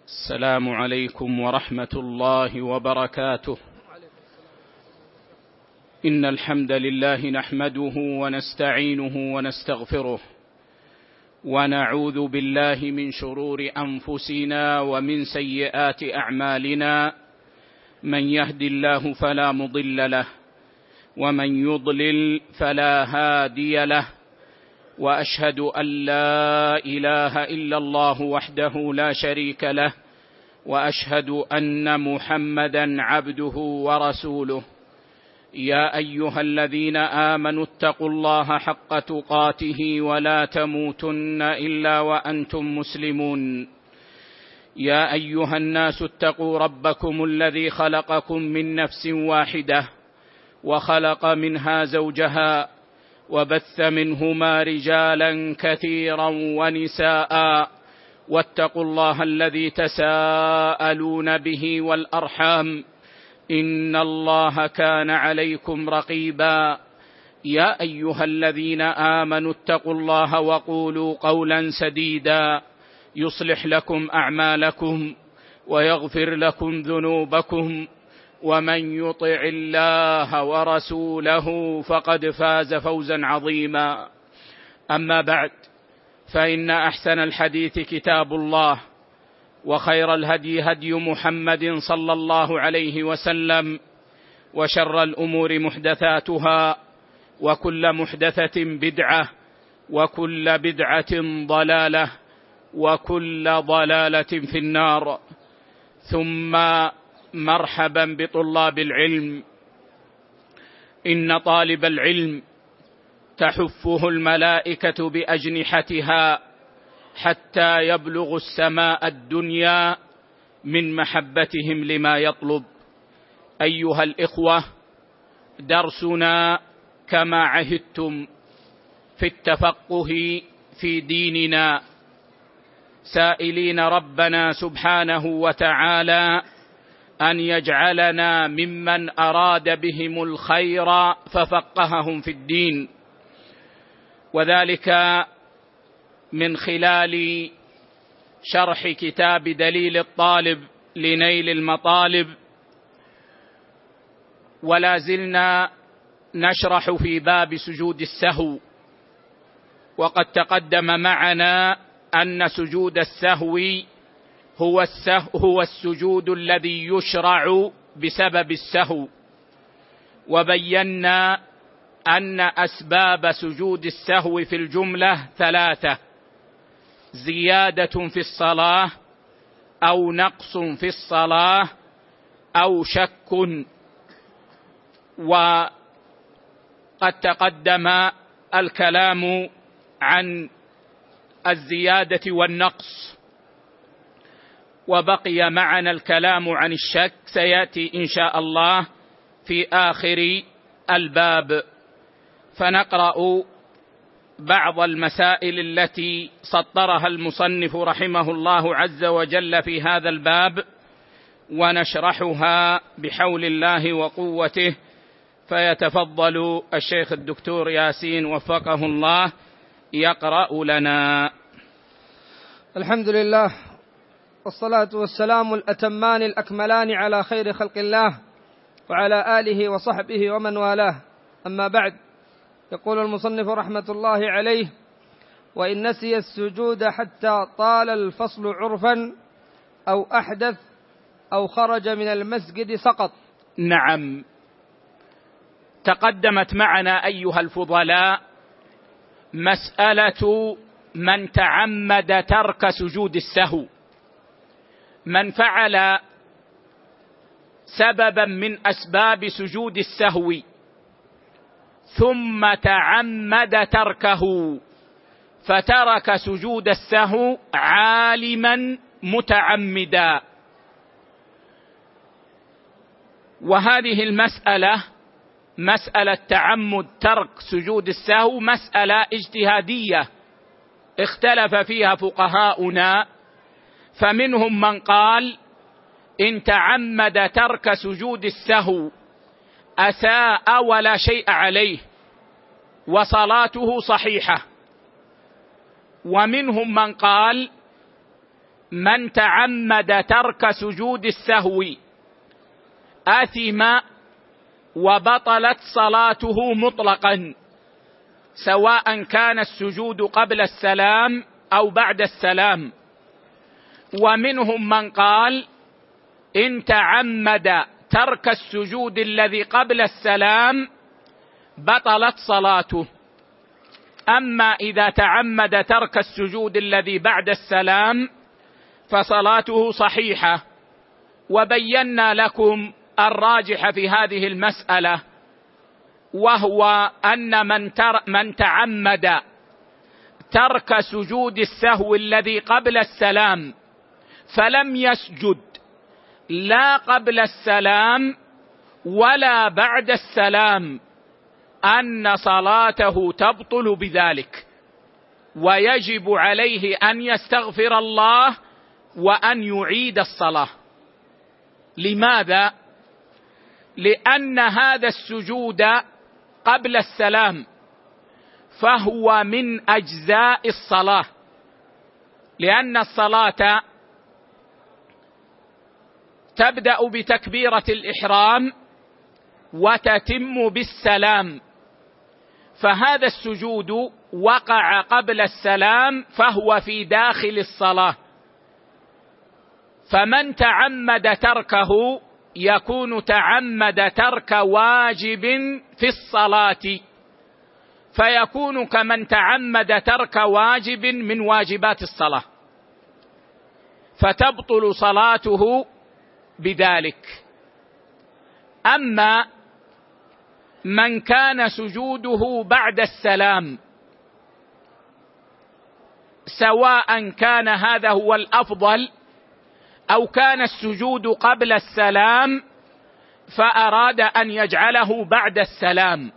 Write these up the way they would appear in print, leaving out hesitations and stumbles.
السلام عليكم ورحمة الله وبركاته. إن الحمد لله نحمده ونستعينه ونستغفره، ونعوذ بالله من شرور أنفسنا ومن سيئات أعمالنا. من يهد الله فلا مضل له، ومن يضلل فلا هادي له، وأشهد أن لا إله إلا الله وحده لا شريك له، وأشهد أن محمدًا عبده ورسوله. يا أيها الذين آمنوا اتقوا الله حق تقاته ولا تموتن إلا وأنتم مسلمون. يا أيها الناس اتقوا ربكم الذي خلقكم من نفس واحدة، وخلق منها زوجها، وبث منهما رجالا كثيرا ونساء، واتقوا الله الذي تساءلون به والأرحام، إن الله كان عليكم رقيبا. يا أيها الذين آمنوا اتقوا الله وقولوا قولا سديدا يصلح لكم أعمالكم ويغفر لكم ذنوبكم، ومن يطع الله ورسوله فقد فاز فوزا عظيما. أما بعد، فإن أحسن الحديث كتاب الله، وخير الهدي هدي محمد صلى الله عليه وسلم، وشر الأمور محدثاتها، وكل محدثة بدعة، وكل بدعة ضلالة، وكل ضلالة في النار. ثم مرحبا بطلاب العلم. إن طالب العلم تحفه الملائكة بأجنحتها حتى يبلغ السماء الدنيا من محبتهم لما يطلب. أيها الإخوة، درسنا كما عهدتم في التفقه في ديننا، سائلين ربنا سبحانه وتعالى أن يجعلنا ممن أراد بهم الخير ففقههم في الدين، وذلك من خلال شرح كتاب دليل الطالب لنيل المطالب. ولا زلنا نشرح في باب سجود السهو، وقد تقدم معنا أن سجود السهو هو السجود الذي يشرع بسبب السهو، وبينا أن أسباب سجود السهو في الجملة ثلاثة: زيادة في الصلاة، أو نقص في الصلاة، أو شك. وقد تقدم الكلام عن الزيادة والنقص، وبقي معنا الكلام عن الشك، سيأتي إن شاء الله في آخر الباب. فنقرأ بعض المسائل التي سطرها المصنف رحمه الله عز وجل في هذا الباب، ونشرحها بحول الله وقوته. فيتفضل الشيخ الدكتور ياسين وفقه الله يقرأ لنا. الحمد لله، والصلاة والسلام الأتمان الأكملان على خير خلق الله وعلى آله وصحبه ومن والاه. أما بعد، يقول المصنف رحمة الله عليه: وإن نسي السجود حتى طال الفصل عرفا أو أحدث أو خرج من المسجد سقط. نعم، تقدمت معنا أيها الفضلاء مسألة من تعمد ترك سجود السهو. من فعل سببا من أسباب سجود السهو ثم تعمد تركه، فترك سجود السهو عالما متعمدا. وهذه المسألة، مسألة تعمد ترك سجود السهو، مسألة اجتهادية اختلف فيها فقهاؤنا، فمنهم من قال إن تعمد ترك سجود السهو أساء ولا شيء عليه وصلاته صحيحة، ومنهم من قال من تعمد ترك سجود السهو آثم وبطلت صلاته مطلقا، سواء كان السجود قبل السلام أو بعد السلام. ومنهم من قال إن تعمد ترك السجود الذي قبل السلام بطلت صلاته، أما إذا تعمد ترك السجود الذي بعد السلام فصلاته صحيحة. وبينا لكم الراجح في هذه المسألة، وهو أن من تعمد ترك سجود السهو الذي قبل السلام فلم يسجد لا قبل السلام ولا بعد السلام أن صلاته تبطل بذلك، ويجب عليه أن يستغفر الله وأن يعيد الصلاة. لماذا؟ لأن هذا السجود قبل السلام فهو من أجزاء الصلاة، لأن الصلاة تبدأ بتكبيرة الإحرام وتتم بالسلام، فهذا السجود وقع قبل السلام فهو في داخل الصلاة، فمن تعمد تركه يكون تعمد ترك واجب في الصلاة، فيكون كمن تعمد ترك واجب من واجبات الصلاة، فتبطل صلاته بذلك. أما من كان سجوده بعد السلام، سواء كان هذا هو الأفضل أو كان السجود قبل السلام فأراد أن يجعله بعد السلام،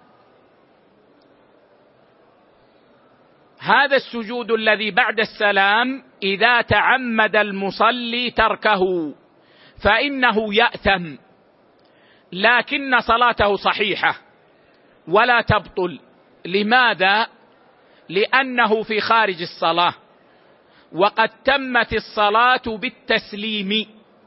هذا السجود الذي بعد السلام إذا تعمد المصلي تركه فإنه يأثم، لكن صلاته صحيحة ولا تبطل. لماذا؟ لأنه في خارج الصلاة، وقد تمت الصلاة بالتسليم،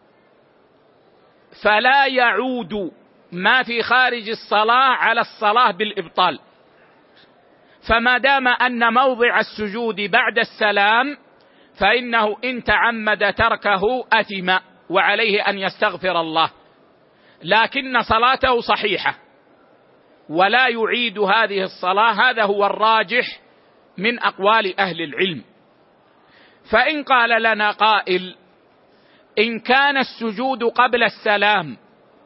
فلا يعود ما في خارج الصلاة على الصلاة بالإبطال. فما دام أن موضع السجود بعد السلام فإنه إن تعمد تركه أثم وعليه أن يستغفر الله، لكن صلاته صحيحة ولا يعيد هذه الصلاة. هذا هو الراجح من أقوال أهل العلم. فإن قال لنا قائل إن كان السجود قبل السلام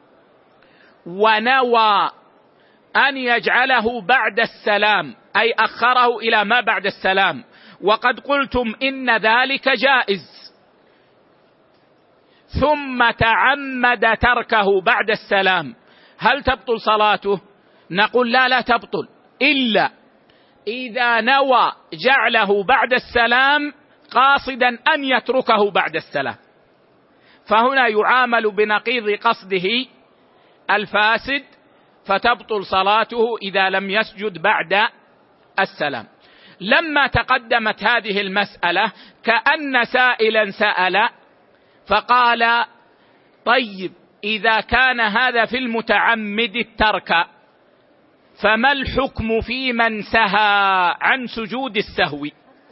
ونوى أن يجعله بعد السلام، أي أخره إلى ما بعد السلام، وقد قلتم إن ذلك جائز، ثم تعمد تركه بعد السلام، هل تبطل صلاته؟ نقول لا تبطل، إلا إذا نوى جعله بعد السلام قاصدا أن يتركه بعد السلام، فهنا يعامل بنقيض قصده الفاسد، فتبطل صلاته إذا لم يسجد بعد السلام. لما تقدمت هذه المسألة كأن سائلا سأل فقال طيب إذا كان هذا في المتعمد الترك فما الحكم في من سهى عن سجود السهو؟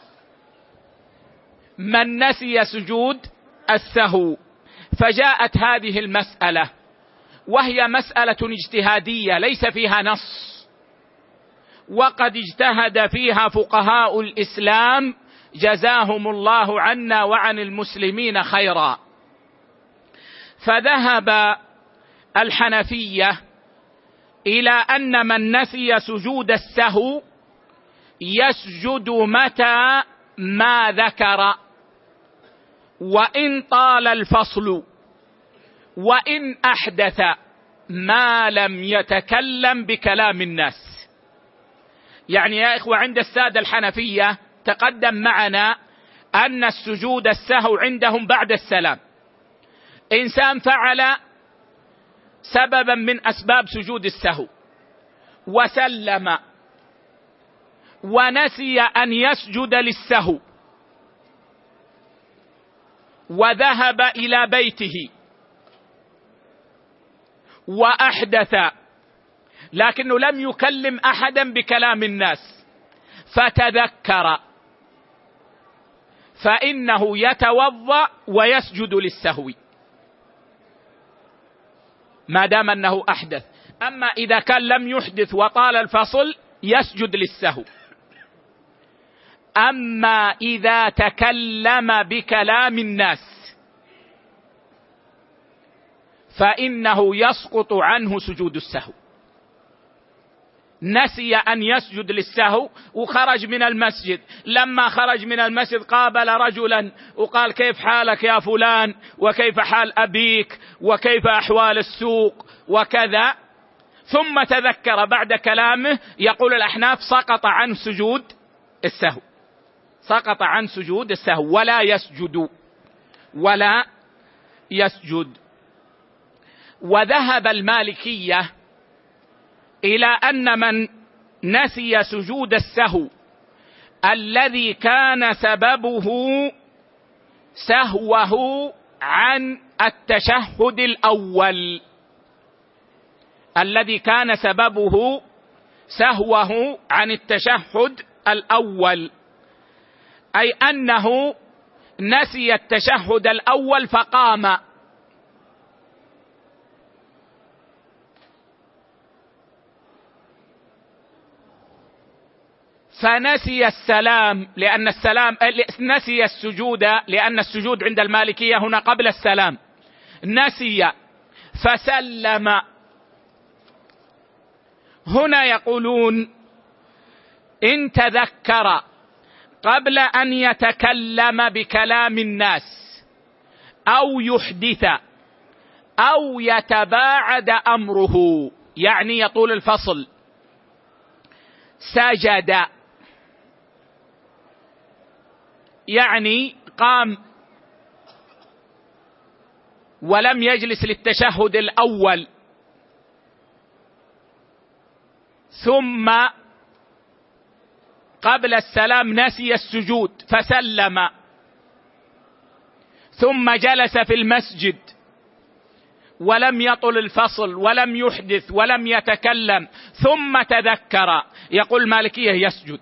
من نسي سجود السهو. فجاءت هذه المسألة وهي مسألة اجتهادية ليس فيها نص، وقد اجتهد فيها فقهاء الإسلام جزاهم الله عنا وعن المسلمين خيرا. فذهب الحنفية إلى أن من نسي سجود السهو يسجد متى ما ذكر، وإن طال الفصل، وإن أحدث ما لم يتكلم بكلام الناس. يعني يا إخوة عند السادة الحنفية تقدم معنا أن السجود السهو عندهم بعد السلام، إنسان فعل سببا من أسباب سجود السهو وسلم ونسي أن يسجد للسهو، وذهب إلى بيته وأحدث لكنه لم يكلم أحدا بكلام الناس فتذكر، فإنه يتوضأ ويسجد للسهو ما دام أنه أحدث. أما إذا كان لم يحدث وطال الفصل يسجد للسهو. أما إذا تكلم بكلام الناس فإنه يسقط عنه سجود السهو. نسي أن يسجد للسهو وخرج من المسجد، لما خرج من المسجد قابل رجلا وقال كيف حالك يا فلان، وكيف حال أبيك، وكيف أحوال السوق وكذا، ثم تذكر بعد كلامه، يقول الأحناف سقط عن سجود السهو، سقط عن سجود السهو ولا يسجد. وذهب المالكية إلى أن من نسي سجود السهو الذي كان سببه سهوه عن التشهد الأول، الذي كان سببه سهوه عن التشهد الأول، أي أنه نسي التشهد الأول فقام فنسي السلام، لأن السلام نسي السجود، لأن السجود عند المالكية هنا قبل السلام، نسي فسلم. هنا يقولون إن تذكر قبل أن يتكلم بكلام الناس أو يحدث أو يتباعد أمره، يعني يطول الفصل، سجد، يعني قام ولم يجلس للتشهد الأول، ثم قبل السلام نسي السجود فسلم، ثم جلس في المسجد ولم يطل الفصل ولم يحدث ولم يتكلم، ثم تذكر، يقول المالكية يسجد.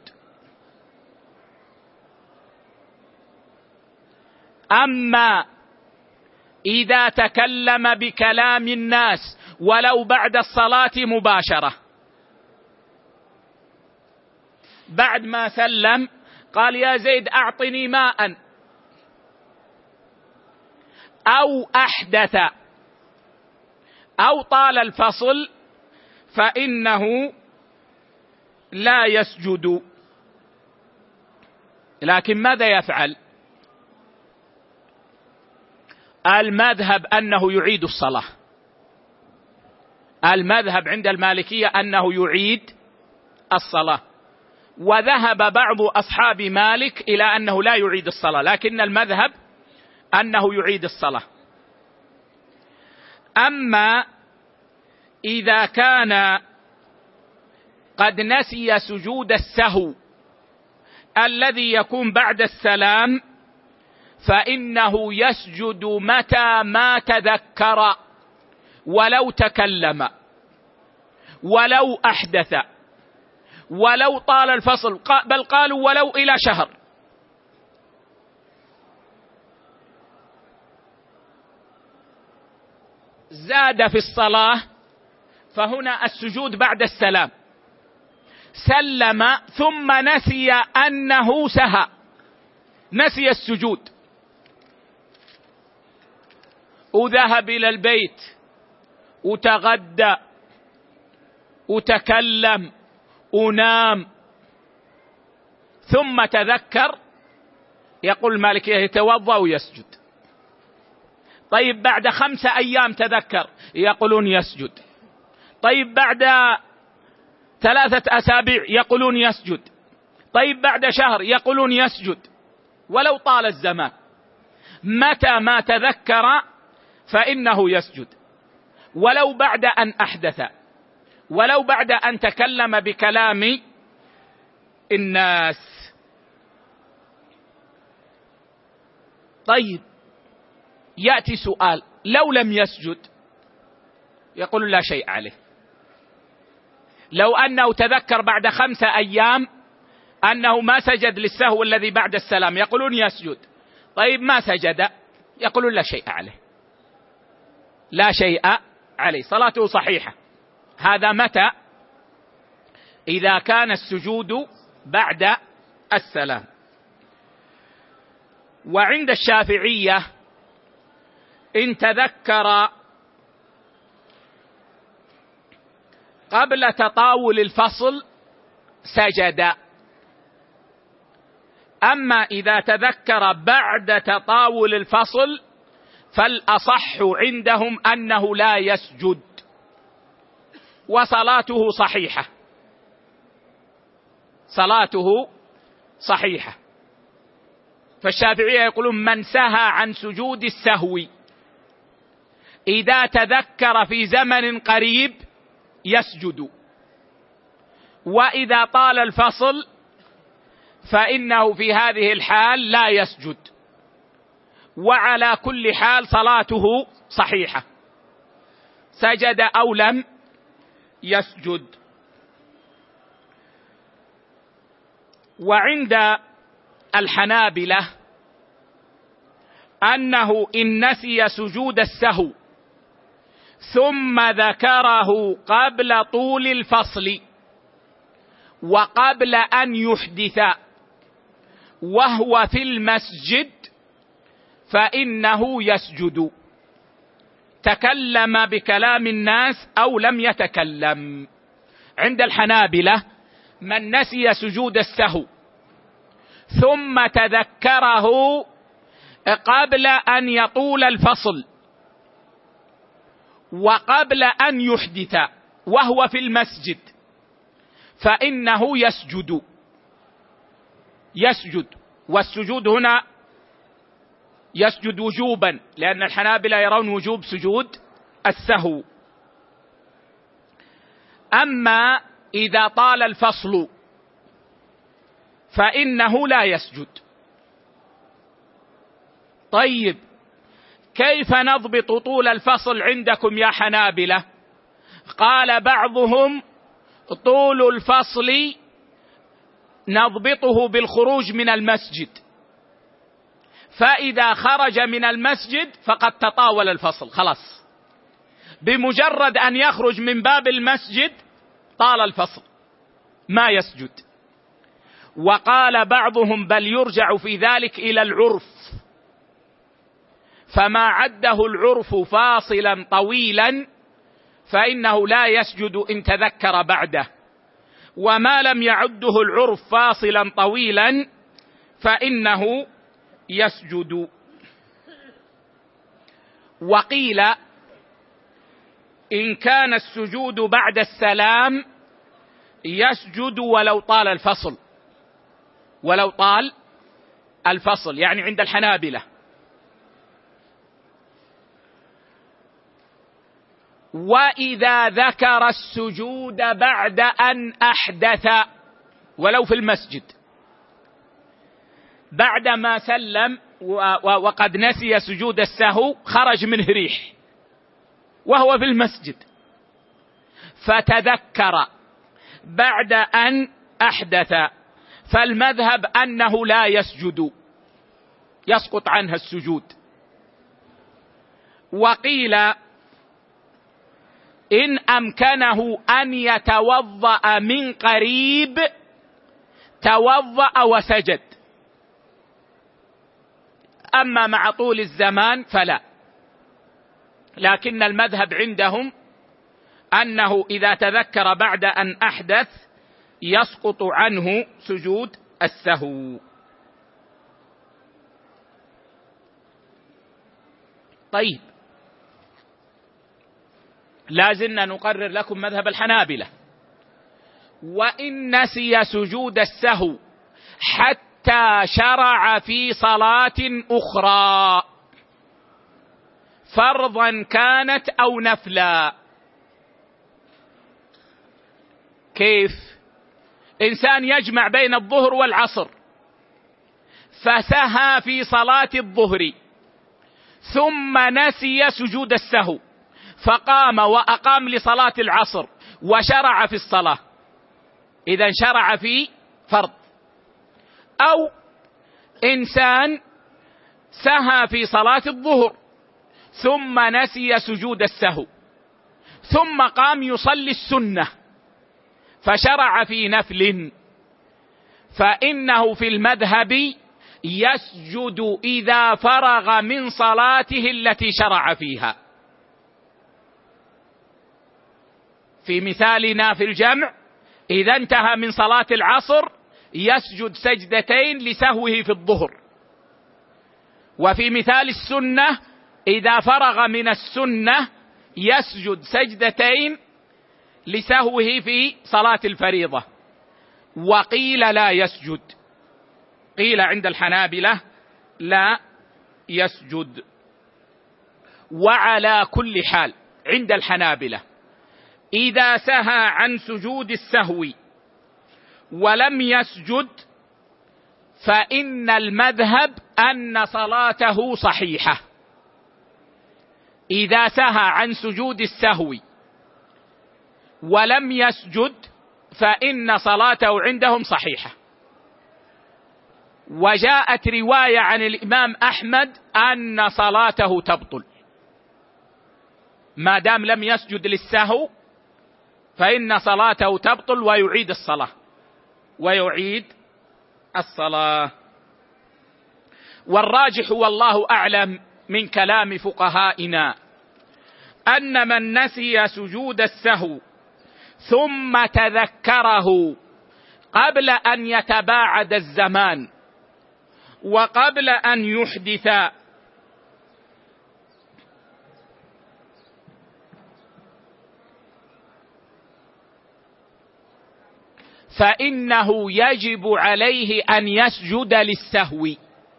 أما إذا تكلم بكلام الناس ولو بعد الصلاة مباشرة، بعد ما سلم قال يا زيد أعطني ماء، أو أحدث أو طال الفصل، فإنه لا يسجد. لكن ماذا يفعل؟ المذهب أنه يعيد الصلاة، المذهب عند المالكية أنه يعيد الصلاة، وذهب بعض أصحاب مالك إلى أنه لا يعيد الصلاة، لكن المذهب أنه يعيد الصلاة. أما إذا كان قد نسي سجود السهو الذي يكون بعد السلام، فإنه يسجد متى ما تذكر، ولو تكلم ولو أحدث ولو طال الفصل، بل قالوا ولو إلى شهر. زاد في الصلاة، فهنا السجود بعد السلام، سلم ثم نسي أنه سهى، نسي السجود، وذهب إلى البيت وتغدى وتكلم ونام، ثم تذكر، يقول المالكية يتوضأ ويسجد. طيب بعد 5 أيام تذكر، يقولون يسجد. طيب بعد 3 أسابيع يقولون يسجد. طيب بعد شهر يقولون يسجد، ولو طال الزمان. متى ما تذكر فإنه يسجد، ولو بعد أن أحدث، ولو بعد أن تكلم بكلام الناس. طيب يأتي سؤال: لو لم يسجد؟ يقول لا شيء عليه. لو أنه تذكر بعد 5 أيام أنه ما سجد للسهو الذي بعد السلام، يقولون يسجد. طيب ما سجد، يقولون لا شيء عليه، لا شيء عليه، صلاته صحيحة. هذا متى؟ إذا كان السجود بعد السلام. وعند الشافعية إن تذكر قبل تطاول الفصل سجد، أما إذا تذكر بعد تطاول الفصل فالأصح عندهم أنه لا يسجد وصلاته صحيحة، صلاته صحيحة. فالشافعية يقولون من سهى عن سجود السهو إذا تذكر في زمن قريب يسجد، وإذا طال الفصل فإنه في هذه الحال لا يسجد، وعلى كل حال صلاته صحيحة سجد أو لم يسجد. وعند الحنابلة أنه إن نسي سجود السهو ثم ذكره قبل طول الفصل وقبل أن يحدث وهو في المسجد فإنه يسجد، تكلم بكلام الناس أو لم يتكلم. عند الحنابلة من نسي سجود السهو ثم تذكره قبل أن يطول الفصل وقبل أن يحدث وهو في المسجد فإنه يسجد. والسجود هنا يسجد وجوبا، لأن الحنابلة يرون وجوب سجود السهو. أما إذا طال الفصل فإنه لا يسجد. طيب كيف نضبط طول الفصل عندكم يا حنابلة؟ قال بعضهم طول الفصل نضبطه بالخروج من المسجد، فإذا خرج من المسجد فقد تطاول الفصل، خلاص بمجرد أن يخرج من باب المسجد طال الفصل ما يسجد. وقال بعضهم بل يرجع في ذلك إلى العرف، فما عده العرف فاصلا طويلا فإنه لا يسجد إن تذكر بعده، وما لم يعده العرف فاصلا طويلا فإنه يسجد. وقيل إن كان السجود بعد السلام يسجد ولو طال الفصل، يعني عند الحنابلة. وإذا ذكر السجود بعد أن أحدث ولو في المسجد، بعدما سلم وقد نسي سجود السهو خرج منه ريح وهو في المسجد فتذكر بعد أن أحدث، فالمذهب أنه لا يسجد، يسقط عنها السجود. وقيل إن أمكنه أن يتوضأ من قريب توضأ وسجد، أما مع طول الزمان فلا. لكن المذهب عندهم أنه إذا تذكر بعد أن أحدث يسقط عنه سجود السهو. طيب لازلنا نقرر لكم مذهب الحنابلة. وإن نسي سجود السهو حتى شرع في صلاة أخرى فرضا كانت أو نفلا. كيف؟ إنسان يجمع بين الظهر والعصر فسهى في صلاة الظهر ثم نسي سجود السهو فقام وأقام لصلاة العصر وشرع في الصلاة، إذا شرع في فرض. أو إنسان سهى في صلاة الظهر ثم نسي سجود السهو ثم قام يصلي السنة فشرع في نفل، فإنه في المذهب يسجد إذا فرغ من صلاته التي شرع فيها. في مثالنا في الجمع إذا انتهى من صلاة العصر يسجد سجدتين لسهوه في الظهر، وفي مثال السنة إذا فرغ من السنة يسجد سجدتين لسهوه في صلاة الفريضة. وقيل لا يسجد، قيل عند الحنابلة لا يسجد. وعلى كل حال عند الحنابلة إذا سهى عن سجود السهو ولم يسجد فإن المذهب أن صلاته صحيحة. إذا سهى عن سجود السهو ولم يسجد فإن صلاته عندهم صحيحة. وجاءت رواية عن الإمام أحمد أن صلاته تبطل ما دام لم يسجد للسهو، فإن صلاته تبطل ويعيد الصلاة. والراجح والله أعلم من كلام فقهائنا أن من نسي سجود السهو ثم تذكره قبل أن يتباعد الزمان وقبل أن يحدث فإنه يجب عليه أن يسجد للسهو،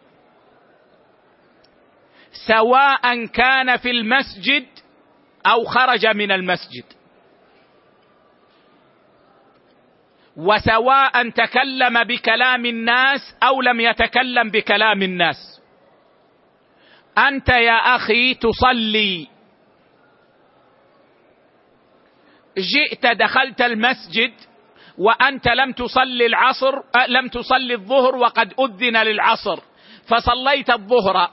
سواء كان في المسجد أو خرج من المسجد، وسواء تكلم بكلام الناس أو لم يتكلم بكلام الناس. أنت يا أخي تصلي، جئت دخلت المسجد وأنت لم تصلي الظهر وقد أذن للعصر، فصليت الظهر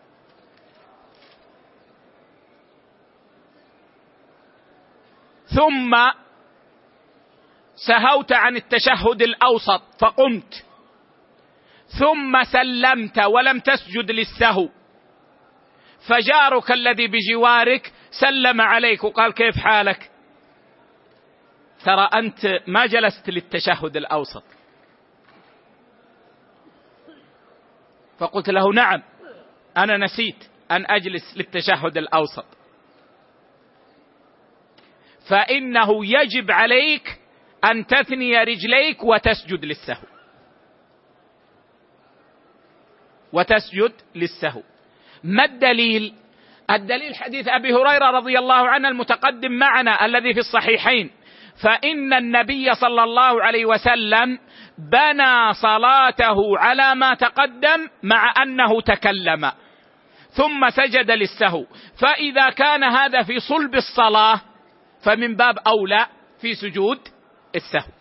ثم سهوت عن التشهد الأوسط فقمت ثم سلمت ولم تسجد للسهو، فجارك الذي بجوارك سلم عليك وقال كيف حالك؟ ترى أنت ما جلست للتشهد الأوسط. فقلت له نعم أنا نسيت أن أجلس للتشهد الأوسط. فإنه يجب عليك أن تثني رجليك وتسجد للسهو. ما الدليل؟ الدليل حديث أبي هريرة رضي الله عنه المتقدم معنا الذي في الصحيحين، فإن النبي صلى الله عليه وسلم بنى صلاته على ما تقدم مع أنه تكلم ثم سجد للسهو، فإذا كان هذا في صلب الصلاة فمن باب أولى في سجود السهو.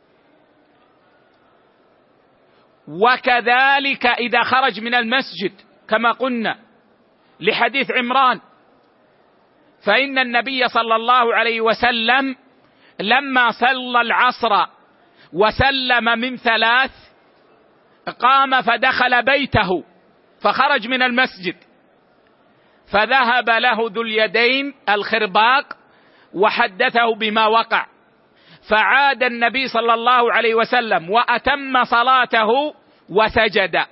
وكذلك إذا خرج من المسجد كما قلنا لحديث عمران، فإن النبي صلى الله عليه وسلم لما صلى العصر وسلم من 3 قام فدخل بيته فخرج من المسجد، فذهب له ذو اليدين الخرباق وحدثه بما وقع، فعاد النبي صلى الله عليه وسلم وأتم صلاته وسجد.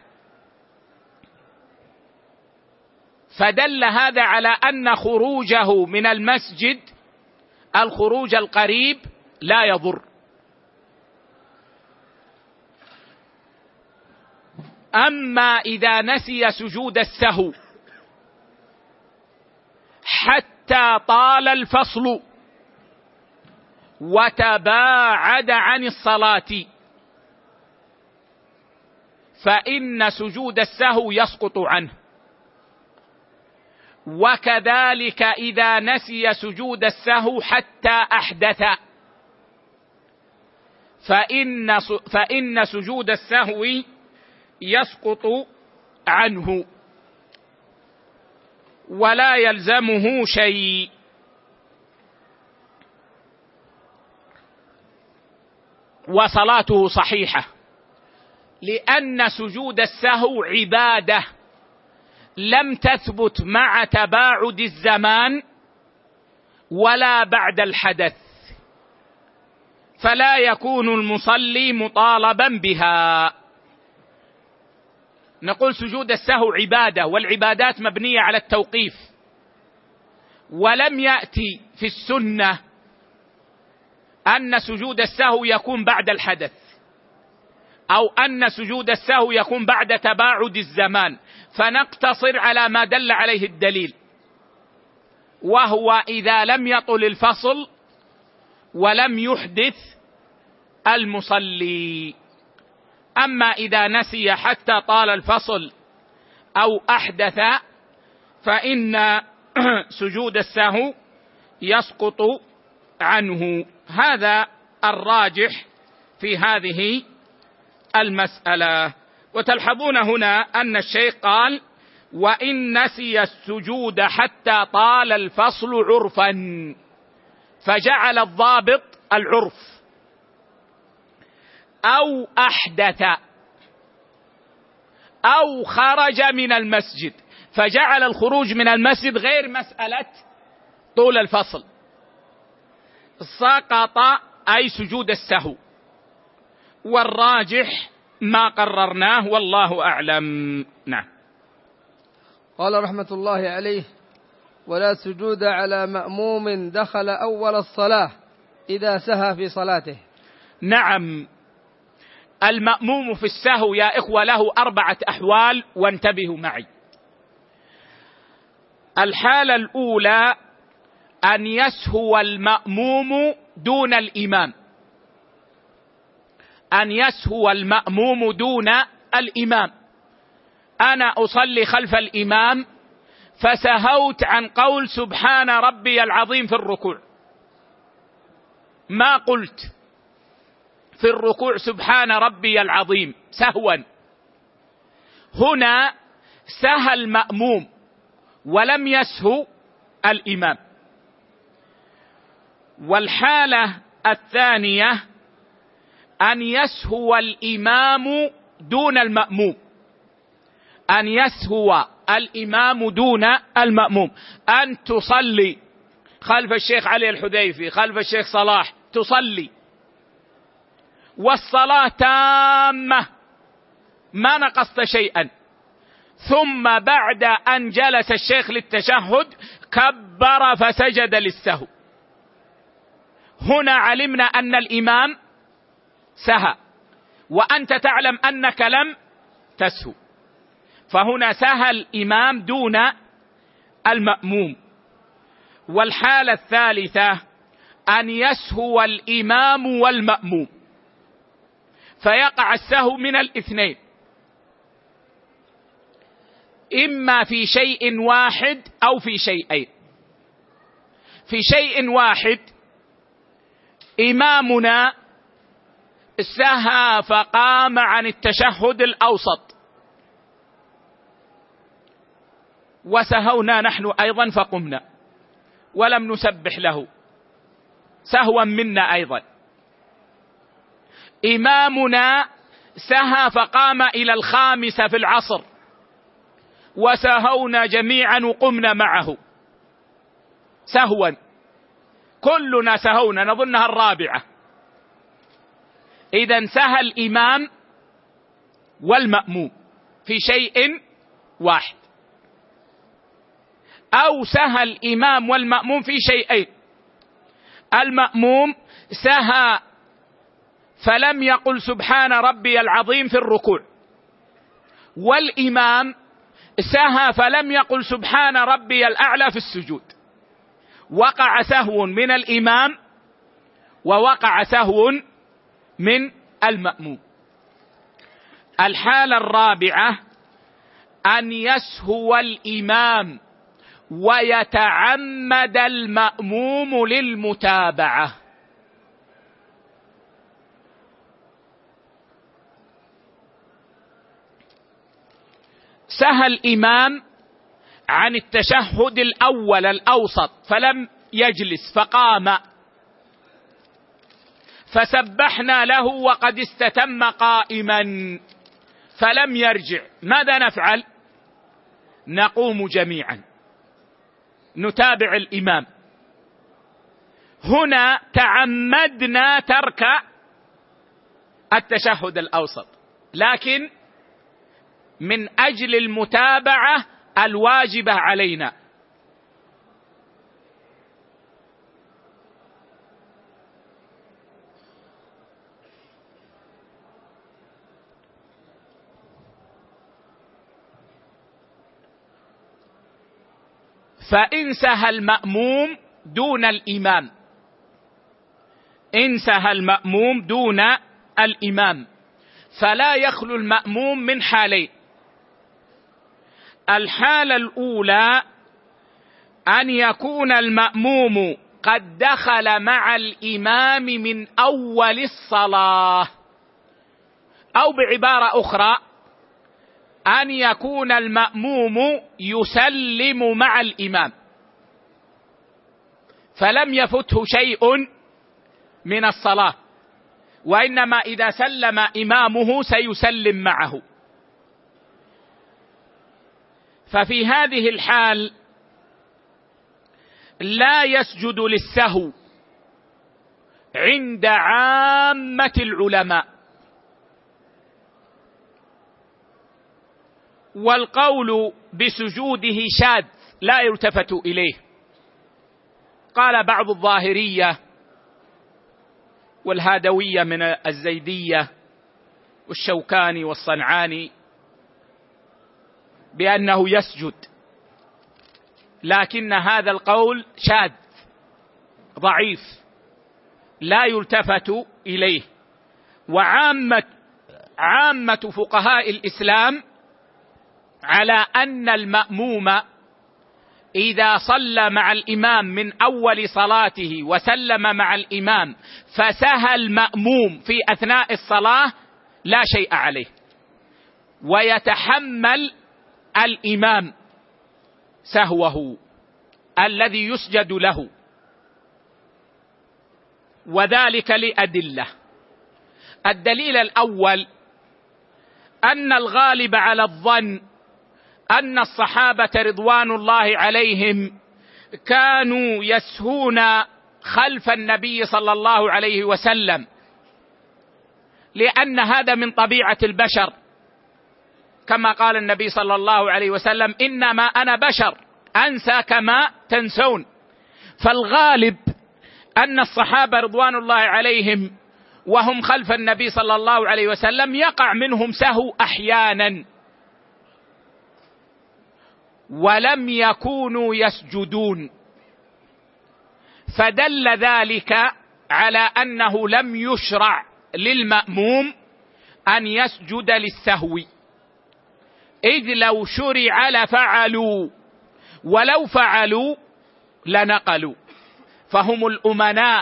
فدل هذا على أن خروجه من المسجد الخروج القريب لا يضر. أما إذا نسي سجود السهو حتى طال الفصل وتباعد عن الصلاة فإن سجود السهو يسقط عنه، وكذلك إذا نسي سجود السهو حتى أحدث، فإن سجود السهو يسقط عنه ولا يلزمه شيء. وصلاته صحيحة، لأن سجود السهو عبادة لم تثبت مع تباعد الزمان ولا بعد الحدث، فلا يكون المصلي مطالبا بها. نقول سجود السهو عبادة، والعبادات مبنية على التوقيف، ولم يأتي في السنة أن سجود السهو يكون بعد الحدث، أو أن سجود السهو يكون بعد تباعد الزمان، فنقتصر على ما دل عليه الدليل، وهو إذا لم يطل الفصل ولم يحدث المصلي. أما إذا نسي حتى طال الفصل أو أحدث فإن سجود السهو يسقط عنه. هذا الراجح في هذه المسألة. وتلحظون هنا أن الشيخ قال: وإن نسي السجود حتى طال الفصل عرفا، فجعل الضابط العرف، أو أحدث أو خرج من المسجد، فجعل الخروج من المسجد غير مسألة طول الفصل، سقط أي سجود السهو. والراجح ما قررناه والله أعلم. نعم. قال رحمة الله عليه: ولا سجود على مأموم دخل أول الصلاة إذا سهى في صلاته. نعم، المأموم في السهو يا إخوة له 4 أحوال، وانتبهوا معي. الحالة الأولى أن يسهو المأموم دون الإمام، أن يسهو المأموم دون الإمام. أنا أصلي خلف الإمام فسهوت عن قول سبحان ربي العظيم في الركوع، ما قلت في الركوع سبحان ربي العظيم سهوا، هنا سهى المأموم ولم يسهو الإمام. والحالة الثانية أن يسهو الإمام دون المأموم، أن يسهو الإمام دون المأموم. أن تصلي خلف الشيخ علي الحذيفي، خلف الشيخ صلاح، تصلي والصلاة تامة ما نقصت شيئا، ثم بعد أن جلس الشيخ للتشهد كبر فسجد للسهو، هنا علمنا أن الإمام سهى وأنت تعلم أنك لم تسهو، فهنا سهى الإمام دون المأموم. والحالة الثالثة أن يسهو الإمام والمأموم، فيقع السهو من الاثنين، إما في شيء واحد أو في شيئين. في شيء واحد، إمامنا سهى فقام عن التشهد الأوسط، وسهونا نحن أيضا فقمنا ولم نسبح له، سهوا منا أيضا. إمامنا سهى فقام إلى الخامسة في العصر، وسهونا جميعا وقمنا معه سهوا، كلنا سهونا نظنها الرابعة. إذن سهى الإمام والمأموم في شيء واحد، أو سهى الإمام والمأموم في شيئين. المأموم سهى فلم يقل سبحان ربي العظيم في الركوع، والإمام سهى فلم يقل سبحان ربي الأعلى في السجود، وقع سهو من الإمام ووقع سهو من المأموم. الحالة الرابعة أن يسهو الإمام ويتعمد المأموم للمتابعة. سهى الإمام عن التشهد الأول الأوسط فلم يجلس فقام، فسبحنا له وقد استتم قائما فلم يرجع، ماذا نفعل؟ نقوم جميعا نتابع الإمام. هنا تعمدنا ترك التشهد الأوسط، لكن من أجل المتابعة الواجبة علينا. فإن سهى المأموم دون الإمام، إن سهى المأموم دون الإمام فلا يخلو المأموم من حالين. الحالة الأولى أن يكون المأموم قد دخل مع الإمام من أول الصلاة، أو بعبارة أخرى أن يكون المأموم يسلم مع الإمام فلم يفته شيء من الصلاة، وإنما إذا سلم إمامه سيسلم معه. ففي هذه الحال لا يسجد للسهو عند عامة العلماء، والقول بسجوده شاذ لا يلتفت إليه. قال بعض الظاهرية والهادوية من الزيدية والشوكاني والصنعاني بأنه يسجد، لكن هذا القول شاذ ضعيف لا يلتفت إليه. وعامة فقهاء الإسلام على أن المأموم إذا صلى مع الإمام من أول صلاته وسلم مع الإمام فسهى المأموم في أثناء الصلاة لا شيء عليه، ويتحمل الإمام سهوه الذي يسجد له، وذلك لأدلة. الدليل الأول أن الغالب على الظن أن الصحابة رضوان الله عليهم كانوا يسهون خلف النبي صلى الله عليه وسلم، لأن هذا من طبيعة البشر، كما قال النبي صلى الله عليه وسلم: إنما أنا بشر أنسى كما تنسون. فالغالب أن الصحابة رضوان الله عليهم وهم خلف النبي صلى الله عليه وسلم يقع منهم سهو أحيانا، ولم يكونوا يسجدون، فدل ذلك على أنه لم يشرع للمأموم أن يسجد للسهو، إذ لو شرع لفعلوا، ولو فعلوا لنقلوا، فهم الأمناء.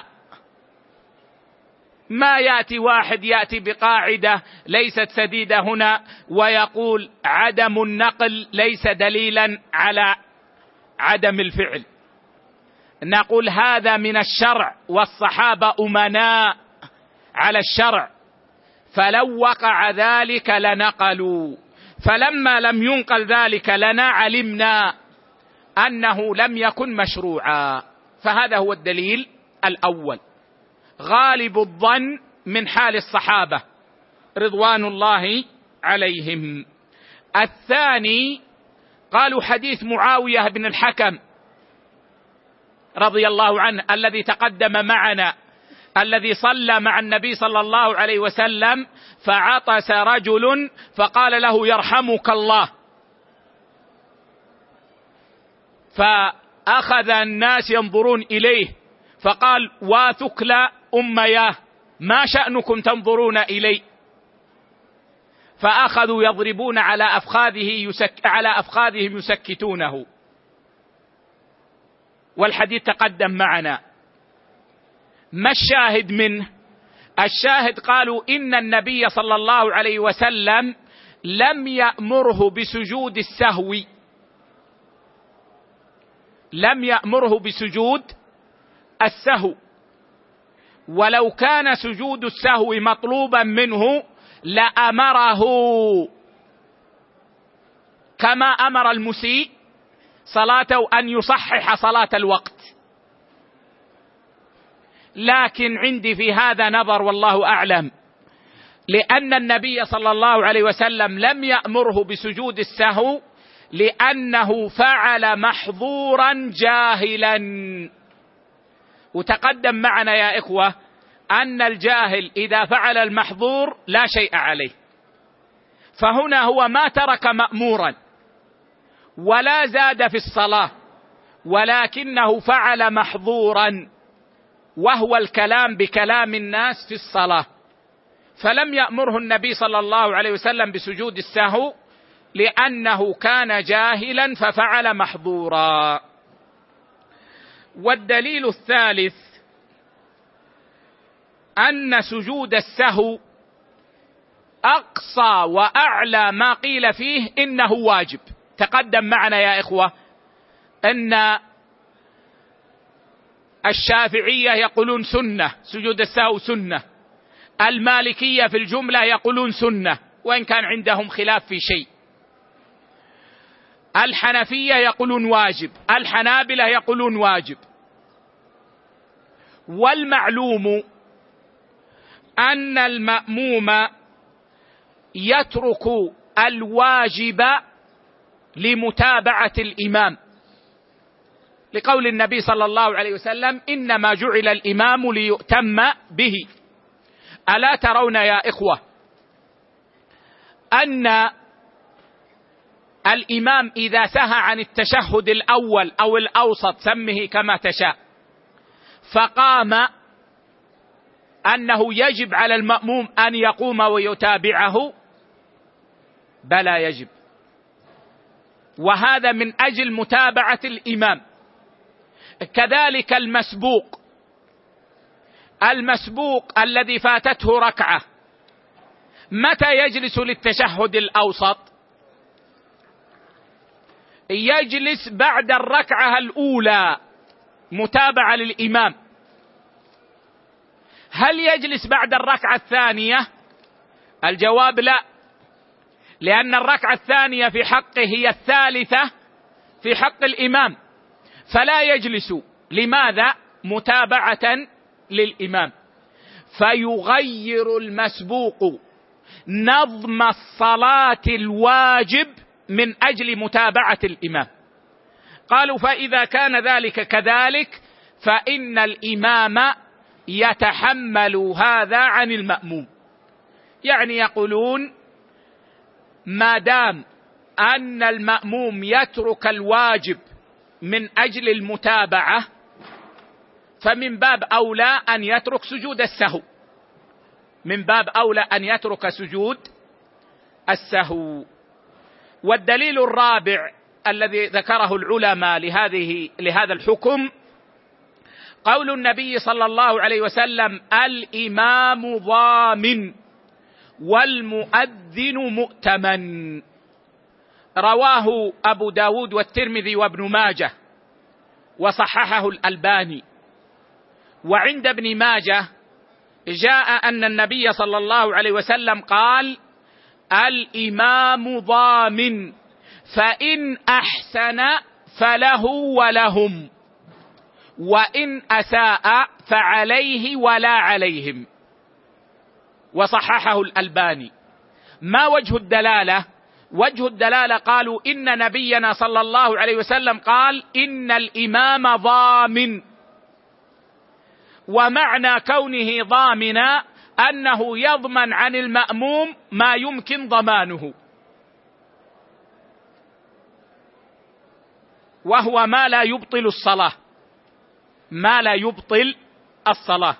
ما يأتي واحد يأتي بقاعدة ليست سديدة هنا ويقول عدم النقل ليس دليلا على عدم الفعل. نقول هذا من الشرع، والصحابة أمناء على الشرع، فلو وقع ذلك لنقلوا، فلما لم ينقل ذلك لنا علمنا أنه لم يكن مشروعا. فهذا هو الدليل الأول، غالب الظن من حال الصحابة رضوان الله عليهم. الثاني قالوا حديث معاوية بن الحكم رضي الله عنه الذي تقدم معنا، الذي صلى مع النبي صلى الله عليه وسلم فعطس رجل فقال له: يرحمك الله، فأخذ الناس ينظرون إليه فقال: واثكل أمياه، ما شأنكم تنظرون إلي؟ فأخذوا يضربون على أفخاذهم يسكتونه. والحديث تقدم معنا. ما الشاهد منه؟ الشاهد قالوا إن النبي صلى الله عليه وسلم لم يأمره بسجود السهو، لم يأمره بسجود السهو، ولو كان سجود السهو مطلوبا منه لأمره كما أمر المسيء صلاته أن يصحح صلاة الوقت. لكن عندي في هذا نظر والله أعلم، لأن النبي صلى الله عليه وسلم لم يأمره بسجود السهو لأنه فعل محظورا جاهلا. وتقدم معنا يا إخوة أن الجاهل إذا فعل المحظور لا شيء عليه، فهنا هو ما ترك مأمورا ولا زاد في الصلاة، ولكنه فعل محظورا وهو الكلام بكلام الناس في الصلاة، فلم يأمره النبي صلى الله عليه وسلم بسجود السهو لأنه كان جاهلا ففعل محظورا. والدليل الثالث أن سجود السهو أقصى وأعلى ما قيل فيه إنه واجب. تقدم معنا يا إخوة أن الشافعية يقولون سنة، سجود السهو سنة، المالكية في الجملة يقولون سنة وإن كان عندهم خلاف في شيء، الحنفية يقولون واجب، الحنابلة يقولون واجب. والمعلوم أن المأموم يترك الواجب لمتابعة الإمام، لقول النبي صلى الله عليه وسلم إنما جعل الإمام ليؤتم به. ألا ترون يا إخوة أن الإمام إذا سهى عن التشهد الأول أو الأوسط سمه كما تشاء فقام، أنه يجب على المأموم أن يقوم ويتابعه؟ بلى يجب، وهذا من أجل متابعة الإمام. كذلك المسبوق الذي فاتته ركعة متى يجلس للتشهد الأوسط؟ يجلس بعد الركعة الأولى متابعة للإمام. هل يجلس بعد الركعة الثانية؟ الجواب لا، لأن الركعة الثانية في حقه هي الثالثة في حق الإمام، فلا يجلس. لماذا؟ متابعة للإمام. فيغير المسبوق نظم الصلاة الواجب من أجل متابعة الإمام. قالوا فإذا كان ذلك كذلك فإن الإمام يتحمل هذا عن المأموم. يعني يقولون ما دام أن المأموم يترك الواجب من أجل المتابعة فمن باب أولى أن يترك سجود السهو، من باب أولى أن يترك سجود السهو. والدليل الرابع الذي ذكره العلماء لهذا الحكم قول النبي صلى الله عليه وسلم الإمام ضامن والمؤذن مؤتمن. رواه أبو داود والترمذي وابن ماجه وصححه الألباني. وعند ابن ماجه جاء أن النبي صلى الله عليه وسلم قال الإمام ضامن فإن أحسن فله ولهم وإن أساء فعليه ولا عليهم، وصححه الألباني. ما وجه الدلالة؟ وجه الدلالة قالوا إن نبينا صلى الله عليه وسلم قال إن الإمام ضامن، ومعنى كونه ضامنا أنه يضمن عن المأموم ما يمكن ضمانه، وهو ما لا يبطل الصلاة، ما لا يبطل الصلاة.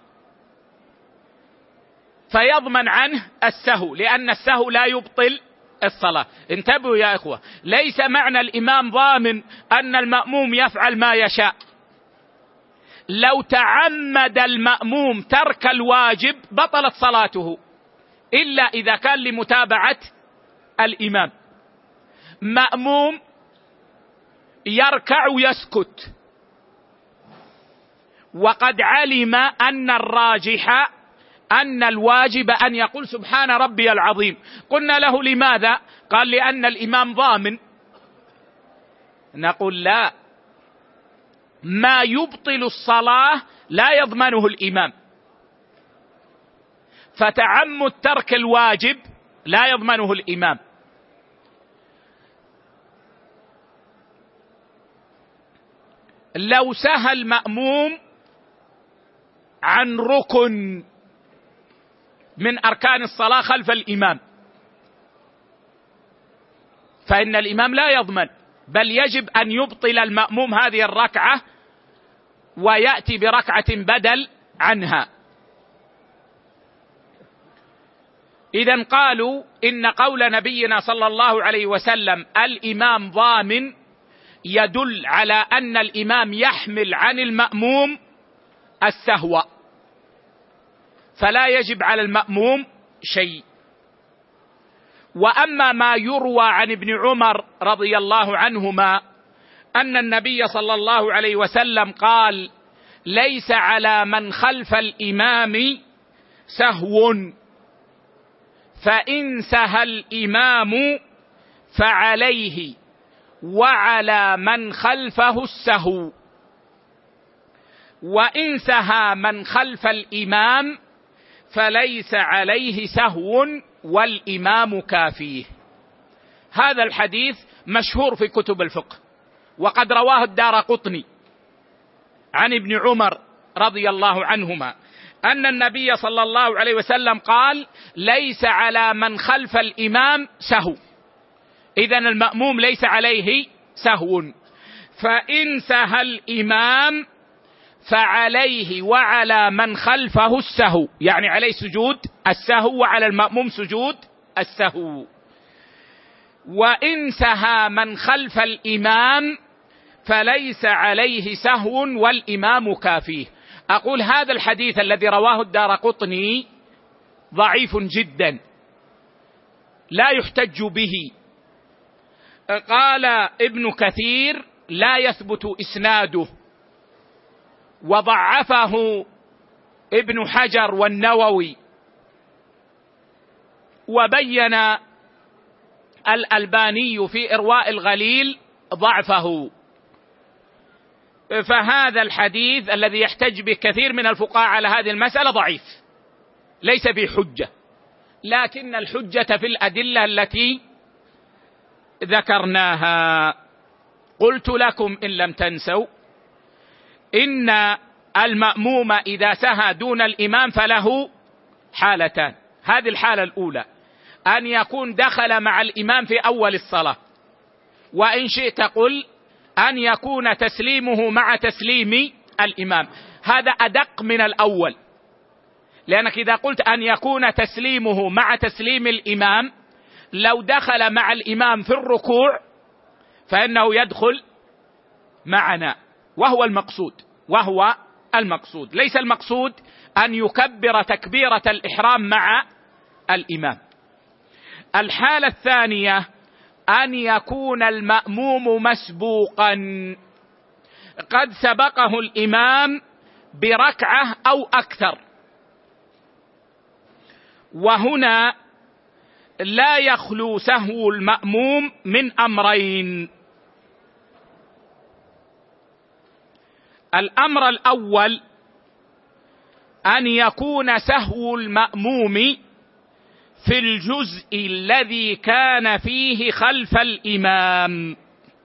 فيضمن عنه السهو، لأن السهو لا يبطل الصلاة. انتبهوا يا إخوة، ليس معنى الإمام ضامن أن المأموم يفعل ما يشاء. لو تعمد المأموم ترك الواجب بطلت صلاته، إلا إذا كان لمتابعة الإمام. مأموم يركع ويسكت وقد علم أن الراجح أن الواجب أن يقول سبحان ربي العظيم، قلنا له لماذا؟ قال لأن الإمام ضامن. نقول لا، ما يبطل الصلاة لا يضمنه الإمام، فتعمد ترك الواجب لا يضمنه الإمام. لو سهى المأموم عن ركن من أركان الصلاة خلف الإمام فإن الإمام لا يضمن، بل يجب أن يبطل المأموم هذه الركعة ويأتي بركعة بدل عنها. إذن قالوا إن قول نبينا صلى الله عليه وسلم الإمام ضامن يدل على أن الإمام يحمل عن المأموم السهو، فلا يجب على المأموم شيء. وأما ما يروى عن ابن عمر رضي الله عنهما أن النبي صلى الله عليه وسلم قال ليس على من خلف الإمام سهو، فإن سهى الإمام فعليه وعلى من خلفه السهو، وإن سهى من خلف الإمام فليس عليه سهو والإمام كافيه. هذا الحديث مشهور في كتب الفقه، وقد رواه الدارقطني عن ابن عمر رضي الله عنهما أن النبي صلى الله عليه وسلم قال ليس على من خلف الإمام سهو، إذن المأموم ليس عليه سهو، فإن سهى الإمام فعليه وعلى من خلفه السهو، يعني عليه سجود السهو وعلى المأموم سجود السهو. وإن سهى من خلف الإمام فليس عليه سهو والإمام كافيه. أقول هذا الحديث الذي رواه الدارقطني ضعيف جدا لا يحتج به. قال ابن كثير لا يثبت إسناده، وضعفه ابن حجر والنووي، وبين الألباني في إرواء الغليل ضعفه. فهذا الحديث الذي يحتج به كثير من الفقهاء على هذه المسألة ضعيف، ليس بحجة، لكن الحجة في الأدلة التي ذكرناها. قلت لكم إن لم تنسوا إن المأموم إذا سهى دون الإمام فله حالتان. هذه الحالة الأولى أن يكون دخل مع الإمام في أول الصلاة، وإن شئت قل أن يكون تسليمه مع تسليم الإمام. هذا أدق من الأول، لأنك إذا قلت أن يكون تسليمه مع تسليم الإمام، لو دخل مع الإمام في الركوع فإنه يدخل معنا، وهو المقصود. ليس المقصود أن يكبر تكبيرة الإحرام مع الإمام. الحالة الثانية أن يكون المأموم مسبوقا، قد سبقه الإمام بركعة أو أكثر، وهنا لا يخلو سهو المأموم من أمرين. الأمر الأول أن يكون سهو المأموم في الجزء الذي كان فيه خلف الإمام،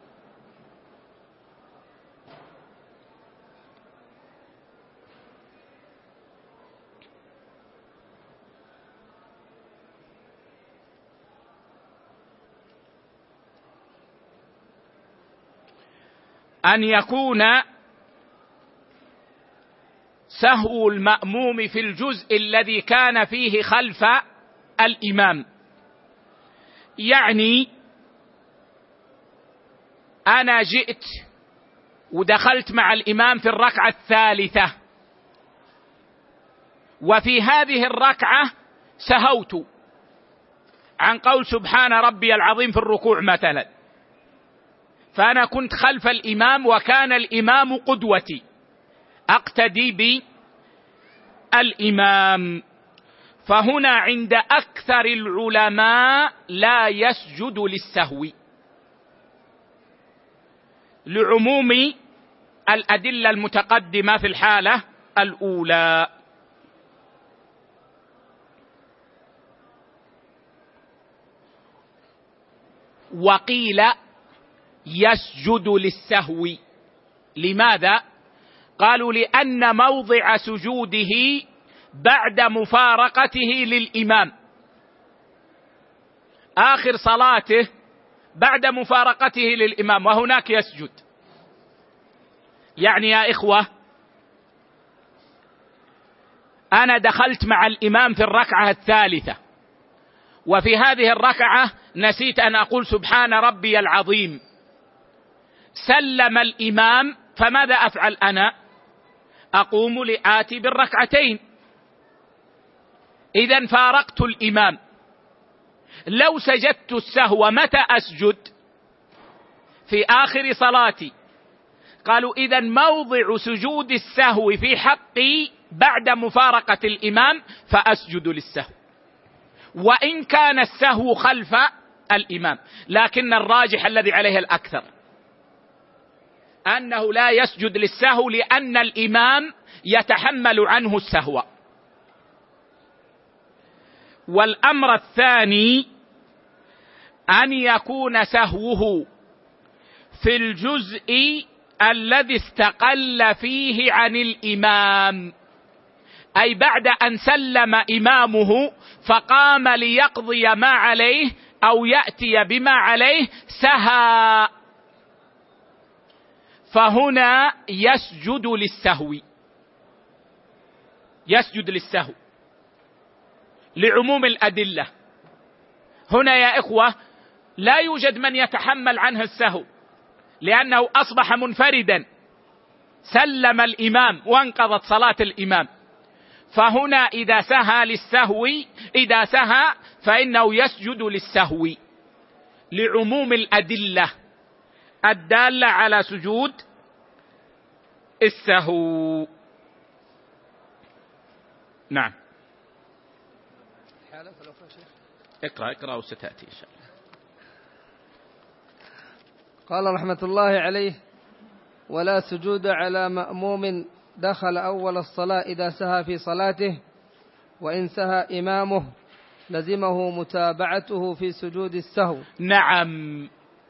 أن يكون سهو المأموم في الجزء الذي كان فيه خلف الإمام، يعني أنا جئت ودخلت مع الإمام في الركعة الثالثة، وفي هذه الركعة سهوت عن قول سبحان ربي العظيم في الركوع مثلا، فأنا كنت خلف الإمام وكان الإمام قدوتي، أقتدي بالإمام. فهنا عند أكثر العلماء لا يسجد للسهو لعموم الأدلة المتقدمة في الحالة الأولى. وقيل يسجد للسهو. لماذا؟ قالوا لأن موضع سجوده بعد مفارقته للإمام، آخر صلاته بعد مفارقته للإمام، وهناك يسجد. يعني يا إخوة، أنا دخلت مع الإمام في الركعة الثالثة، وفي هذه الركعة نسيت أن أقول سبحان ربي العظيم، سلم الإمام، فماذا أفعل أنا؟ أقوم لآتي بالركعتين، إذن فارقت الإمام. لو سجدت السهو متى أسجد؟ في آخر صلاتي. قالوا إذن موضع سجود السهو في حقي بعد مفارقة الإمام، فأسجد للسهو وإن كان السهو خلف الإمام، لكن الراجح الذي عليه الأكثر أنه لا يسجد للسهو، لأن الإمام يتحمل عنه السهو. والأمر الثاني أن يكون سهوه في الجزء الذي استقل فيه عن الإمام، أي بعد أن سلم إمامه فقام ليقضي ما عليه أو يأتي بما عليه سهى، فهنا يسجد للسهو، يسجد للسهو لعموم الأدلة. هنا يا إخوة لا يوجد من يتحمل عنه السهو، لأنه أصبح منفردا، سلم الإمام وانقضت صلاة الإمام. فهنا إذا سهى للسهو، إذا سهى فإنه يسجد للسهو لعموم الأدلة الدالة على سجود السهو. نعم. اقرأ وستأتي إن شاء الله. قال رحمة الله عليه: ولا سجود على مأموم دخل أول الصلاة إذا سهى في صلاته، وإن سهى إمامه لزمه متابعته في سجود السهو. نعم،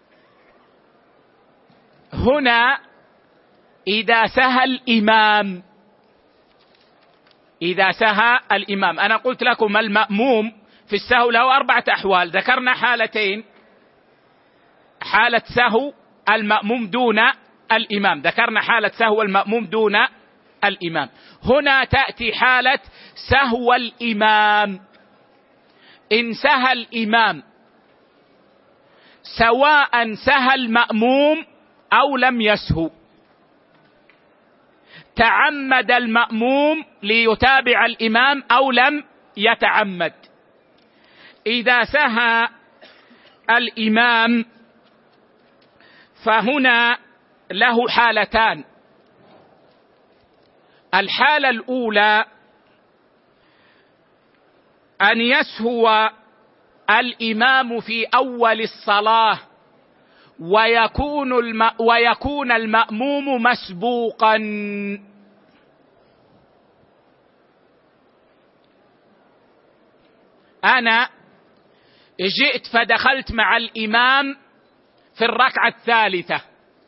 هنا إذا سهى الإمام، إذا سهى الإمام، أنا قلت لكم المأموم في السهو له 4 أحوال، ذكرنا حالتين: حالة سهو المأموم دون الإمام، ذكرنا حالة سهو المأموم دون الإمام. هنا تأتي حالة سهو الإمام. إن سهى الإمام سواء سهى المأموم أو لم يسهو، تعمد المأموم ليتابع الإمام أو لم يتعمد، إذا سهى الإمام فهنا له حالتان: الحالة الأولى أن يسهو الإمام في أول الصلاة ويكون المأموم مسبوقا. أنا جئت فدخلت مع الإمام في الركعة الثالثة،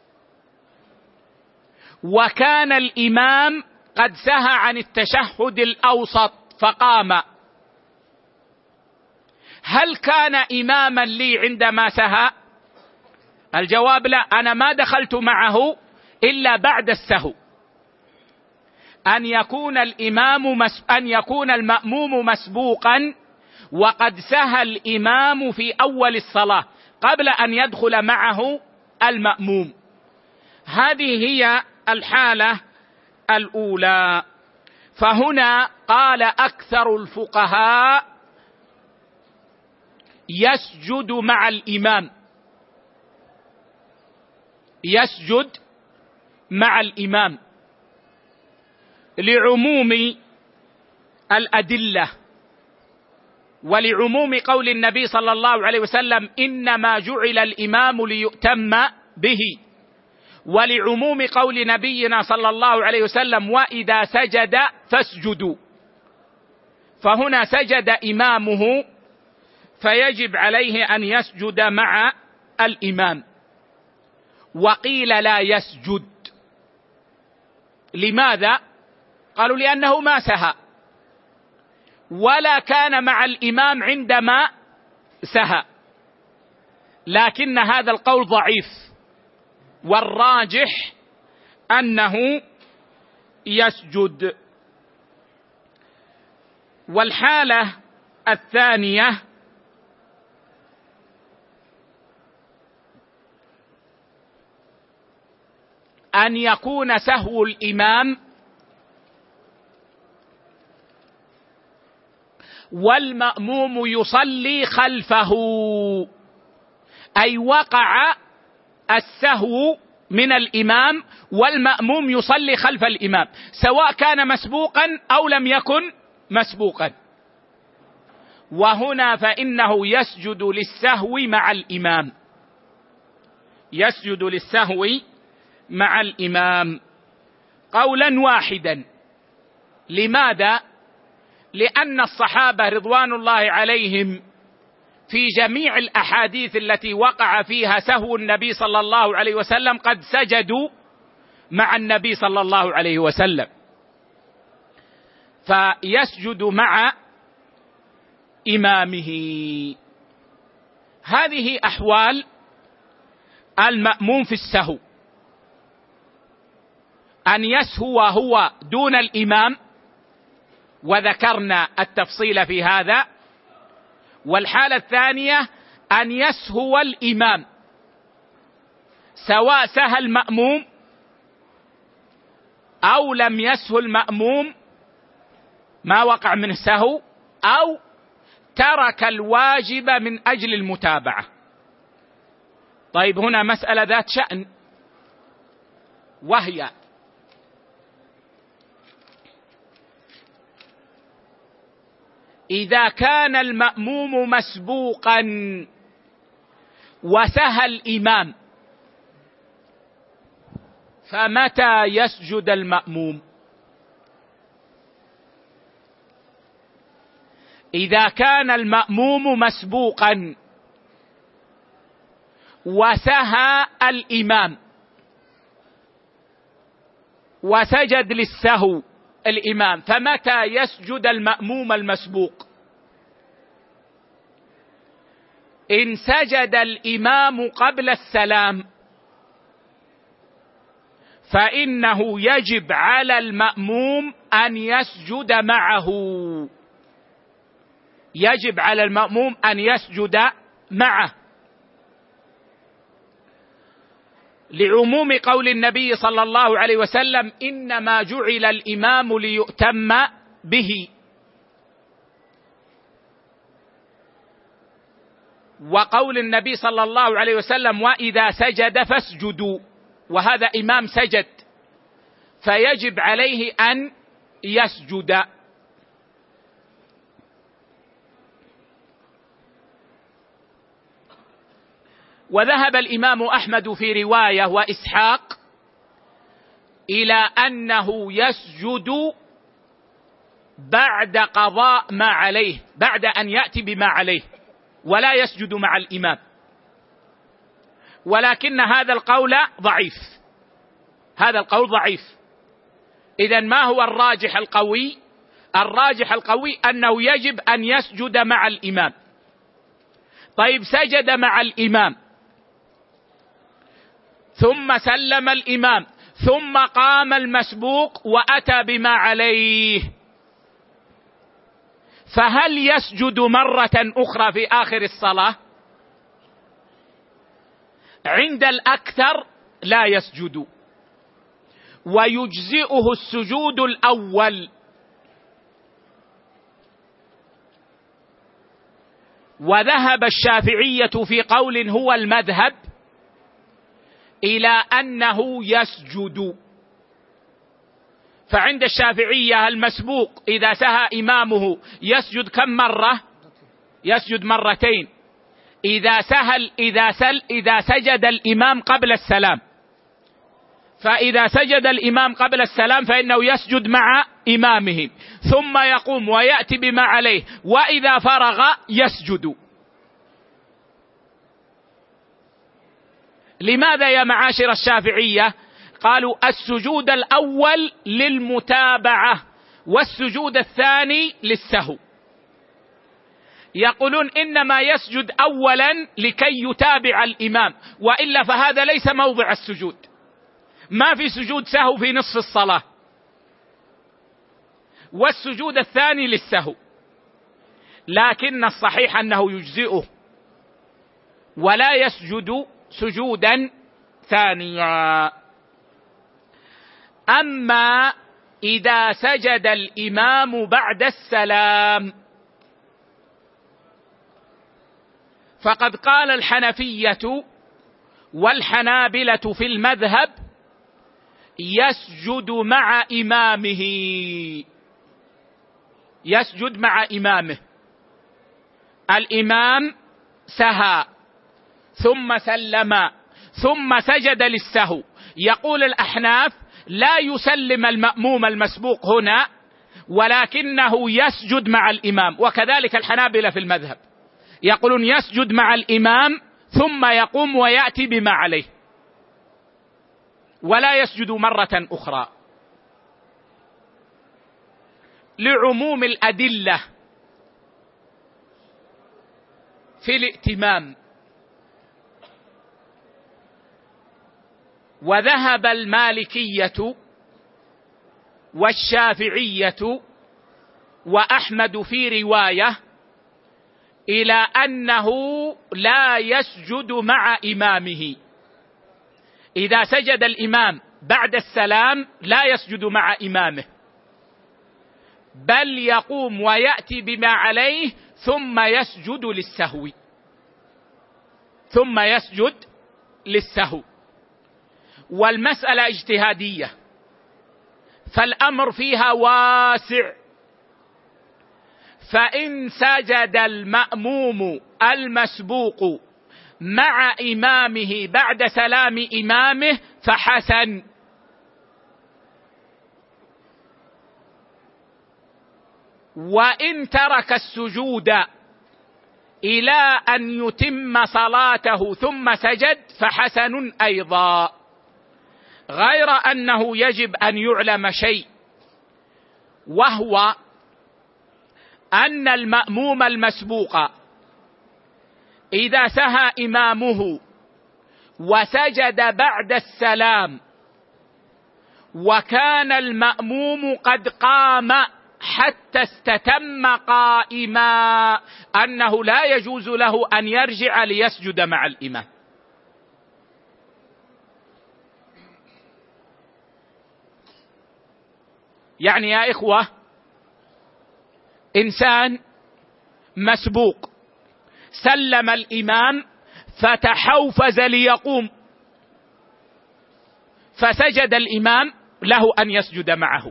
وكان الإمام قد سهى عن التشهد الأوسط فقام، هل كان إماما لي عندما سهى؟ الجواب لا، أنا ما دخلت معه إلا بعد السهو. أن يكون المأموم مسبوقا وقد سهى الإمام في أول الصلاة قبل أن يدخل معه المأموم. هذه هي الحالة الأولى. فهنا قال أكثر الفقهاء يسجد مع الإمام، يسجد مع الإمام لعموم الأدلة ولعموم قول النبي صلى الله عليه وسلم إنما جعل الإمام ليؤتم به، ولعموم قول نبينا صلى الله عليه وسلم وإذا سجد فاسجدوا. فهنا سجد إمامه فيجب عليه أن يسجد مع الإمام. وقيل لا يسجد. لماذا؟ قالوا لأنه ما سهى ولا كان مع الإمام عندما سهى، لكن هذا القول ضعيف، والراجح أنه يسجد. والحالة الثانية أن يكون سهو الإمام والمأموم يصلي خلفه، أي وقع السهو من الإمام والمأموم يصلي خلف الإمام، سواء كان مسبوقا أو لم يكن مسبوقا. وهنا فإنه يسجد للسهو مع الإمام، يسجد للسهو مع الإمام قولا واحدا. لماذا؟ لأن الصحابة رضوان الله عليهم في جميع الأحاديث التي وقع فيها سهو النبي صلى الله عليه وسلم قد سجدوا مع النبي صلى الله عليه وسلم، فيسجد مع إمامه. هذه أحوال المأموم في السهو، أن يسهو هو دون الإمام، وذكرنا التفصيل في هذا. والحالة الثانية أن يسهو الإمام، سواء سهى المأموم أو لم يسهو المأموم، ما وقع من السهو، أو ترك الواجب من أجل المتابعة. طيب هنا مسألة ذات شأن، وهي إذا كان المأموم مسبوقا وسهى الإمام فمتى يسجد المأموم؟ إذا كان المأموم مسبوقا وسهى الإمام وسجد للسهو الإمام، فمتى يسجد المأموم المسبوق؟ إن سجد الإمام قبل السلام فإنه يجب على المأموم أن يسجد معه، يجب على المأموم أن يسجد معه، لعموم قول النبي صلى الله عليه وسلم إنما جعل الإمام ليؤتم به. وقول النبي صلى الله عليه وسلم وإذا سجد فاسجدوا، وهذا إمام سجد فيجب عليه أن يسجد. وذهب الإمام أحمد في رواية وإسحاق إلى أنه يسجد بعد قضاء ما عليه، بعد أن يأتي بما عليه، ولا يسجد مع الإمام. ولكن هذا القول ضعيف، هذا القول ضعيف. إذن ما هو الراجح القوي؟ الراجح القوي أنه يجب أن يسجد مع الإمام. طيب سجد مع الإمام ثم سلم الإمام ثم قام المسبوق وأتى بما عليه، فهل يسجد مرة أخرى في آخر الصلاة؟ عند الأكثر لا يسجد، ويجزئه السجود الأول. وذهب الشافعية في قول هو المذهب إلى أنه يسجد. فعند الشافعية المسبوق إذا سهى إمامه يسجد كم مرة؟ يسجد مرتين. إذا سجد الإمام قبل السلام، فإذا سجد الإمام قبل السلام فإنه يسجد مع إمامه، ثم يقوم ويأتي بما عليه، وإذا فرغ يسجد. لماذا يا معاشر الشافعية؟ قالوا السجود الأول للمتابعة والسجود الثاني للسهو. يقولون إنما يسجد أولا لكي يتابع الإمام، وإلا فهذا ليس موضع السجود، ما في سجود سهو في نصف الصلاة، والسجود الثاني للسهو. لكن الصحيح أنه يجزئه ولا يسجد سجودا ثانيا. أما إذا سجد الإمام بعد السلام فقد قال الحنفية والحنابلة في المذهب يسجد مع إمامه، يسجد مع إمامه. الإمام سهى ثم سلم ثم سجد للسهو، يقول الأحناف لا يسلم المأموم المسبوق هنا، ولكنه يسجد مع الإمام. وكذلك الحنابلة في المذهب يقولون يسجد مع الإمام ثم يقوم ويأتي بما عليه، ولا يسجد مرة أخرى، لعموم الأدلة في الائتمام. وذهب المالكية والشافعية وأحمد في رواية إلى أنه لا يسجد مع إمامه. إذا سجد الإمام بعد السلام لا يسجد مع إمامه، بل يقوم ويأتي بما عليه ثم يسجد للسهو، ثم يسجد للسهو. والمسألة اجتهادية، فالأمر فيها واسع. فإن سجد المأموم المسبوق مع إمامه بعد سلام إمامه فحسن، وإن ترك السجود إلى أن يتم صلاته ثم سجد فحسن أيضا، غير أنه يجب أن يعلم شيء، وهو أن المأموم المسبوق إذا سهى إمامه وسجد بعد السلام وكان المأموم قد قام حتى استتم قائما، أنه لا يجوز له أن يرجع ليسجد مع الإمام. يعني يا إخوة، إنسان مسبوق سلم الإمام فتحوفز ليقوم فسجد الإمام، له أن يسجد معه.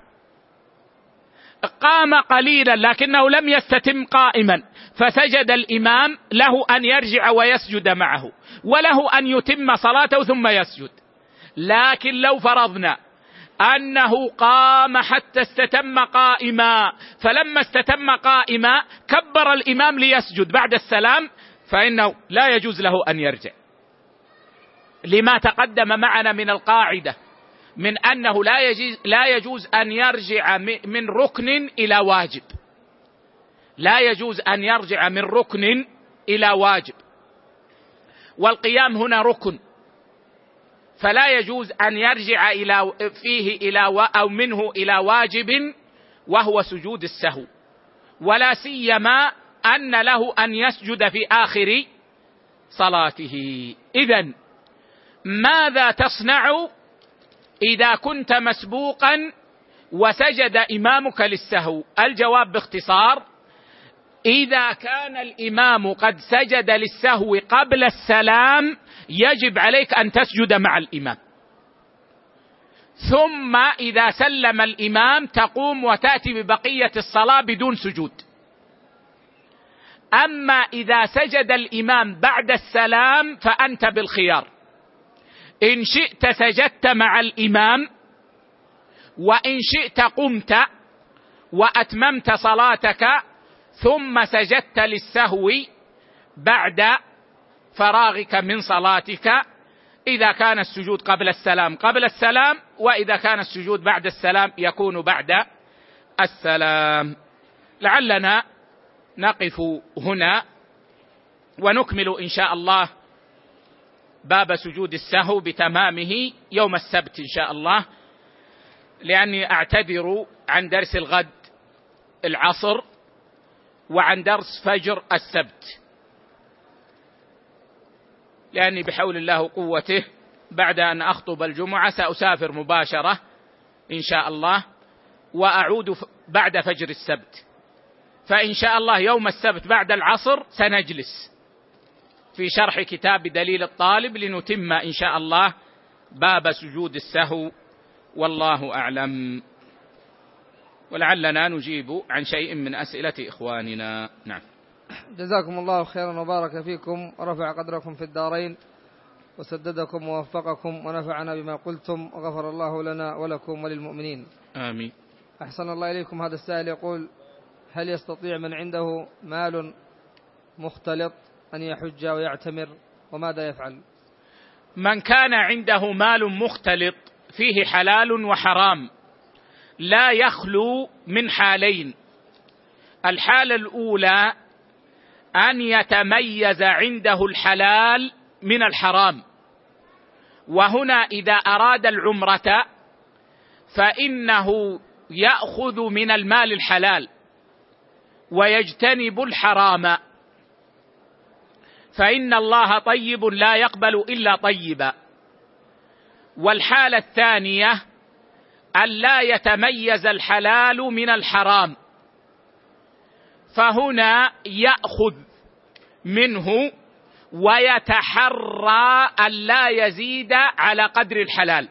قام قليلا لكنه لم يستتم قائما فسجد الإمام، له أن يرجع ويسجد معه، وله أن يتم صلاته ثم يسجد. لكن لو فرضنا أنه قام حتى استتم قائما، فلما استتم قائما كبر الإمام ليسجد بعد السلام، فإنه لا يجوز له أن يرجع، لما تقدم معنا من القاعدة من أنه لا يجوز أن يرجع من ركن إلى واجب، لا يجوز أن يرجع من ركن إلى واجب، والقيام هنا ركن، فلا يجوز أن يرجع منه إلى واجب وهو سجود السهو. ولا سيما أن له أن يسجد في آخر صلاته. إذن ماذا تصنع إذا كنت مسبوقا وسجد إمامك للسهو؟ الجواب باختصار: إذا كان الإمام قد سجد للسهو قبل السلام يجب عليك أن تسجد مع الإمام، ثم إذا سلم الإمام تقوم وتأتي ببقية الصلاة بدون سجود. أما إذا سجد الإمام بعد السلام فأنت بالخيار، إن شئت سجدت مع الإمام، وإن شئت قمت وأتممت صلاتك ثم سجدت للسهو بعد فراغك من صلاتك، إذا كان السجود قبل السلام، وإذا كان السجود بعد السلام يكون بعد السلام. لعلنا نقف هنا ونكمل إن شاء الله باب سجود السهو بتمامه يوم السبت إن شاء الله، لأني أعتذر عن درس الغد العصر وعن درس فجر السبت، لأني بحول الله وقوته بعد أن أخطب الجمعة سأسافر مباشرة إن شاء الله، وأعود بعد فجر السبت، فإن شاء الله يوم السبت بعد العصر سنجلس في شرح كتاب دليل الطالب لنتم إن شاء الله باب سجود السهو، والله أعلم. ولعلنا نجيب عن شيء من أسئلة إخواننا. نعم. جزاكم الله خيرا وبارك فيكم ورفع قدركم في الدارين وسددكم ووفقكم ونفعنا بما قلتم، وغفر الله لنا ولكم وللمؤمنين. آمين. أحسن الله إليكم. هذا السائل يقول: هل يستطيع من عنده مال مختلط أن يحج ويعتمر، وماذا يفعل؟ من كان عنده مال مختلط فيه حلال وحرام لا يخلو من حالين: الحالة الأولى أن يتميز عنده الحلال من الحرام، وهنا إذا أراد العمرة فإنه يأخذ من المال الحلال ويجتنب الحرام، فإن الله طيب لا يقبل إلا طيبا. والحالة الثانية أن لا يتميز الحلال من الحرام، فهنا يأخذ منه ويتحرى أن لا يزيد على قدر الحلال،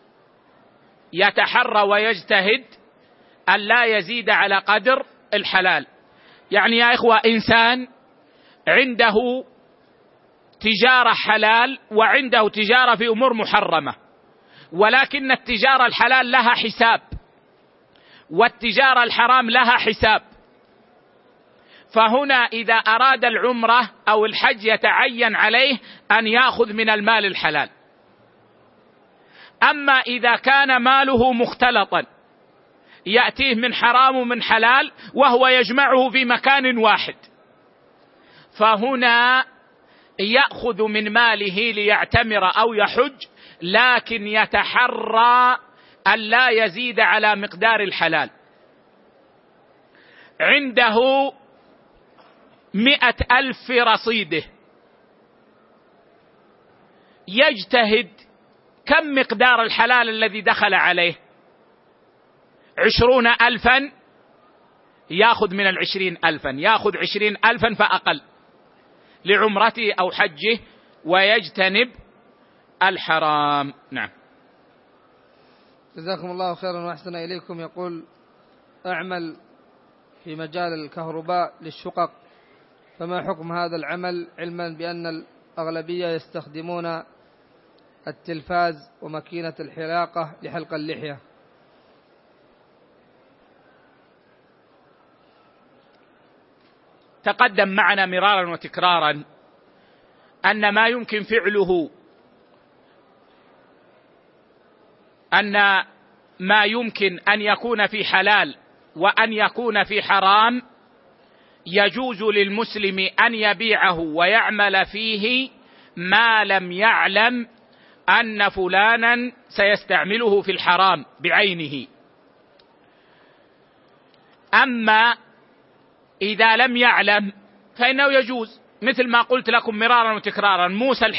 يتحرى ويجتهد أن لا يزيد على قدر الحلال. يعني يا إخوة، إنسان عنده تجارة حلال وعنده تجارة في أمور محرمة، ولكن التجارة الحلال لها حساب والتجارة الحرام لها حساب، فهنا إذا أراد العمرة أو الحج يتعين عليه أن يأخذ من المال الحلال. أما إذا كان ماله مختلطا يأتيه من حرام ومن حلال وهو يجمعه في مكان واحد، فهنا يأخذ من ماله ليعتمر أو يحج، لكن يتحرى أن لا يزيد على مقدار الحلال. عنده 100,000 في رصيده، يجتهد كم مقدار الحلال الذي دخل عليه؟ 20,000، يأخذ من 20,000 يأخذ 20,000 فأقل لعمرته أو حجه، ويجتنب الحرام. نعم. جزاكم الله خيرا وأحسن إليكم. يقول: أعمل في مجال الكهرباء للشقق، فما حكم هذا العمل علما بأن الأغلبية يستخدمون التلفاز وماكينة الحلاقة لحلق اللحية؟ تقدم معنا مرارا وتكرارا أن ما يمكن فعله، أن ما يمكن أن يكون في حلال وأن يكون في حرام يجوز للمسلم أن يبيعه ويعمل فيه ما لم يعلم أن فلانا سيستعمله في الحرام بعينه. أما إذا لم يعلم فإنه يجوز، مثل ما قلت لكم مرارا وتكرارا.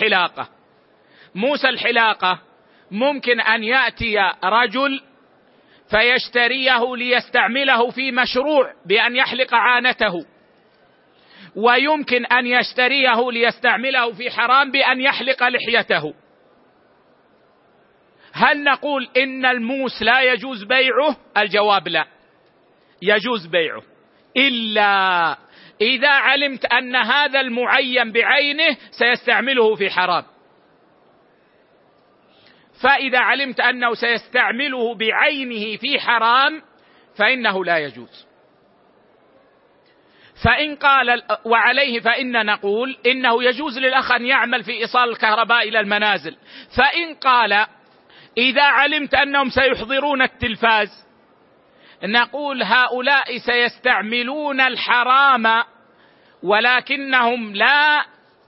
موسى الحلاقة ممكن أن يأتي رجل فيشتريه ليستعمله في مشروع بأن يحلق عانته، ويمكن أن يشتريه ليستعمله في حرام بأن يحلق لحيته. هل نقول إن الموس لا يجوز بيعه؟ الجواب لا، يجوز بيعه، إلا إذا علمت أن هذا المعين بعينه سيستعمله في حرام. فإذا علمت أنه سيستعمله بعينه في حرام فإنه لا يجوز. فإن قال وعليه فإن نقول إنه يجوز للأخ أن يعمل في إيصال الكهرباء إلى المنازل. فإن قال إذا علمت أنهم سيحضرون التلفاز، نقول هؤلاء سيستعملون الحرام، ولكنهم لا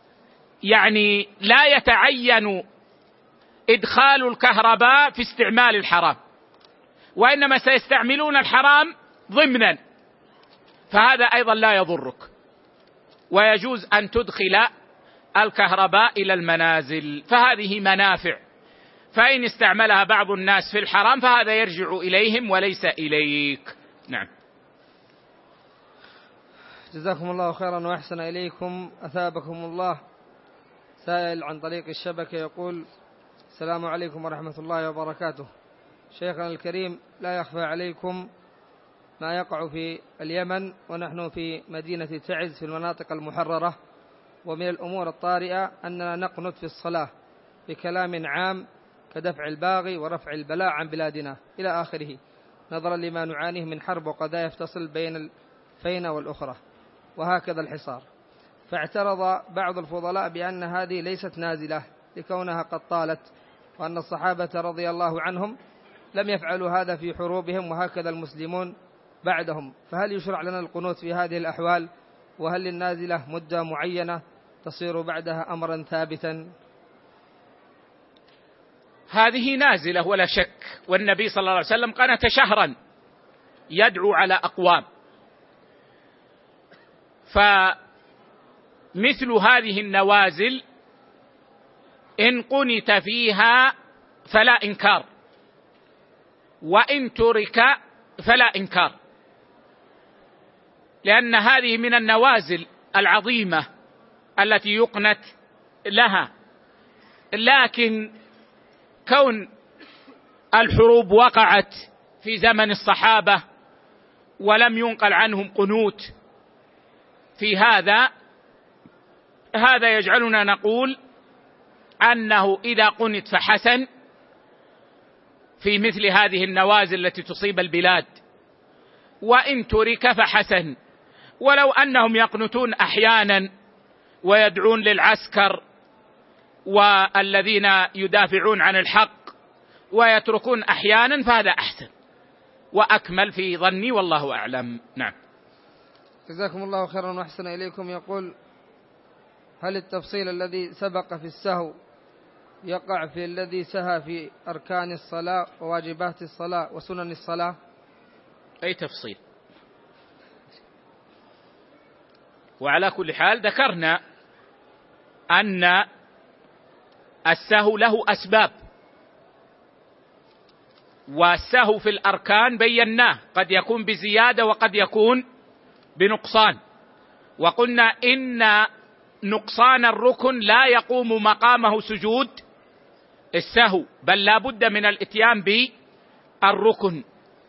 يتعين إدخال الكهرباء في استعمال الحرام، وإنما سيستعملون الحرام ضمنا، فهذا أيضا لا يضرك، ويجوز أن تدخل الكهرباء إلى المنازل، فهذه منافع. فإن استعملها بعض الناس في الحرام فهذا يرجع إليهم وليس إليك. نعم. جزاكم الله خيرا وأحسن إليكم، أثابكم الله. سائل عن طريق الشبكة يقول: السلام عليكم ورحمة الله وبركاته. شيخنا الكريم، لا يخفى عليكم ما يقع في اليمن، ونحن في مدينة تعز في المناطق المحررة، ومن الأمور الطارئة أننا نقنت في الصلاة بكلام عام كدفع الباغي ورفع البلاء عن بلادنا إلى آخره، نظرا لما نعانيه من حرب وقضايا يفتصل بين الفينة والأخرى، وهكذا الحصار. فاعترض بعض الفضلاء بأن هذه ليست نازلة لكونها قد طالت، وأن الصحابة رضي الله عنهم لم يفعلوا هذا في حروبهم، وهكذا المسلمون بعدهم. فهل يشرع لنا القنوت في هذه الأحوال؟ وهل للنازلة مدة معينة تصير بعدها أمرا ثابتا؟ هذه نازلة ولا شك، والنبي صلى الله عليه وسلم قنت شهرا يدعو على أقوام. فمثل هذه النوازل إن قنت فيها فلا إنكار، وإن ترك فلا إنكار، لأن هذه من النوازل العظيمة التي يقنت لها. لكن كون الحروب وقعت في زمن الصحابة ولم ينقل عنهم قنوت في هذا يجعلنا نقول أنه إذا قنت فحسن في مثل هذه النوازل التي تصيب البلاد، وإن ترك فحسن. ولو أنهم يقنتون أحيانا ويدعون للعسكر والذين يدافعون عن الحق ويتركون أحيانا فهذا أحسن وأكمل في ظني، والله أعلم. نعم. جزاكم الله خيرا وأحسن إليكم. يقول: هل التفصيل الذي سبق في السهو يقع في الذي سهى في أركان الصلاة وواجبات الصلاة وسنن الصلاة؟ أي تفصيل؟ وعلى كل حال ذكرنا أن السهو له أسباب، والسهو في الأركان بيناه قد يكون بزيادة وقد يكون بنقصان، وقلنا إن نقصان الركن لا يقوم مقامه سجود السهو، بل لا بد من الاتيان بالركن.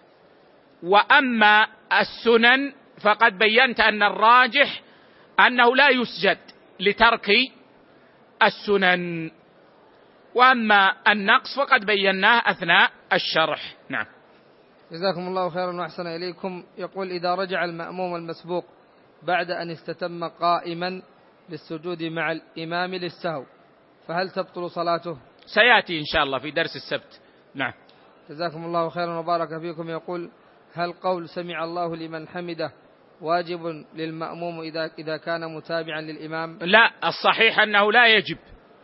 وأما السنن فقد بينت أن الراجح أنه لا يسجد لترك السنن، وأما النقص فقد بيناه أثناء الشرح. نعم. جزاكم الله خيرا وأحسن إليكم. يقول: إذا رجع المأموم المسبوق بعد أن استتم قائما للسجود مع الإمام للسهو فهل تبطل صلاته؟ سيأتي إن شاء الله في درس السبت. نعم. جزاكم الله خيرا وبارك فيكم. يقول: هل قول سمع الله لمن حمده واجب للمأموم إذا كان متابعا للإمام؟ لا، الصحيح أنه لا يجب،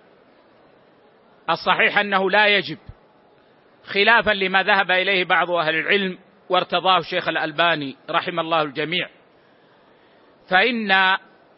الصحيح أنه لا يجب، خلافا لما ذهب إليه بعض أهل العلم وارتضاه الشيخ الألباني رحم الله الجميع. فإن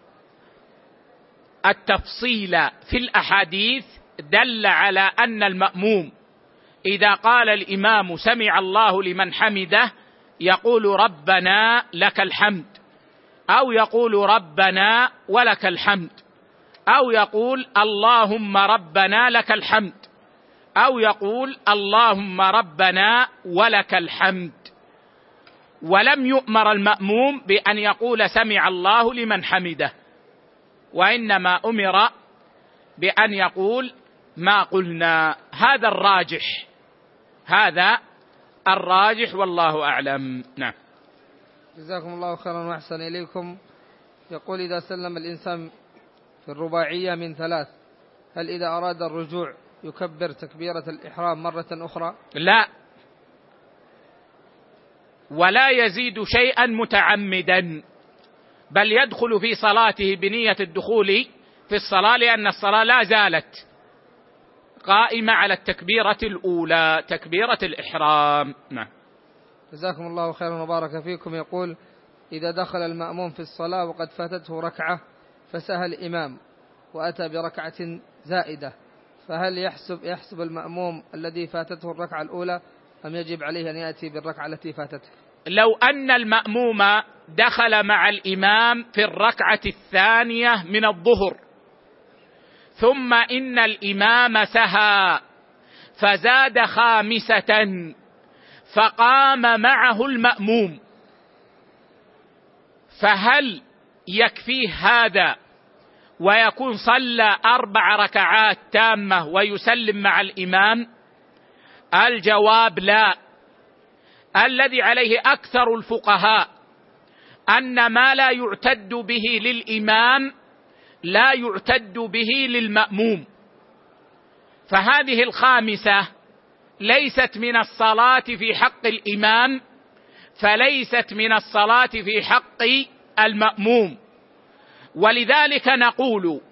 التفصيل في الأحاديث دل على أن المأموم إذا قال الإمام سمع الله لمن حمده يقول ربنا لك الحمد، أو يقول ربنا ولك الحمد، أو يقول اللهم ربنا لك الحمد، أو يقول اللهم ربنا ولك الحمد. ولم يؤمر المأموم بأن يقول سمع الله لمن حمده، وإنما أمر بأن يقول ما قلنا. هذا الراجح، هذا الراجح والله أعلم. نعم. جزاكم الله خيرا وأحسن إليكم. يقول إذا سلم الإنسان في الرباعية من 3 هل إذا أراد الرجوع يكبر تكبيرة الإحرام مرة أخرى؟ لا، ولا يزيد شيئا متعمدا، بل يدخل في صلاته بنية الدخول في الصلاة، لأن الصلاة لا زالت قائمة على التكبيرة الأولى، تكبيرة الإحرام. نعم. جزاكم الله خيرا وبارك فيكم. يقول إذا دخل المأموم في الصلاة وقد فاتته ركعة فسهى الإمام وأتى بركعة زائدة، فهل يحسب المأموم الذي فاتته الركعة الأولى أم يجب عليه أن يأتي بالركعة التي فاتته؟ لو أن المأموم دخل مع الإمام في الركعة الثانية من الظهر، ثم إن الإمام سهى فزاد خامسة فقام معه المأموم، فهل يكفيه هذا ويكون صلى 4 ركعات تامة ويسلم مع الإمام؟ الجواب لا. الذي عليه أكثر الفقهاء أن ما لا يعتد به للإمام لا يعتد به للمأموم، فهذه الخامسة ليست من الصلاة في حق الإمام، فليست من الصلاة في حق المأموم. ولذلك نقول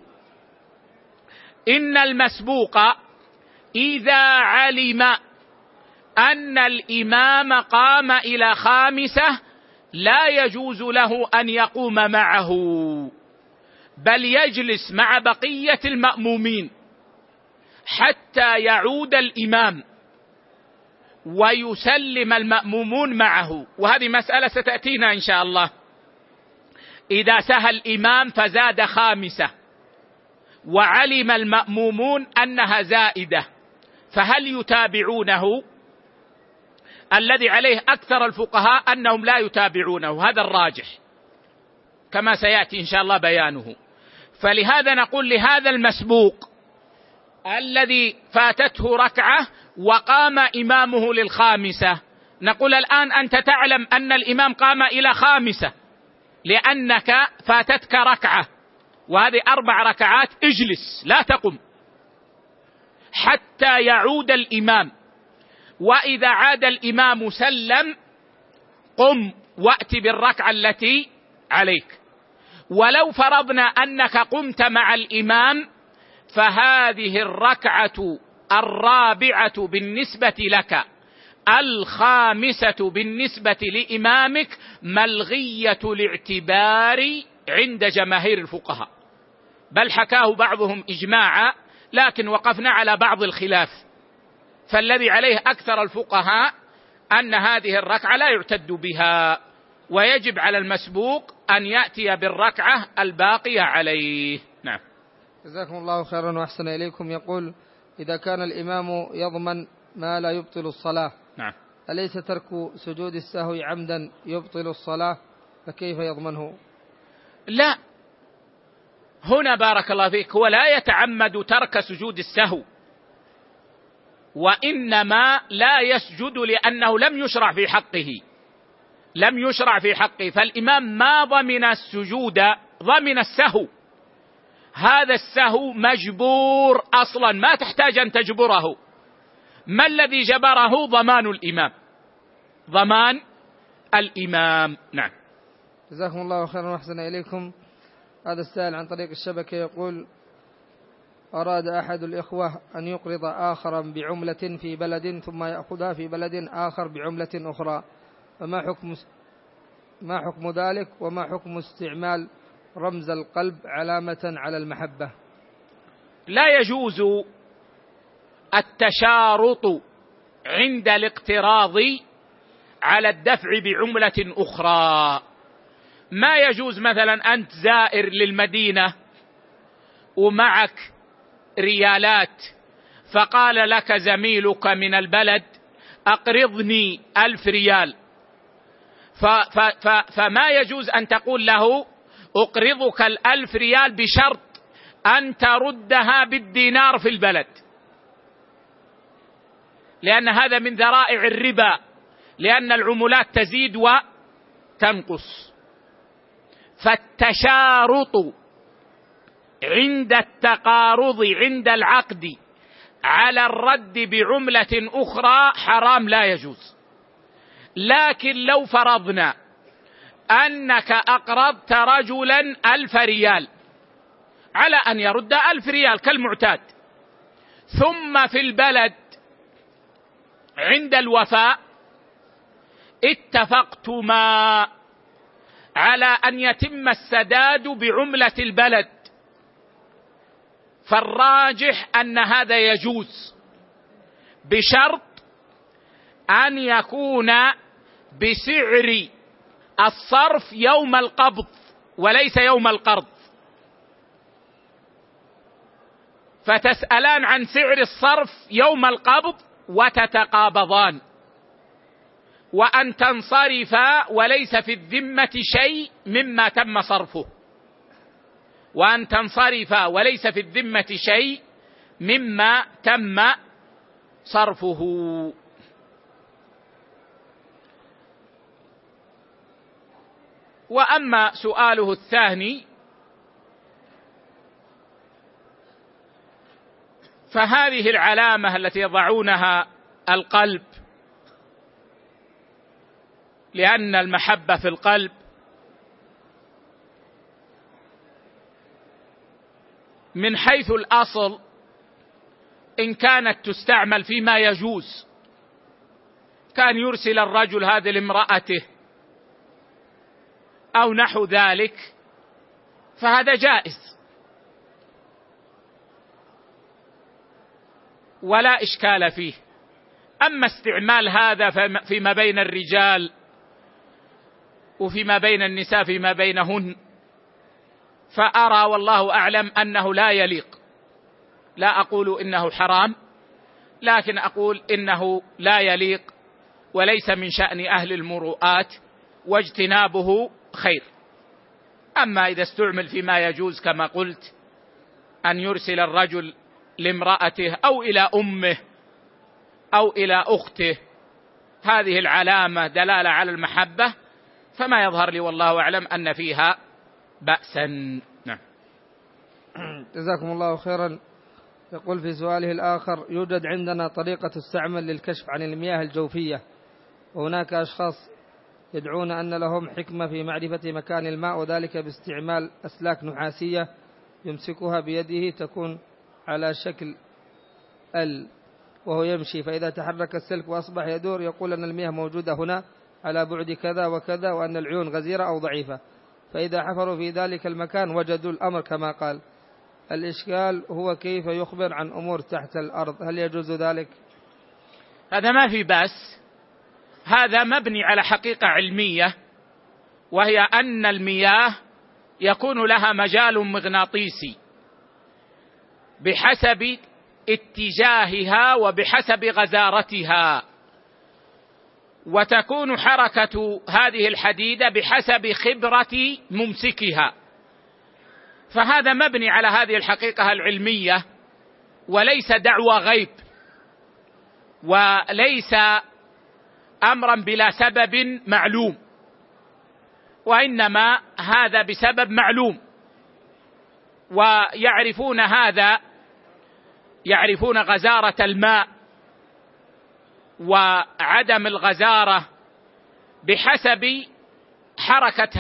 إن المسبوق إذا علم أن الإمام قام إلى خامسة لا يجوز له أن يقوم معه، بل يجلس مع بقية المأمومين حتى يعود الإمام ويسلم المأمومون معه. وهذه مسألة ستأتينا إن شاء الله. إذا سهى الإمام فزاد خامسة وعلم المأمومون أنها زائدة، فهل يتابعونه؟ الذي عليه أكثر الفقهاء أنهم لا يتابعونه، هذا الراجح كما سيأتي إن شاء الله بيانه. فلهذا نقول لهذا المسبوق الذي فاتته ركعة وقام إمامه للخامسة، نقول الآن أنت تعلم أن الإمام قام إلى خامسة لأنك فاتتك ركعة وهذه 4 ركعات، اجلس لا تقم حتى يعود الإمام، وإذا عاد الإمام سلم قم وأت بالركعة التي عليك. ولو فرضنا أنك قمت مع الإمام فهذه الركعة الرابعة بالنسبة لك، الخامسة بالنسبة لإمامك، ملغية الاعتبار عند جماهير الفقهاء، بل حكاه بعضهم إجماعا، لكن وقفنا على بعض الخلاف. فالذي عليه أكثر الفقهاء أن هذه الركعة لا يعتد بها، ويجب على المسبوق أن يأتي بالركعة الباقية عليه. نعم. جزاكم الله خيرا وأحسن إليكم. يقول إذا كان الإمام يضمن ما لا يبطل الصلاة، نعم، أليس ترك سجود السهو عمدا يبطل الصلاة؟ فكيف يضمنه؟ لا، هنا بارك الله فيك هو لا يتعمد ترك سجود السهو، وإنما لا يسجد لأنه لم يشرع في حقه، لم يشرع في حقه، فالإمام ما ضمن السجود، ضمن السهو. هذا السهو مجبور أصلا، ما تحتاج أن تجبره. ما الذي جبره؟ ضمان الإمام، ضمان الإمام. نعم. جزاكم الله خيرا وأحسن إليكم. هذا السائل عن طريق الشبكة يقول أراد أحد الإخوة أن يقرض آخرا بعملة في بلد ثم يأخذها في بلد آخر بعملة أخرى، فما حكم ما حكم ذلك؟ وما حكم استعمال رمز القلب علامة على المحبة؟ لا يجوز التشارط عند الاقتراض على الدفع بعملة أخرى. ما يجوز مثلا أنت زائر للمدينة ومعك ريالات، فقال لك زميلك من البلد أقرضني 1000 ريال، فما يجوز أن تقول له أقرضك 1000 ريال بشرط أن تردها بالدينار في البلد، لأن هذا من ذرائع الربا، لأن العملات تزيد وتنقص. فالتشارط عند التقارض عند العقد على الرد بعملة أخرى حرام، لا يجوز. لكن لو فرضنا أنك أقرضت رجلا 1000 ريال على أن يرد 1000 ريال كالمعتاد، ثم في البلد عند الوفاء اتفقتما على أن يتم السداد بعملة البلد، فالراجح أن هذا يجوز بشرط أن يكون بسعر الصرف يوم القبض وليس يوم القرض. فتسألان عن سعر الصرف يوم القبض وتتقابضان، وأن تنصرفا وليس في الذمة شيء مما تم صرفه، وأن تنصرفا وليس في الذمة شيء مما تم صرفه. وأما سؤاله الثاني فهذه العلامة التي يضعونها القلب، لأن المحبة في القلب من حيث الأصل إن كانت تستعمل فيما يجوز، كان يرسل الرجل هذا لامرأته أو نحو ذلك، فهذا جائز ولا إشكال فيه. أما استعمال هذا فيما بين الرجال وفيما بين النساء فيما بينهن، فأرى والله أعلم أنه لا يليق. لا أقول إنه حرام، لكن أقول إنه لا يليق وليس من شأن أهل المروءات، واجتنابه خير. أما إذا استعمل فيما يجوز كما قلت، أن يرسل الرجل لامرأته أو إلى أمه أو إلى أخته، هذه العلامة دلالة على المحبة، فما يظهر لي والله أعلم أن فيها بأسا. نعم. جزاكم الله خيرا. يقول في سؤاله الآخر: يوجد عندنا طريقة تستعمل للكشف عن المياه الجوفية، وهناك أشخاص يدعون أن لهم حكمة في معرفة مكان الماء، وذلك باستعمال أسلاك نحاسية يمسكها بيده تكون على شكل وهو يمشي، فإذا تحرك السلك وأصبح يدور يقول أن المياه موجودة هنا على بعد كذا وكذا، وأن العيون غزيرة أو ضعيفة، فإذا حفروا في ذلك المكان وجدوا الأمر كما قال. الإشكال هو كيف يخبر عن أمور تحت الأرض، هل يجوز ذلك؟ هذا ما في بأس، هذا مبني على حقيقة علمية، وهي أن المياه يكون لها مجال مغناطيسي بحسب اتجاهها وبحسب غزارتها، وتكون حركة هذه الحديدة بحسب خبرة ممسكها، فهذا مبني على هذه الحقيقة العلمية، وليس دعوى غيب، وليس أمرا بلا سبب معلوم، وإنما هذا بسبب معلوم، ويعرفون هذا، يعرفون غزارة الماء وعدم الغزارة بحسب حركة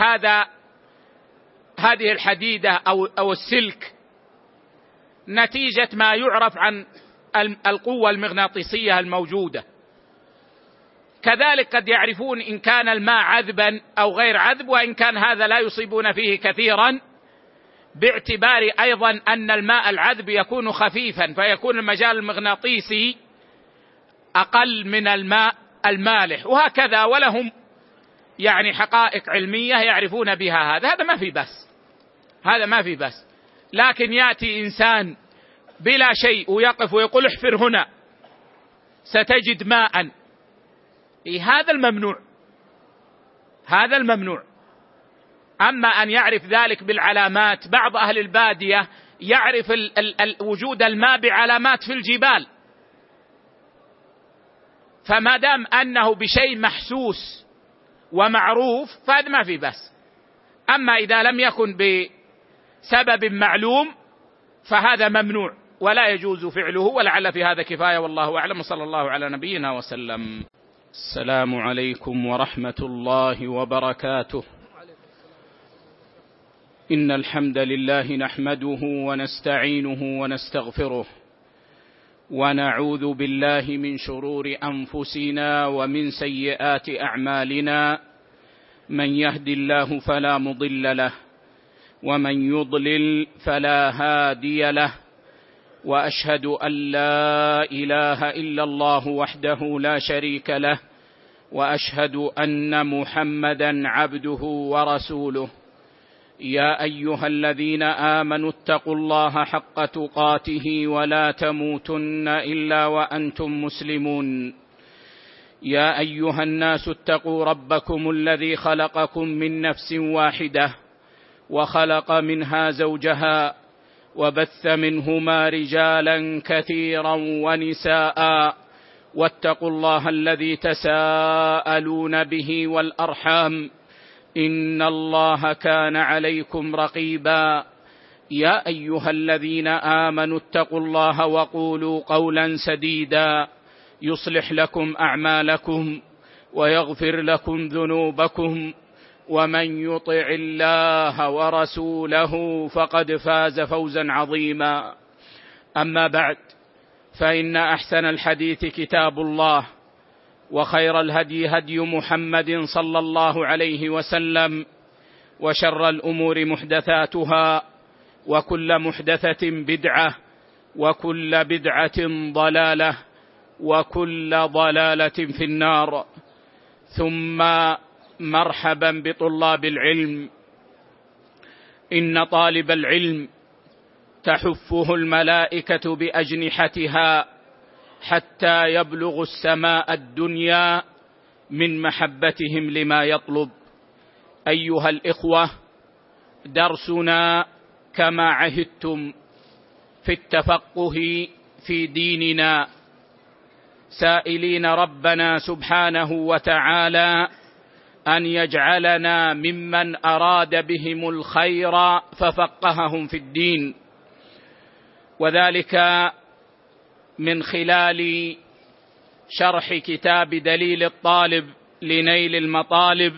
هذه الحديدة أو السلك، نتيجة ما يعرف عن القوة المغناطيسية الموجودة. كذلك قد يعرفون إن كان الماء عذبا أو غير عذب، وإن كان هذا لا يصيبون فيه كثيرا، باعتبار أيضا أن الماء العذب يكون خفيفا فيكون المجال المغناطيسي أقل من الماء المالح، وهكذا. ولهم يعني حقائق علمية يعرفون بها هذا ما في بس، هذا ما في بس. لكن يأتي إنسان بلا شيء ويقف ويقول احفر هنا ستجد ماء، هذا الممنوع، هذا الممنوع. أما أن يعرف ذلك بالعلامات، بعض أهل البادية يعرف وجود الماء بعلامات في الجبال، فما دام أنه بشيء محسوس ومعروف فهذا ما في بس. أما إذا لم يكن بسبب معلوم فهذا ممنوع ولا يجوز فعله، ولعل في هذا كفاية، والله أعلم، صلى الله على نبينا وسلم. السلام عليكم ورحمة الله وبركاته. إن الحمد لله نحمده ونستعينه ونستغفره، ونعوذ بالله من شرور أنفسنا ومن سيئات أعمالنا، من يهد الله فلا مضل له ومن يضلل فلا هادي له، وأشهد أن لا إله إلا الله وحده لا شريك له، وأشهد أن محمدا عبده ورسوله. يا أيها الذين آمنوا اتقوا الله حق تقاته ولا تموتن إلا وأنتم مسلمون. يا أيها الناس اتقوا ربكم الذي خلقكم من نفس واحدة وخلق منها زوجها وبث منهما رجالا كثيرا ونساء، واتقوا الله الذي تساءلون به والأرحام، إن الله كان عليكم رقيبا. يا أيها الذين آمنوا اتقوا الله وقولوا قولا سديدا يصلح لكم أعمالكم ويغفر لكم ذنوبكم، ومن يطع الله ورسوله فقد فاز فوزا عظيما. أما بعد، فإن أحسن الحديث كتاب الله، وخير الهدي هدي محمد صلى الله عليه وسلم، وشر الأمور محدثاتها، وكل محدثة بدعة، وكل بدعة ضلالة، وكل ضلالة في النار. ثم مرحبا بطلاب العلم. إن طالب العلم تحفه الملائكة بأجنحتها حتى يبلغ السماء الدنيا من محبتهم لما يطلب. أيها الإخوة، درسنا كما عهدتم في التفقه في ديننا، سائلين ربنا سبحانه وتعالى أن يجعلنا ممن أراد بهم الخير ففقههم في الدين، وذلك من خلال شرح كتاب دليل الطالب لنيل المطالب.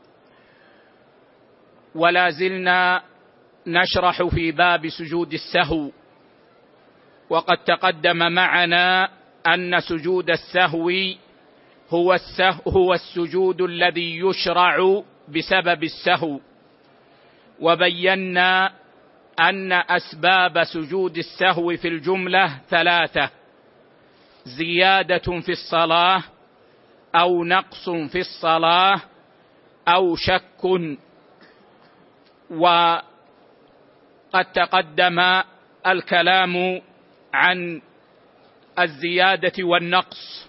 ولا زلنا نشرح في باب سجود السهو، وقد تقدم معنا أن سجود السهو هو السجود الذي يشرع بسبب السهو، وبينا أن أسباب سجود السهو في الجملة ثلاثة: زيادة في الصلاة، أو نقص في الصلاة، أو شك. وقد تقدم الكلام عن الزيادة والنقص،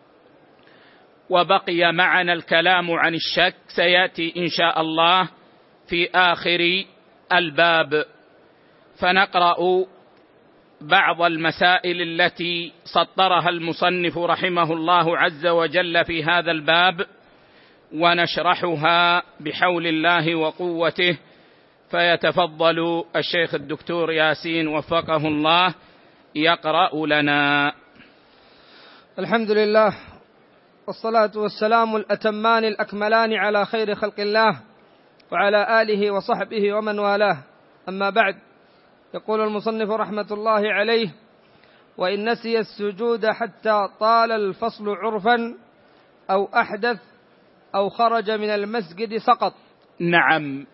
وبقي معنا الكلام عن الشك، سيأتي إن شاء الله في آخر الباب. فنقرأ بعض المسائل التي سطرها المصنف رحمه الله عز وجل في هذا الباب، ونشرحها بحول الله وقوته. فيتفضل الشيخ الدكتور ياسين وفقه الله يقرأ لنا. الحمد لله، والصلاة والسلام الأتمان الأكملان على خير خلق الله وعلى آله وصحبه ومن والاه. أما بعد، يقول المصنف رحمة الله عليه: وإن نسي السجود حتى طال الفصل عرفا أو أحدث أو خرج من المسجد سقط. نعم،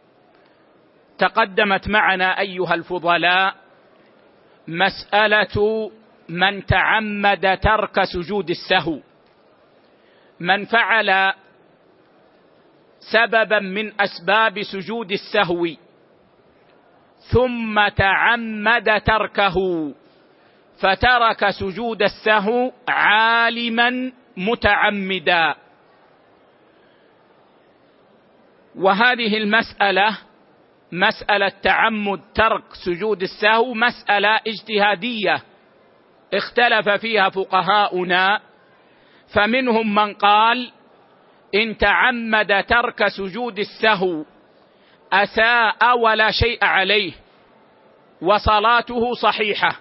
تقدمت معنا أيها الفضلاء مسألة من تعمد ترك سجود السهو، من فعل سببا من أسباب سجود السهو ثم تعمد تركه، فترك سجود السهو عالما متعمدا. وهذه المسألة، مسألة تعمد ترك سجود السهو، مسألة اجتهادية اختلف فيها فقهاؤنا، فمنهم من قال إن تعمد ترك سجود السهو أساء ولا شيء عليه وصلاته صحيحة،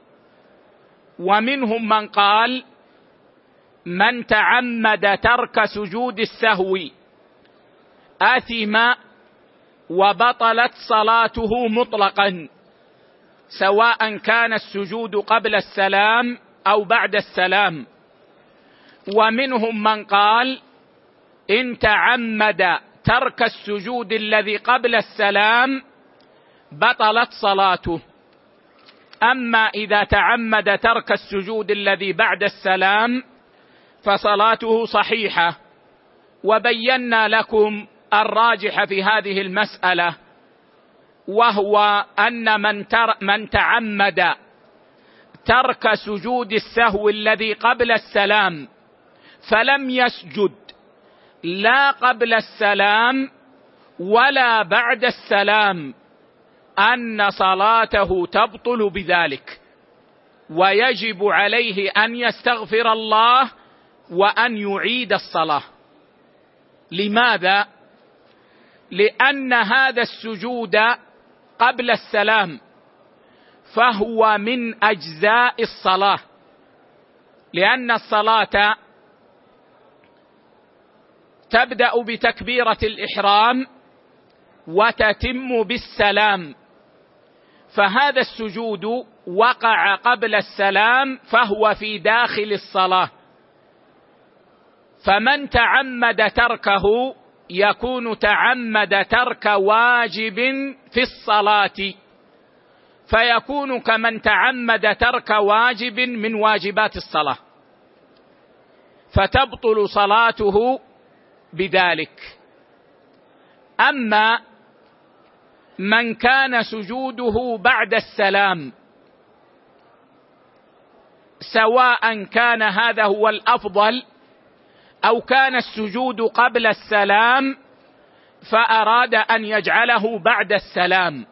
ومنهم من قال من تعمد ترك سجود السهو آثم وبطلت صلاته مطلقا، سواء كان السجود قبل السلام أو بعد السلام. ومنهم من قال إن تعمد ترك السجود الذي قبل السلام بطلت صلاته، أما إذا تعمد ترك السجود الذي بعد السلام فصلاته صحيحة. وبينا لكم الراجح في هذه المسألة، وهو أن من تعمد ترك سجود السهو الذي قبل السلام فلم يسجد لا قبل السلام ولا بعد السلام، أن صلاته تبطل بذلك، ويجب عليه أن يستغفر الله وأن يعيد الصلاة. لماذا؟ لأن هذا السجود قبل السلام فهو من أجزاء الصلاة، لأن الصلاة تبدأ بتكبيرة الإحرام وتتم بالسلام، فهذا السجود وقع قبل السلام فهو في داخل الصلاة، فمن تعمد تركه يكون تعمد ترك واجب في الصلاة، فيكون كمن تعمد ترك واجب من واجبات الصلاة، فتبطل صلاته بذلك. أما من كان سجوده بعد السلام، سواء كان هذا هو الأفضل أو كان السجود قبل السلام فأراد أن يجعله بعد السلام،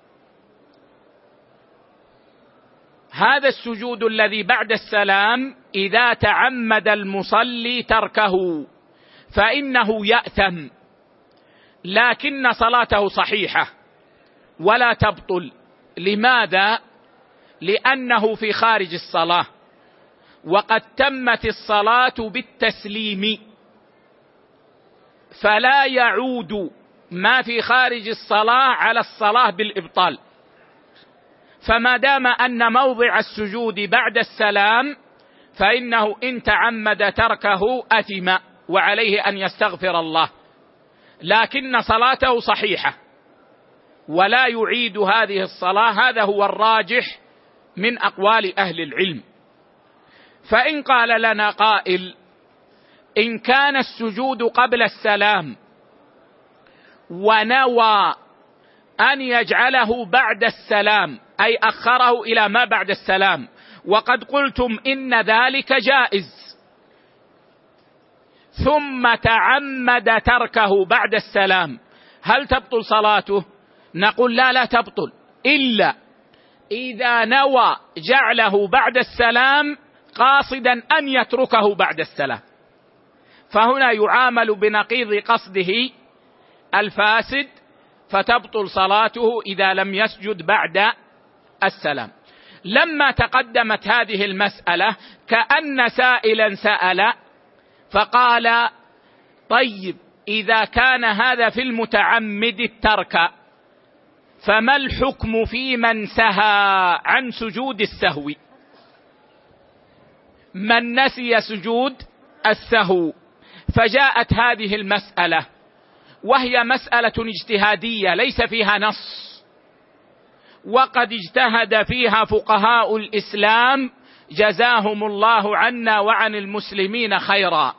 هذا السجود الذي بعد السلام إذا تعمد المصلي تركه فإنه يأثم، لكن صلاته صحيحة ولا تبطل. لماذا؟ لأنه في خارج الصلاة، وقد تمت الصلاة بالتسليم، فلا يعود ما في خارج الصلاة على الصلاة بالإبطال. فما دام أن موضع السجود بعد السلام فإنه إن تعمد تركه أثم وعليه أن يستغفر الله، لكن صلاته صحيحة ولا يعيد هذه الصلاة. هذا هو الراجح من أقوال أهل العلم. فإن قال لنا قائل إن كان السجود قبل السلام ونوى أن يجعله بعد السلام، أي أخره إلى ما بعد السلام، وقد قلتم إن ذلك جائز، ثم تعمد تركه بعد السلام، هل تبطل صلاته؟ نقول لا تبطل، إلا إذا نوى جعله بعد السلام قاصدا أن يتركه بعد السلام، فهنا يعامل بنقيض قصده الفاسد، فتبطل صلاته إذا لم يسجد بعد السلام. لما تقدمت هذه المسألة كأن سائلا سأل فقال طيب إذا كان هذا في المتعمد الترك فما الحكم في من سهى عن سجود السهو؟ من نسي سجود السهو. فجاءت هذه المسألة وهي مسألة اجتهادية ليس فيها نص، وقد اجتهد فيها فقهاء الإسلام جزاهم الله عنا وعن المسلمين خيرا.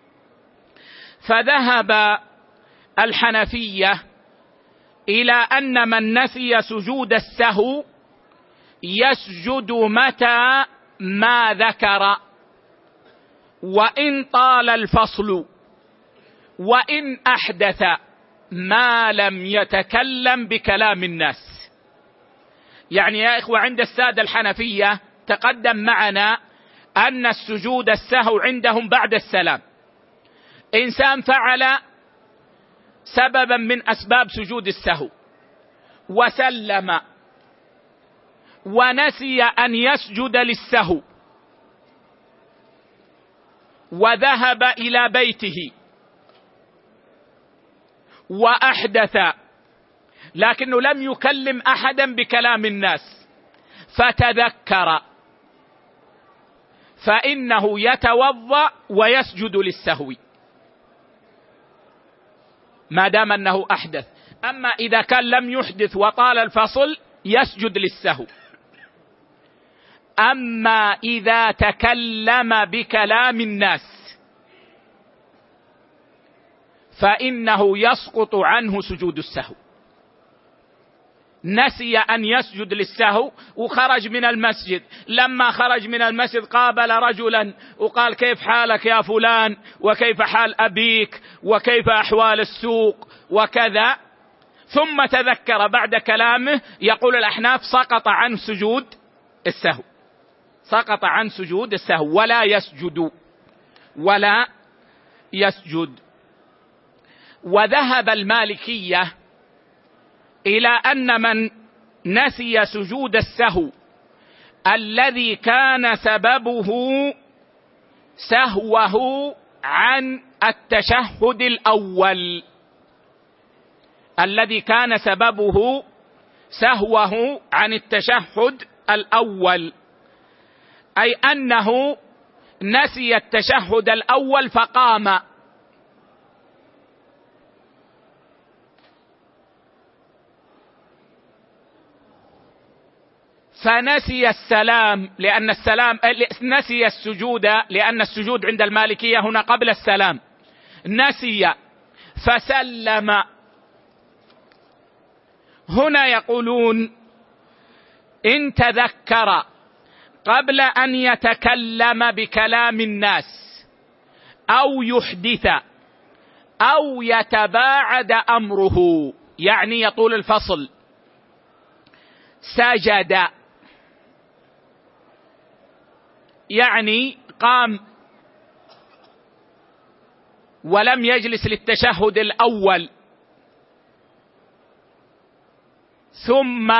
فذهب الحنفية إلى أن من نسي سجود السهو يسجد متى ما ذكر، وإن طال الفصل، وإن أحدث ما لم يتكلم بكلام الناس. يعني يا إخوة عند السادة الحنفية تقدم معنا أن السجود السهو عندهم بعد السلام. إنسان فعل سببا من أسباب سجود السهو وسلم ونسي أن يسجد للسهو وذهب إلى بيته وأحدث، لكنه لم يكلم أحدا بكلام الناس فتذكر، فإنه يتوضأ ويسجد للسهو ما دام أنه أحدث. أما إذا كان لم يحدث وطال الفصل يسجد للسهو. أما إذا تكلم بكلام الناس فإنه يسقط عنه سجود السهو. نسي أن يسجد للسهو وخرج من المسجد، لما خرج من المسجد قابل رجلا وقال كيف حالك يا فلان، وكيف حال أبيك، وكيف أحوال السوق وكذا، ثم تذكر بعد كلامه، يقول الأحناف سقط عن سجود السهو، سقط عن سجود السهو ولا يسجد. وذهب المالكية إلى أن من نسي سجود السهو الذي كان سببه سهوه عن التشهد الأول، الذي كان سببه سهوه عن التشهد الأول، أي أنه نسي التشهد الأول فقام فنسي السلام، لأن السلام نسي السجود، لأن السجود عند المالكية هنا قبل السلام، نسي فسلم. هنا يقولون إن تذكر قبل أن يتكلم بكلام الناس أو يحدث أو يتباعد أمره، يعني يطول الفصل، سجد، يعني قام ولم يجلس للتشهد الأول، ثم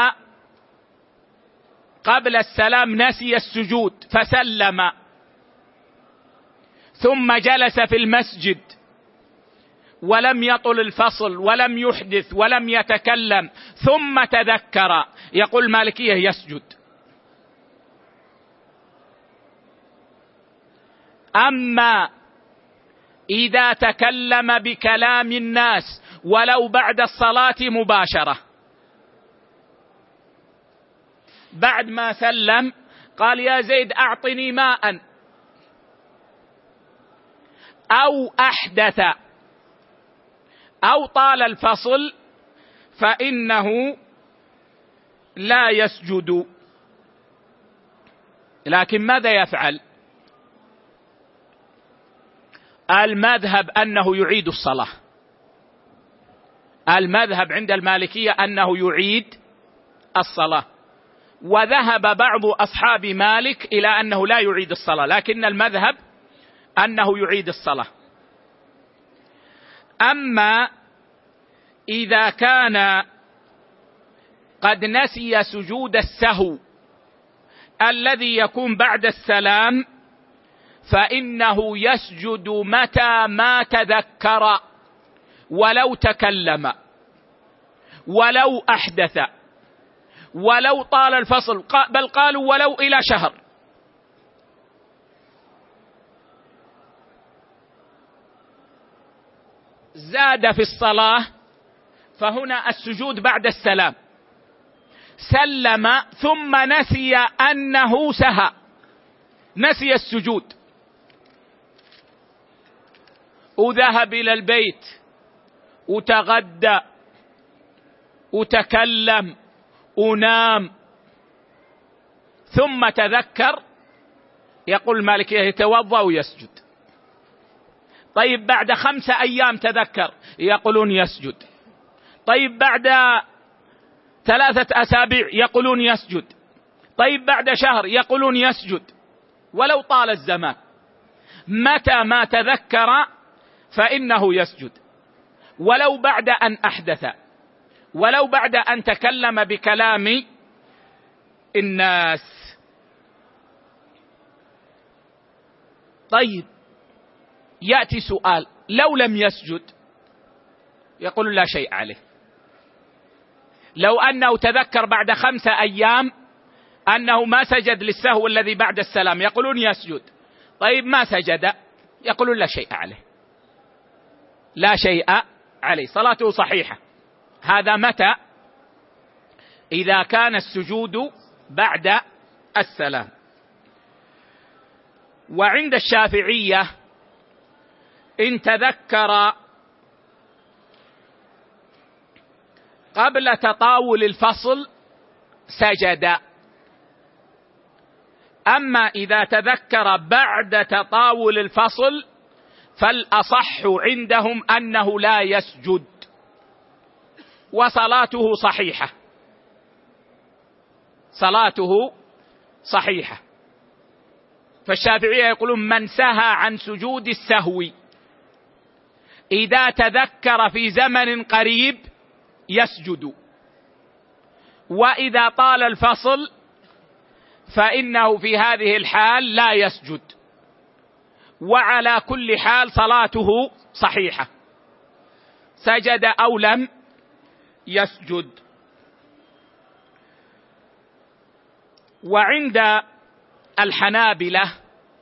قبل السلام نسي السجود فسلم، ثم جلس في المسجد ولم يطل الفصل ولم يحدث ولم يتكلم، ثم تذكر، يقول المالكية يسجد. أما إذا تكلم بكلام الناس ولو بعد الصلاة مباشرة، بعد ما سلم قال يا زيد أعطني ماء، أو أحدث أو طال الفصل، فإنه لا يسجد. لكن ماذا يفعل؟ المذهب أنه يعيد الصلاة. المذهب عند المالكية أنه يعيد الصلاة، وذهب بعض أصحاب مالك إلى أنه لا يعيد الصلاة، لكن المذهب أنه يعيد الصلاة. أما إذا كان قد نسي سجود السهو الذي يكون بعد السلام، فإنه يسجد متى ما تذكر، ولو تكلم ولو أحدث ولو طال الفصل، بل قالوا ولو إلى شهر. زاد في الصلاة فهنا السجود بعد السلام، سلم ثم نسي أنه سهى، نسي السجود وذهب إلى البيت وتغدى وتكلم ونام، ثم تذكر، يقول المالكية يتوضأ ويسجد. طيب بعد 5 أيام تذكر، يقولون يسجد. طيب بعد 3 أسابيع يقولون يسجد. طيب بعد شهر يقولون يسجد، ولو طال الزمان. متى ما تذكر فإنه يسجد، ولو بعد أن أحدث، ولو بعد أن تكلم بكلام الناس. طيب يأتي سؤال: لو لم يسجد؟ يقول لا شيء عليه. لو أنه تذكر بعد 5 أيام أنه ما سجد للسهو الذي بعد السلام، يقولون يسجد. طيب ما سجد، يقولون لا شيء عليه، لا شيء عليه، صلاته صحيحة. هذا متى؟ إذا كان السجود بعد السلام. وعند الشافعية إن تذكر قبل تطاول الفصل سجد، أما إذا تذكر بعد تطاول الفصل فالأصح عندهم أنه لا يسجد وصلاته صحيحة، صلاته صحيحة. فالشافعية يقولون من سهى عن سجود السهو إذا تذكر في زمن قريب يسجد، وإذا طال الفصل فإنه في هذه الحال لا يسجد، وعلى كل حال صلاته صحيحة، سجد أو لم يسجد. وعند الحنابلة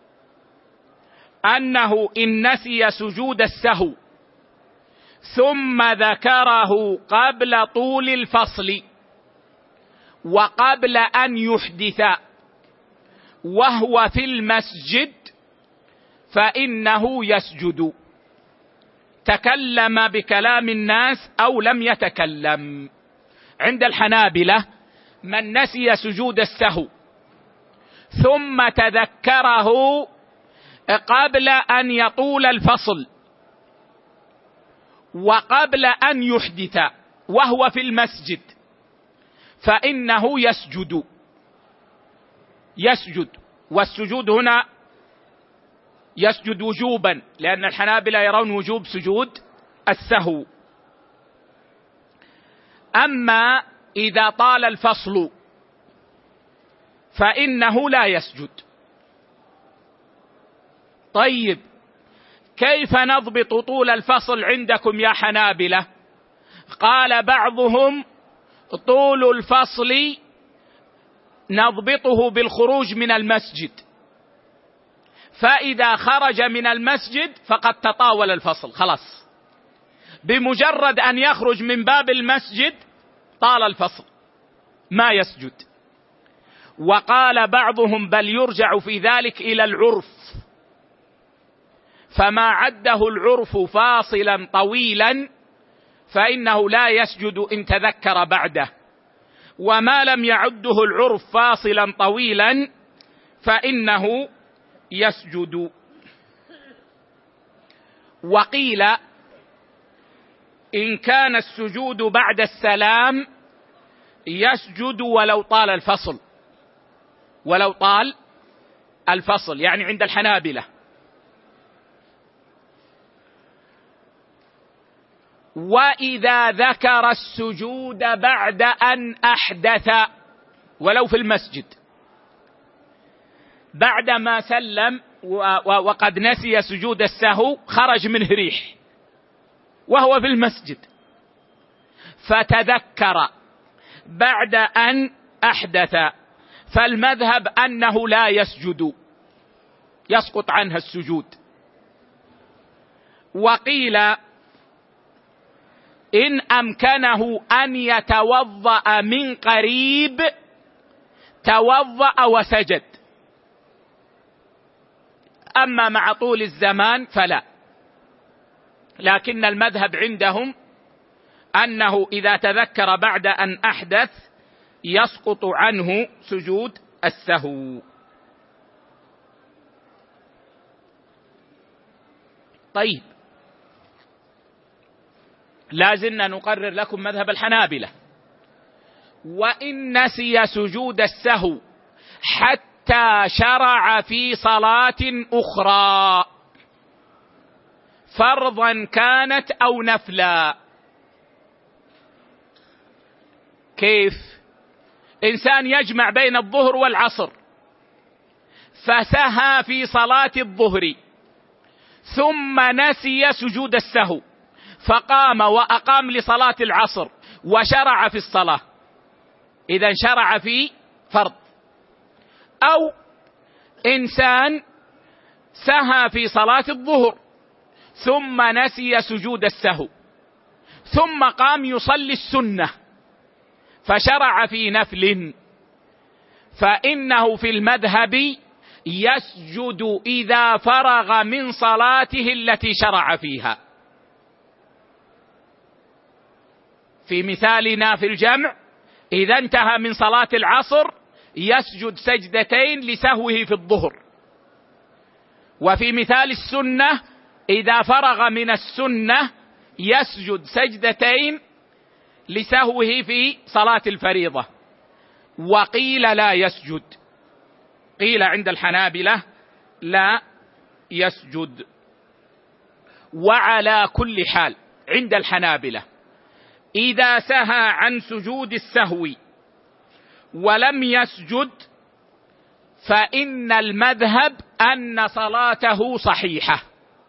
أنه إن نسي سجود السهو ثم ذكره قبل طول الفصل وقبل أن يحدث وهو في المسجد فإنه يسجد، تكلم بكلام الناس أو لم يتكلم. عند الحنابلة من نسي سجود السهو ثم تذكره قبل أن يطول الفصل وقبل أن يحدث وهو في المسجد فإنه يسجد. والسجود هنا يسجد وجوبا، لأن الحنابلة يرون وجوب سجود السهو. أما إذا طال الفصل فإنه لا يسجد. طيب كيف نضبط طول الفصل عندكم يا حنابلة؟ قال بعضهم طول الفصل نضبطه بالخروج من المسجد، فإذا خرج من المسجد فقد تطاول الفصل، خلاص بمجرد أن يخرج من باب المسجد طال الفصل ما يسجد. وقال بعضهم بل يرجع في ذلك إلى العرف، فما عده العرف فاصلا طويلا فإنه لا يسجد إن تذكر بعده، وما لم يعده العرف فاصلا طويلا فإنه يسجد. وقيل إن كان السجود بعد السلام يسجد ولو طال الفصل، ولو طال الفصل، يعني عند الحنابلة. وإذا ذكر السجود بعد أن أحدث ولو في المسجد، بعدما سلم وقد نسي سجود السهو، خرج منه ريح وهو في المسجد فتذكر بعد أن أحدث، فالمذهب أنه لا يسجد، يسقط عنها السجود. وقيل إن أمكنه أن يتوضأ من قريب توضأ وسجد، أما مع طول الزمان فلا. لكن المذهب عندهم أنه إذا تذكر بعد أن أحدث يسقط عنه سجود السهو. طيب، لازلنا نقرر لكم مذهب الحنابلة. وإن نسي سجود السهو حتى شرع في صلاة أخرى فرضا كانت أو نفلا. كيف؟ إنسان يجمع بين الظهر والعصر فسهى في صلاة الظهر ثم نسي سجود السهو فقام وأقام لصلاة العصر وشرع في الصلاة، إذن شرع في فرض. أو إنسان سهى في صلاة الظهر ثم نسي سجود السهو ثم قام يصلي السنة فشرع في نفل، فإنه في المذهب يسجد إذا فرغ من صلاته التي شرع فيها. في مثالنا في الجمع إذا انتهى من صلاة العصر يسجد سجدتين لسهوه في الظهر، وفي مثال السنة إذا فرغ من السنة يسجد سجدتين لسهوه في صلاة الفريضة. وقيل لا يسجد، قيل عند الحنابلة لا يسجد. وعلى كل حال عند الحنابلة إذا سهى عن سجود السهو ولم يسجد فإن المذهب أن صلاته صحيحة.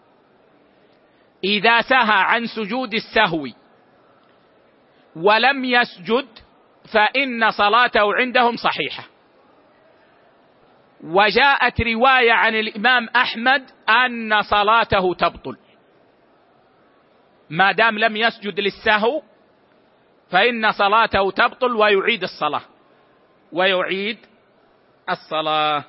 إذا سهى عن سجود السهو ولم يسجد فإن صلاته عندهم صحيحة. وجاءت رواية عن الإمام أحمد أن صلاته تبطل ما دام لم يسجد للسهو، فإن صلاته تبطل ويعيد الصلاة.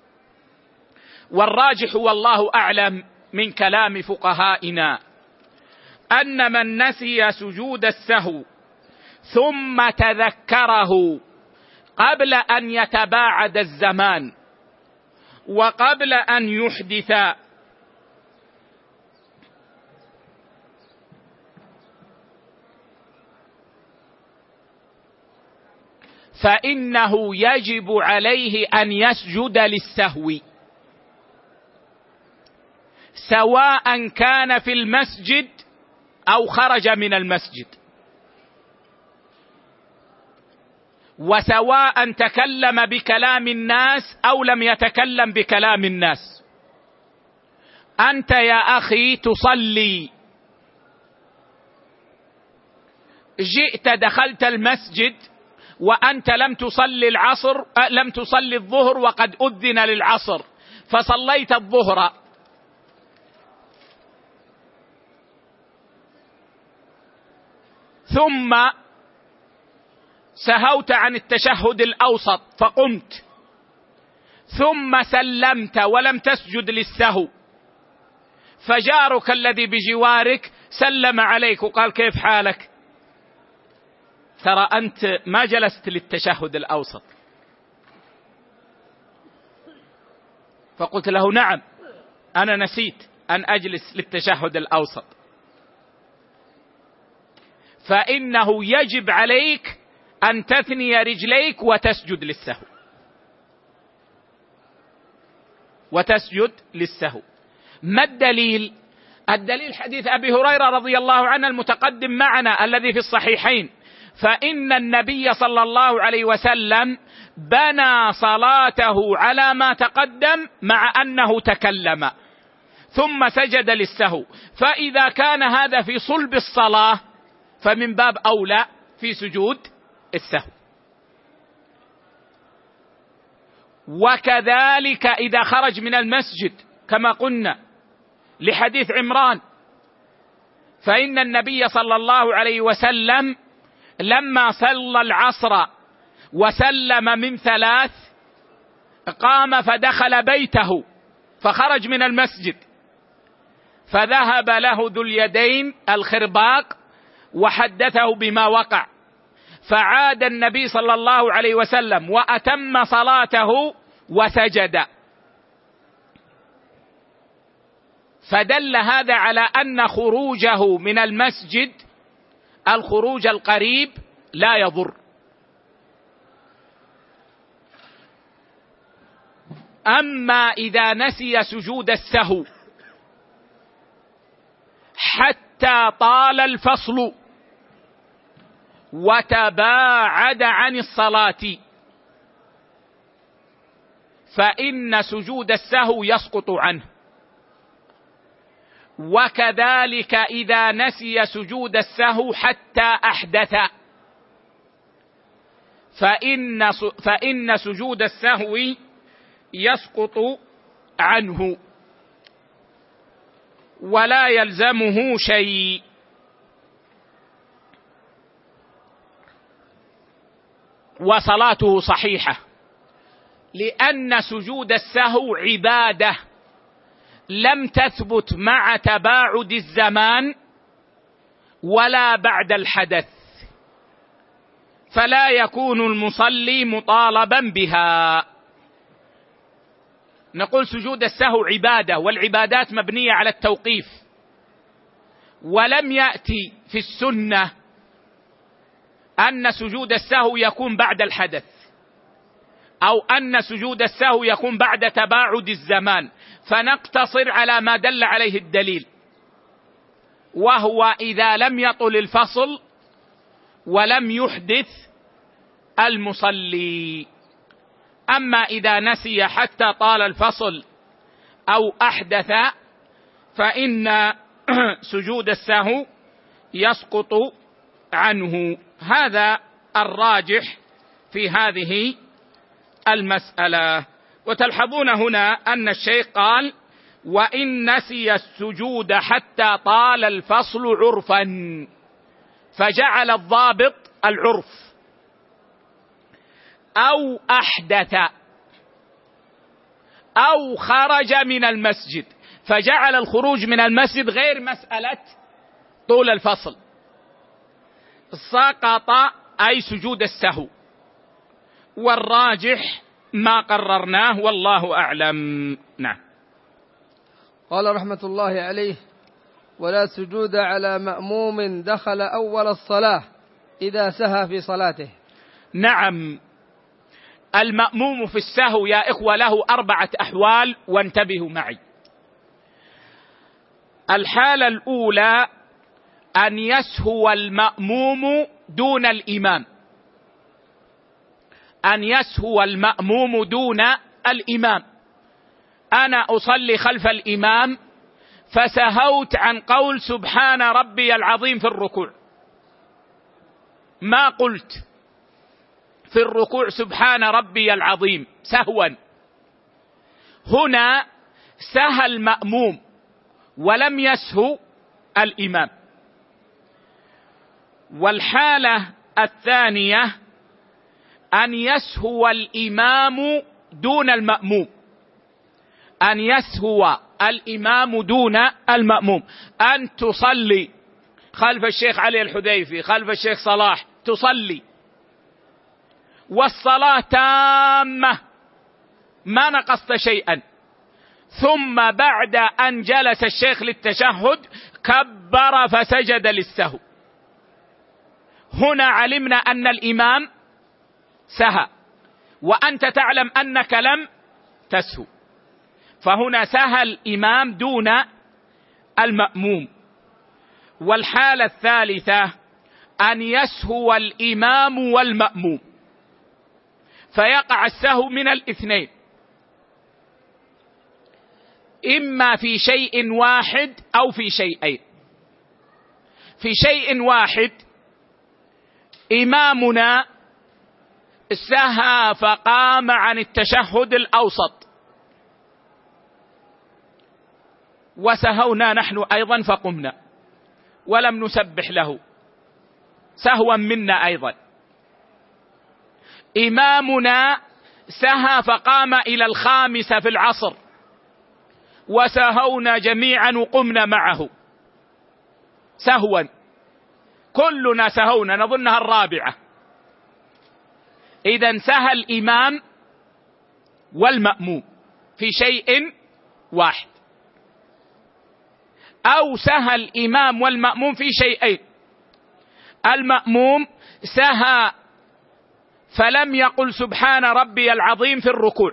والراجح والله أعلم من كلام فقهائنا أن من نسي سجود السهو ثم تذكره قبل أن يتباعد الزمان وقبل أن يحدث فإنه يجب عليه أن يسجد للسهو، سواء كان في المسجد أو خرج من المسجد، وسواء تكلم بكلام الناس أو لم يتكلم بكلام الناس. أنت يا أخي تصلي، جئت دخلت المسجد وأنت لم تصلي الظهر وقد أذن للعصر، فصليت الظهر ثم سهوت عن التشهد الأوسط فقمت ثم سلمت ولم تسجد للسهو، فجارك الذي بجوارك سلم عليك وقال كيف حالك؟ ترى أنت ما جلست للتشهد الأوسط. فقلت له نعم أنا نسيت أن أجلس للتشهد الأوسط. فإنه يجب عليك أن تثني رجليك وتسجد للسهو. ما الدليل؟ الدليل حديث أبي هريرة رضي الله عنه المتقدم معنا الذي في الصحيحين، فإن النبي صلى الله عليه وسلم بنى صلاته على ما تقدم مع أنه تكلم ثم سجد للسهو، فإذا كان هذا في صلب الصلاة فمن باب أولى في سجود السهو. وكذلك إذا خرج من المسجد كما قلنا لحديث عمران فإن النبي صلى الله عليه وسلم لما صلى العصر وسلم من 3 قام فدخل بيته، فخرج من المسجد، فذهب له ذو اليدين الخرباق وحدثه بما وقع، فعاد النبي صلى الله عليه وسلم وأتم صلاته وسجد. فدل هذا على أن خروجه من المسجد الخروج القريب لا يضر. أما إذا نسي سجود السهو حتى طال الفصل وتباعد عن الصلاة فإن سجود السهو يسقط عنه. وكذلك إذا نسي سجود السهو حتى أحدث فإن سجود السهو يسقط عنه ولا يلزمه شيء. وصلاته صحيحة، لأن سجود السهو عبادة لم تثبت مع تباعد الزمان ولا بعد الحدث، فلا يكون المصلي مطالبا بها. نقول سجود السهو عبادة، والعبادات مبنية على التوقيف، ولم يأتي في السنة أن سجود السهو يكون بعد الحدث أو أن سجود السهو يكون بعد تباعد الزمان، فنقتصر على ما دل عليه الدليل، وهو إذا لم يطل الفصل ولم يحدث المصلي. أما إذا نسي حتى طال الفصل أو أحدث فإن سجود السهو يسقط عنه. هذا الراجح في هذه المسألة. وتلحظون هنا أن الشيخ قال: وإن نسي السجود حتى طال الفصل عرفا، فجعل الضابط العرف، أو أحدث أو خرج من المسجد، فجعل الخروج من المسجد غير مسألة طول الفصل، سقط أي سجود السهو. والراجح ما قررناه والله أعلم. نعم. قال رحمة الله عليه: ولا سجود على مأموم دخل أول الصلاة إذا سهى في صلاته. نعم، المأموم في السهو يا إخوة له 4 أحوال، وانتبهوا معي. الحالة الأولى أن يسهو المأموم دون الإمام، أن يسهو المأموم دون الإمام. أنا أصلي خلف الإمام فسهوت عن قول سبحان ربي العظيم في الركوع، ما قلت في الركوع سبحان ربي العظيم سهوا. هنا سهى المأموم ولم يسهو الإمام. والحالة الثانية أن يسهو الإمام دون المأموم، أن يسهو الإمام دون المأموم. أن تصلي خلف الشيخ علي الحديفي، خلف الشيخ صلاح، تصلي والصلاة تامة ما نقصت شيئا، ثم بعد أن جلس الشيخ للتشهد كبر فسجد للسهو، هنا علمنا أن الإمام سهى وأنت تعلم أنك لم تسهو، فهنا سهى الإمام دون المأموم. والحالة الثالثة أن يسهو الإمام والمأموم، فيقع السهو من الاثنين، إما في شيء واحد أو في شيئين. في شيء واحد إمامنا سهى فقام عن التشهد الأوسط وسهونا نحن أيضا فقمنا، ولم نسبح له سهوا منا أيضا. إمامنا سهى فقام إلى 5 في العصر وسهونا جميعا وقمنا معه سهوا، كلنا سهونا نظنها 4. إذن سهى الإمام والمأموم في شيء واحد، أو سهى الإمام والمأموم في شيئين. المأموم سهى فلم يقل سبحان ربي العظيم في الركوع،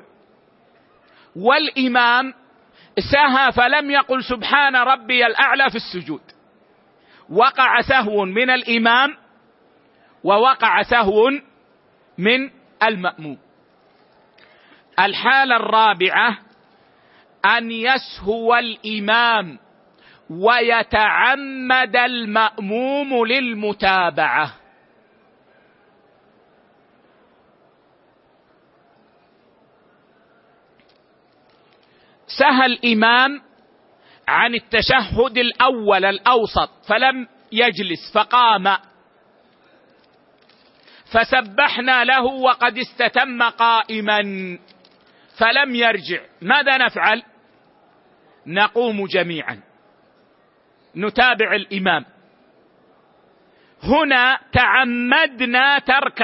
والإمام سهى فلم يقل سبحان ربي الأعلى في السجود. وقع سهو من الإمام ووقع سهو من المأموم. الحالة الرابعة أن يسهو الإمام ويتعمد المأموم للمتابعة. سهى الإمام عن التشهد الأول الأوسط فلم يجلس فقام، فسبحنا له وقد استتم قائما فلم يرجع، ماذا نفعل؟ نقوم جميعا نتابع الإمام. هنا تعمدنا ترك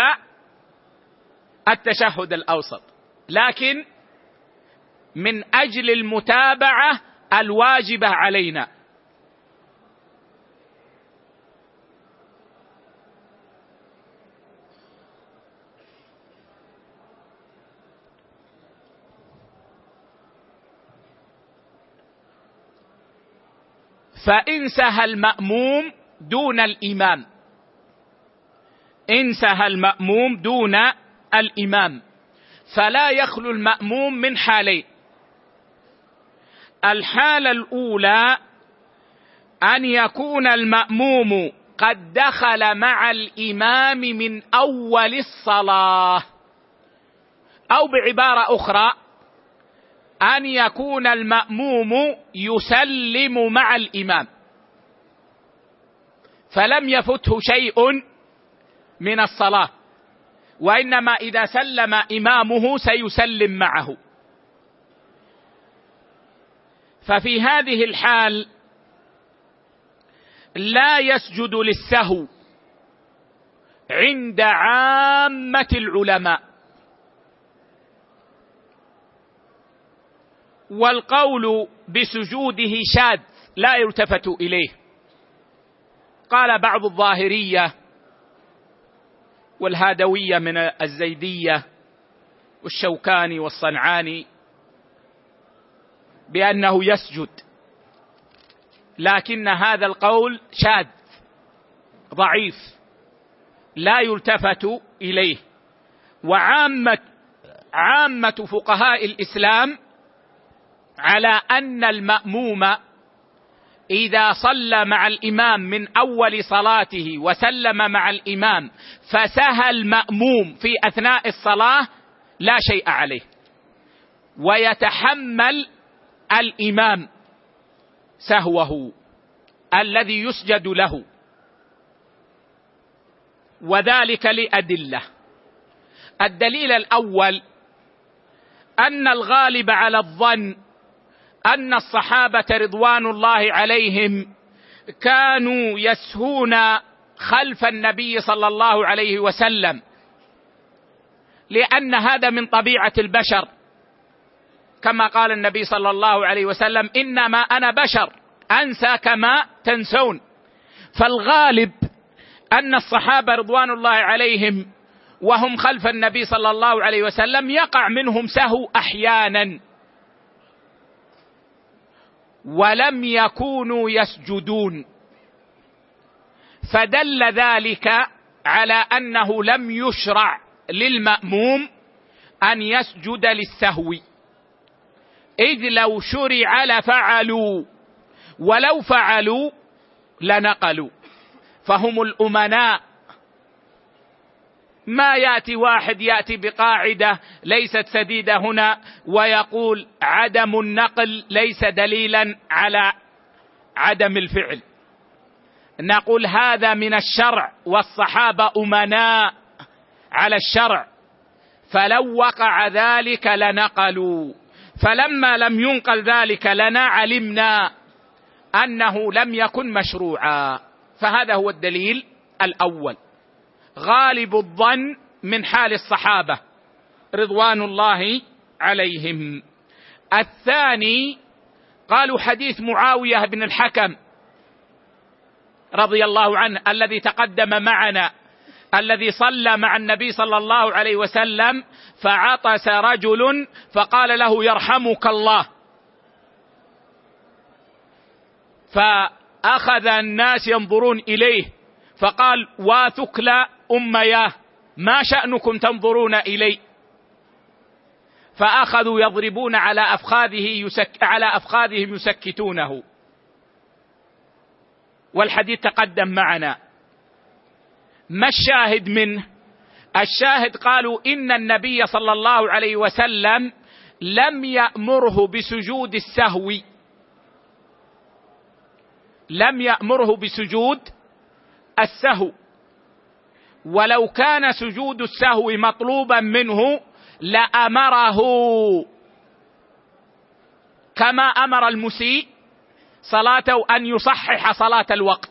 التشهد الأوسط، لكن من أجل المتابعة الواجبة علينا. فإن سهى المأموم دون الإمام، إن سهى المأموم دون الإمام فلا يخلو المأموم من حالين. الحالة الأولى أن يكون المأموم قد دخل مع الإمام من أول الصلاة، أو بعبارة أخرى أن يكون المأموم يسلم مع الإمام فلم يفته شيء من الصلاة، وإنما إذا سلم إمامه سيسلم معه. ففي هذه الحال لا يسجد للسهو عند عامة العلماء، والقول بسجوده شاذ لا يلتفت إليه. قال بعض الظاهرية والهادوية من الزيدية والشوكاني والصنعاني بأنه يسجد، لكن هذا القول شاذ ضعيف لا يلتفت إليه. وعامة فقهاء الإسلام على أن المأموم إذا صلى مع الإمام من أول صلاته وسلم مع الإمام فسهى المأموم في أثناء الصلاة لا شيء عليه، ويتحمل الإمام سهوه الذي يسجد له، وذلك لأدلة. الدليل الأول أن الغالب على الظن أن الصحابة رضوان الله عليهم كانوا يسهون خلف النبي صلى الله عليه وسلم، لأن هذا من طبيعة البشر، كما قال النبي صلى الله عليه وسلم إنما أنا بشر أنسى كما تنسون. فالغالب أن الصحابة رضوان الله عليهم وهم خلف النبي صلى الله عليه وسلم يقع منهم سهو أحيانا، ولم يكونوا يسجدون، فدل ذلك على أنه لم يشرع للمأموم أن يسجد للسهو، إذ لو شرع لفعلوا، ولو فعلوا لنقلوا، فهم الأمناء. ما يأتي واحد يأتي بقاعدة ليست سديدة هنا ويقول عدم النقل ليس دليلا على عدم الفعل. نقول هذا من الشرع، والصحابة أمناء على الشرع، فلو وقع ذلك لنقلوا، فلما لم ينقل ذلك لنا علمنا أنه لم يكن مشروعا. فهذا هو الدليل الأول، غالب الظن من حال الصحابة رضوان الله عليهم. الثاني قالوا حديث معاوية بن الحكم رضي الله عنه الذي تقدم معنا، الذي صلى مع النبي صلى الله عليه وسلم فعطس رجل فقال له يرحمك الله، فأخذ الناس ينظرون إليه فقال واثكل أمياه ما شأنكم تنظرون إلي، فأخذوا يضربون على أفخاذهم يسكتونه، والحديث تقدم معنا. ما الشاهد منه؟ الشاهد قالوا إن النبي صلى الله عليه وسلم لم يأمره بسجود السهو، لم يأمره بسجود السهو، ولو كان سجود السهو مطلوبا منه لأمره كما أمر المسيء صلاته أن يصحح صلاة الوقت.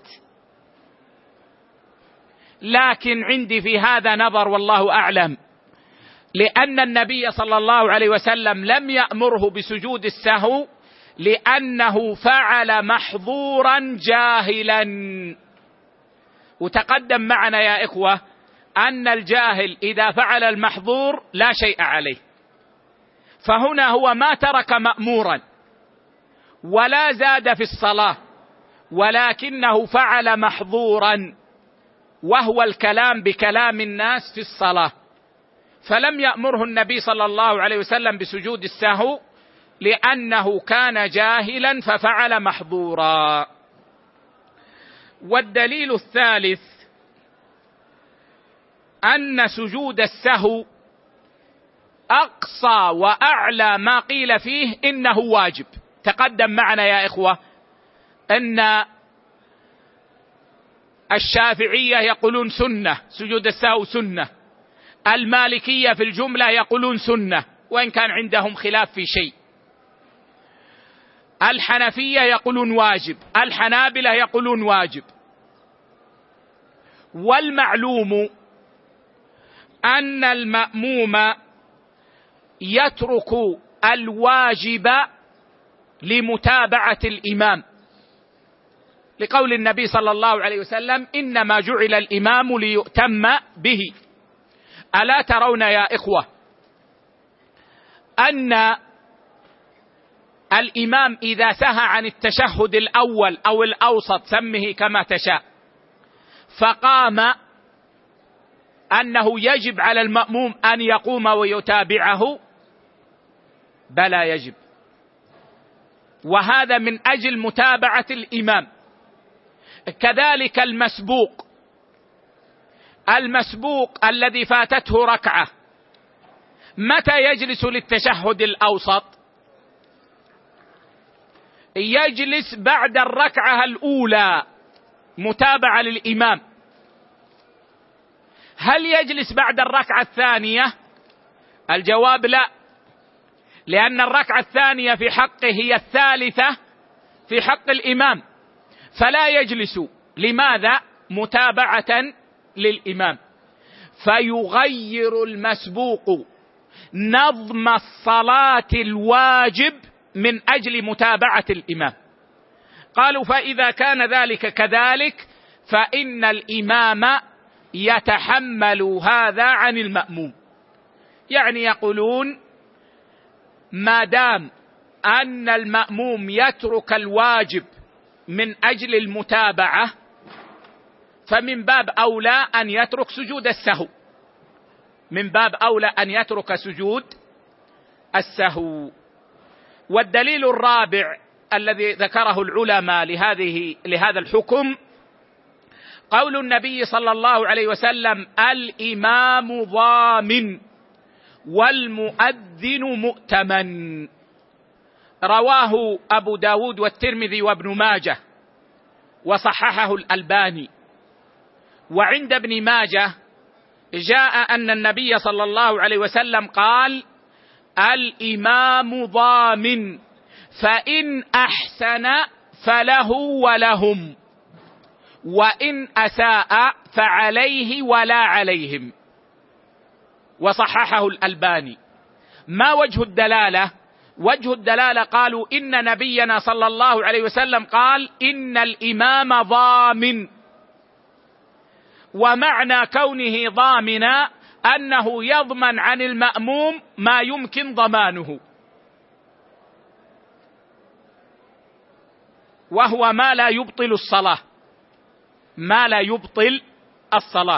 لكن عندي في هذا نظر والله أعلم، لأن النبي صلى الله عليه وسلم لم يأمره بسجود السهو لأنه فعل محظورا جاهلا، وتقدم معنا يا إخوة أن الجاهل إذا فعل المحظور لا شيء عليه، فهنا هو ما ترك مأمورا ولا زاد في الصلاة، ولكنه فعل محظورا وهو الكلام بكلام الناس في الصلاة، فلم يأمره النبي صلى الله عليه وسلم بسجود السهو لأنه كان جاهلا ففعل محظورا. والدليل الثالث أن سجود السهو أقصى وأعلى ما قيل فيه إنه واجب. تقدم معنا يا إخوة أن الشافعية يقولون سنة، سجود السهو سنة، المالكية في الجملة يقولون سنة وإن كان عندهم خلاف في شيء، الحنفية يقولون واجب، الحنابلة يقولون واجب. والمعلوم أن المأموم يترك الواجب لمتابعة الإمام، لقول النبي صلى الله عليه وسلم إنما جعل الإمام ليؤتم به. ألا ترون يا إخوة أن الإمام إذا سهى عن التشهد الأول أو الأوسط سمه كما تشاء فقام، أنه يجب على المأموم أن يقوم ويتابعه؟ بلى يجب، وهذا من أجل متابعة الإمام. كذلك المسبوق الذي فاتته ركعة متى يجلس للتشهد الأوسط؟ يجلس بعد الركعة الأولى متابعة للإمام. هل يجلس بعد الركعة الثانية؟ الجواب لا، لأن الركعة الثانية في حقه هي الثالثة في حق الإمام، فلا يجلس. لماذا؟ متابعة للإمام. فيغير المسبوق نظم الصلاة الواجب من أجل متابعة الإمام. قالوا فإذا كان ذلك كذلك فإن الإمام يتحمل هذا عن المأموم. يعني يقولون ما دام أن المأموم يترك الواجب من أجل المتابعة فمن باب أولى أن يترك سجود السهو، من باب أولى أن يترك سجود السهو. والدليل الرابع الذي ذكره العلماء لهذا الحكم قول النبي صلى الله عليه وسلم الإمام ضامن والمؤذن مؤتمن، رواه أبو داود والترمذي وابن ماجه وصححه الألباني. وعند ابن ماجه جاء أن النبي صلى الله عليه وسلم قال: الإمام ضامن، فإن أحسن فله ولهم، وإن أساء فعليه ولا عليهم. وصححه الألباني. ما وجه الدلالة؟ وجه الدلالة قالوا إن نبينا صلى الله عليه وسلم قال: إن الإمام ضامن، ومعنى كونه ضامنا أنه يضمن عن المأموم ما يمكن ضمانه، وهو ما لا يبطل الصلاة، ما لا يبطل الصلاة.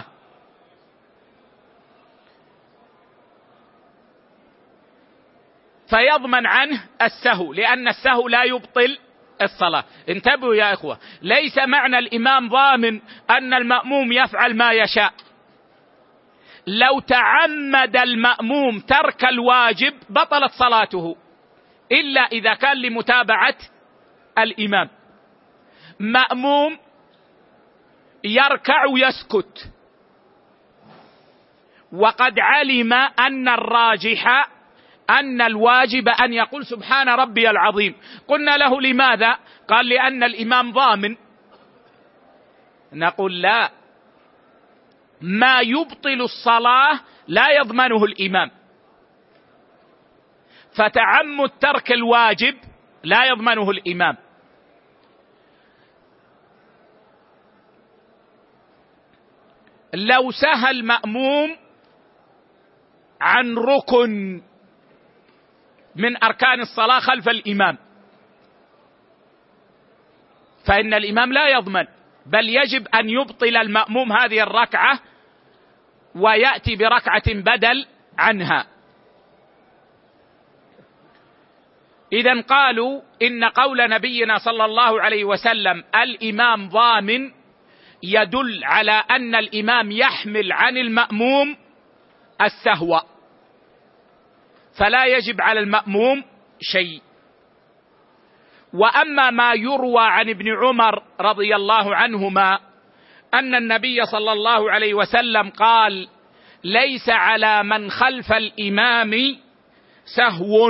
فيضمن عنه السهو، لأن السهو لا يبطل الصلاة. انتبهوا يا إخوة، ليس معنى الإمام ضامن أن المأموم يفعل ما يشاء. لو تعمد المأموم ترك الواجب بطلت صلاته، إلا إذا كان لمتابعة الإمام. مأموم يركع ويسكت، وقد علم أن الراجح أن الواجب أن يقول سبحان ربي العظيم. قلنا له: لماذا؟ قال: لأن الإمام ضامن. نقول: لا، ما يبطل الصلاة لا يضمنه الإمام، فتعمد ترك الواجب لا يضمنه الإمام. لو سهى المأموم عن ركن من أركان الصلاة خلف الإمام، فإن الإمام لا يضمن، بل يجب أن يبطل المأموم هذه الركعة ويأتي بركعة بدل عنها. إذن قالوا إن قول نبينا صلى الله عليه وسلم الإمام ضامن يدل على أن الإمام يحمل عن المأموم السهو، فلا يجب على المأموم شيء. وأما ما يروى عن ابن عمر رضي الله عنهما أن النبي صلى الله عليه وسلم قال: ليس على من خلف الإمام سهو،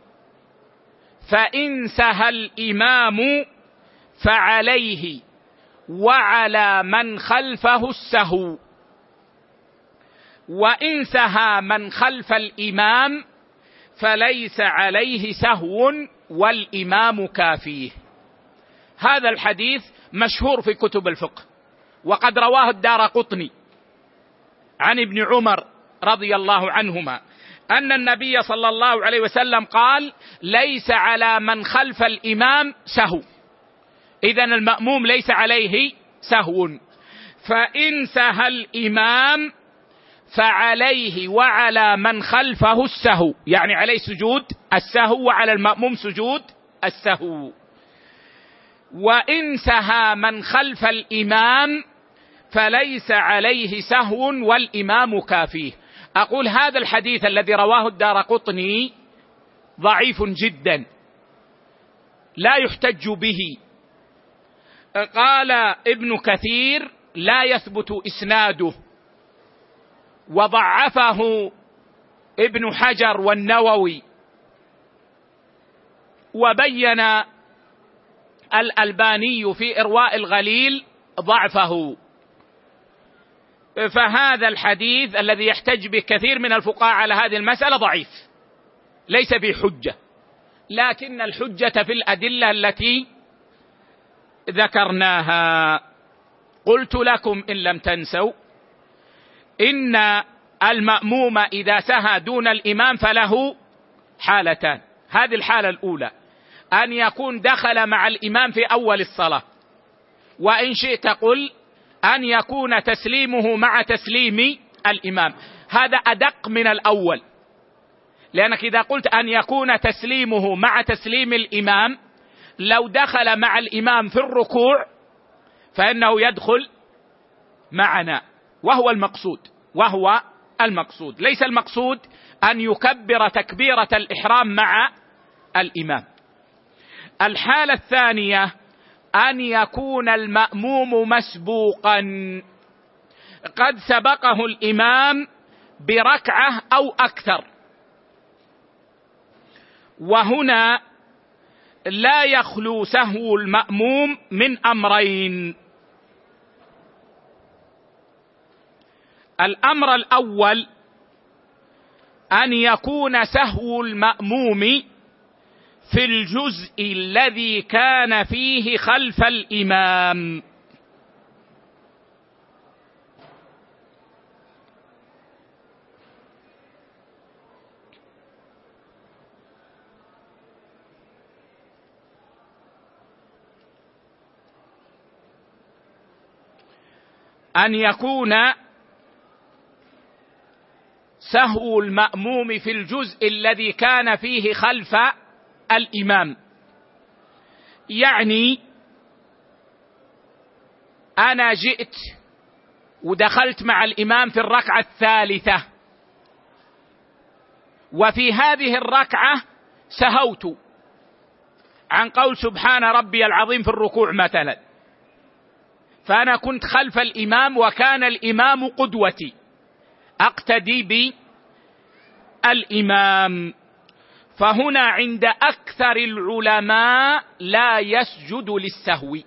فإن سهى الإمام فعليه وعلى من خلفه السهو، وإن سهى من خلف الإمام فليس عليه سهو والإمام كافيه. هذا الحديث مشهور في كتب الفقه، وقد رواه الدارقطني عن ابن عمر رضي الله عنهما أن النبي صلى الله عليه وسلم قال: ليس على من خلف الإمام سهو، إذن المأموم ليس عليه سهو، فإن سهى الإمام فعليه وعلى من خلفه السهو، يعني عليه سجود السهو وعلى المأموم سجود السهو. وإن سهى من خلف الإمام فليس عليه سهو والإمام كافيه. أقول هذا الحديث الذي رواه الدارقطني ضعيف جدا لا يحتج به. قال ابن كثير: لا يثبت إسناده، وضعفه ابن حجر والنووي، وبين الألباني في إرواء الغليل ضعفه. فهذا الحديث الذي يحتج به كثير من الفقهاء على هذه المسألة ضعيف، ليس بحجة، لكن الحجة في الأدلة التي ذكرناها. قلت لكم إن لم تنسوا إن المأموم إذا سهى دون الإمام فله حالتان. هذه الحالة الأولى أن يكون دخل مع الإمام في أول الصلاة، وإن شئت قل أن يكون تسليمه مع تسليم الإمام. هذا أدق من الأول، لأنك إذا قلت أن يكون تسليمه مع تسليم الإمام، لو دخل مع الإمام في الركوع فإنه يدخل معنا، وهو المقصود. ليس المقصود أن يكبر تكبيرة الإحرام مع الإمام. الحالة الثانية أن يكون المأموم مسبوقا، قد سبقه الإمام بركعة أو أكثر، وهنا لا يخلو سهو المأموم من أمرين. الأمر الأول أن يكون سهو المأموم في الجزء الذي كان فيه خلف الإمام، أن يكون سهو المأموم في الجزء الذي كان فيه خلف الإمام. يعني أنا جئت ودخلت مع الإمام في الركعة الثالثة، وفي هذه الركعة سهوت عن قول سبحان ربي العظيم في الركوع مثلا، فأنا كنت خلف الإمام وكان الإمام قدوتي، أقتدي بالإمام، فهنا عند أكثر العلماء لا يسجد للسهو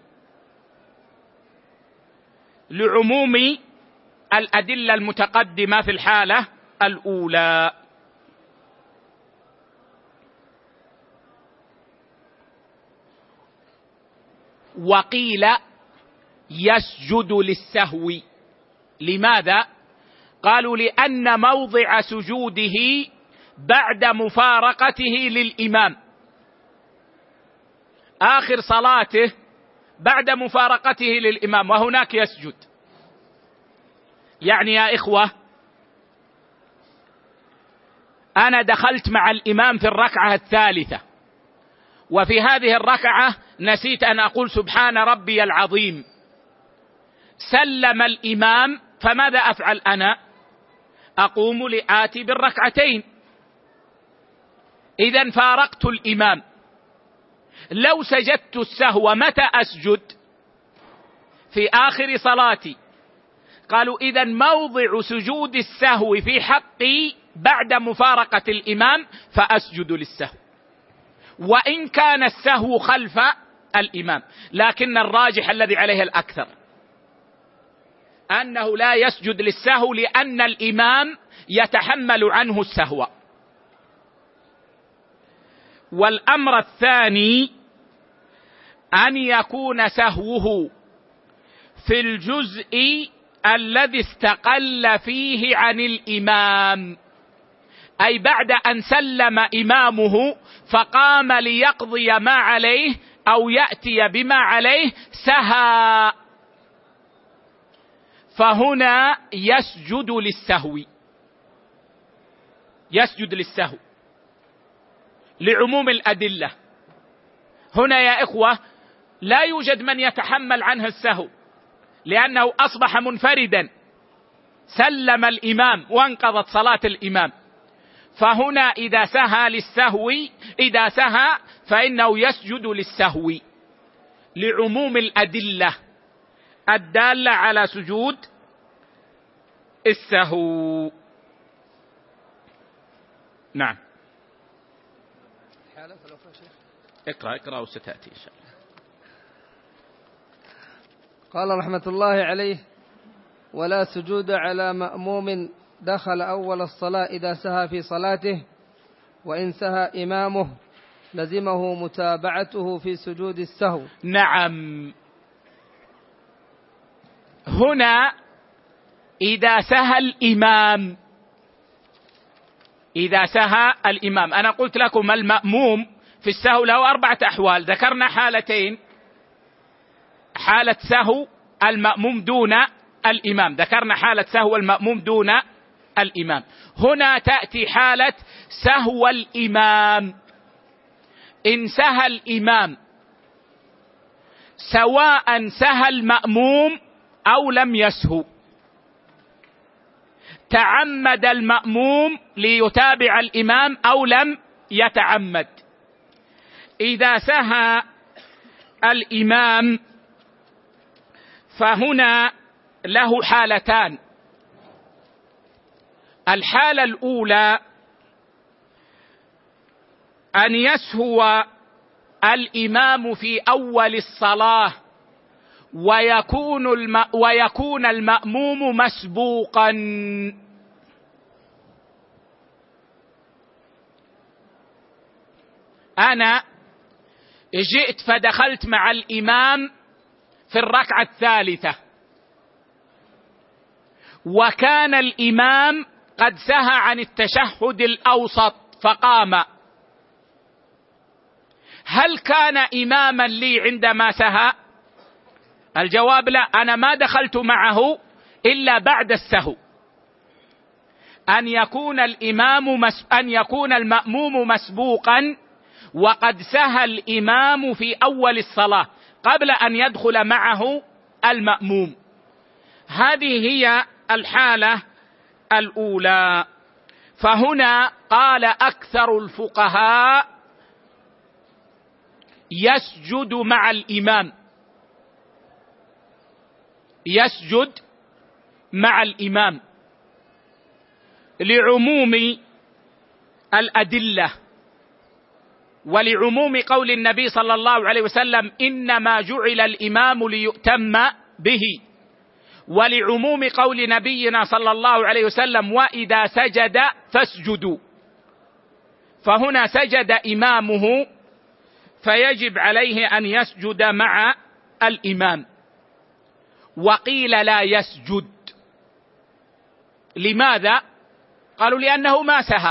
لعموم الأدلة المتقدمة في الحالة الأولى. وقيل يسجد للسهو. لماذا؟ قالوا لأن موضع سجوده بعد مفارقته للإمام، آخر صلاته بعد مفارقته للإمام، وهناك يسجد. يعني يا إخوة، أنا دخلت مع الإمام في الركعة الثالثة، وفي هذه الركعة نسيت أن أقول سبحان ربي العظيم، سلم الإمام، فماذا أفعل أنا؟ أقوم لآتي بالركعتين، إذن فارقت الإمام. لو سجدت السهو متى أسجد؟ في آخر صلاتي. قالوا إذن موضع سجود السهو في حقي بعد مفارقة الإمام، فأسجد للسهو وإن كان السهو خلف الإمام، لكن الراجح الذي عليه الأكثر أنه لا يسجد للسهو، لأن الإمام يتحمل عنه السهو. والأمر الثاني أن يكون سهوه في الجزء الذي استقل فيه عن الإمام، أي بعد أن سلم إمامه فقام ليقضي ما عليه أو يأتي بما عليه سهى، فهنا يسجد للسهو، يسجد للسهو لعموم الأدلة. هنا يا إخوة لا يوجد من يتحمل عنه السهو، لأنه أصبح منفردا، سلم الإمام وانقضت صلاة الإمام، فهنا إذا سهى للسهو، إذا سهى فإنه يسجد للسهو لعموم الأدلة الدالة على سجود السهو. نعم. اقرأ وستأتي إن شاء الله. قال رحمة الله عليه: ولا سجود على مأموم دخل أول الصلاة إذا سهى في صلاته، وإن سهى إمامه لزمه متابعته في سجود السهو. نعم، هنا إذا سهى الإمام، إذا سهى الإمام، أنا قلت لكم المأموم في السهو له 4 أحوال، ذكرنا حالتين: حالة سهو المأموم دون الإمام، ذكرنا حالة سهو المأموم دون الإمام. هنا تأتي حالة سهو الإمام. إن سهى الإمام سواء سهى المأموم أو لم يسهو، تعمد المأموم ليتابع الإمام أو لم يتعمد، إذا سهى الإمام فهنا له حالتان. الحالة الأولى أن يسهو الإمام في أول الصلاة ويكون المأموم مسبوقا. أنا جئت فدخلت مع الإمام في الركعة الثالثة وكان الإمام قد سهى عن التشهد الأوسط فقام، هل كان إماما لي عندما سهى؟ الجواب لا، أنا ما دخلت معه إلا بعد السهو. أن يكون المأموم مسبوقا وقد سهى الإمام في أول الصلاة قبل أن يدخل معه المأموم. هذه هي الحالة الأولى. فهنا قال أكثر الفقهاء يسجد مع الإمام، يسجد مع الإمام لعموم الأدلة ولعموم قول النبي صلى الله عليه وسلم إنما جعل الإمام ليؤتم به، ولعموم قول نبينا صلى الله عليه وسلم وإذا سجد فاسجدوا. فهنا سجد إمامه فيجب عليه أن يسجد مع الإمام. وقيل لا يسجد. لماذا؟ قالوا لأنه ما سهى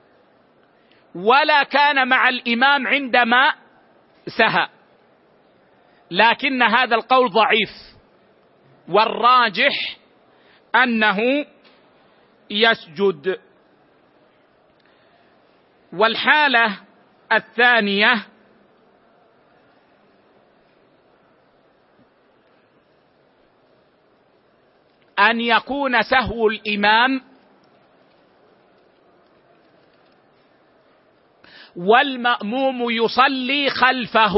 ولا كان مع الإمام عندما سهى، لكن هذا القول ضعيف والراجح أنه يسجد. والحالة الثانية أن يكون سهو الإمام والمأموم يصلي خلفه،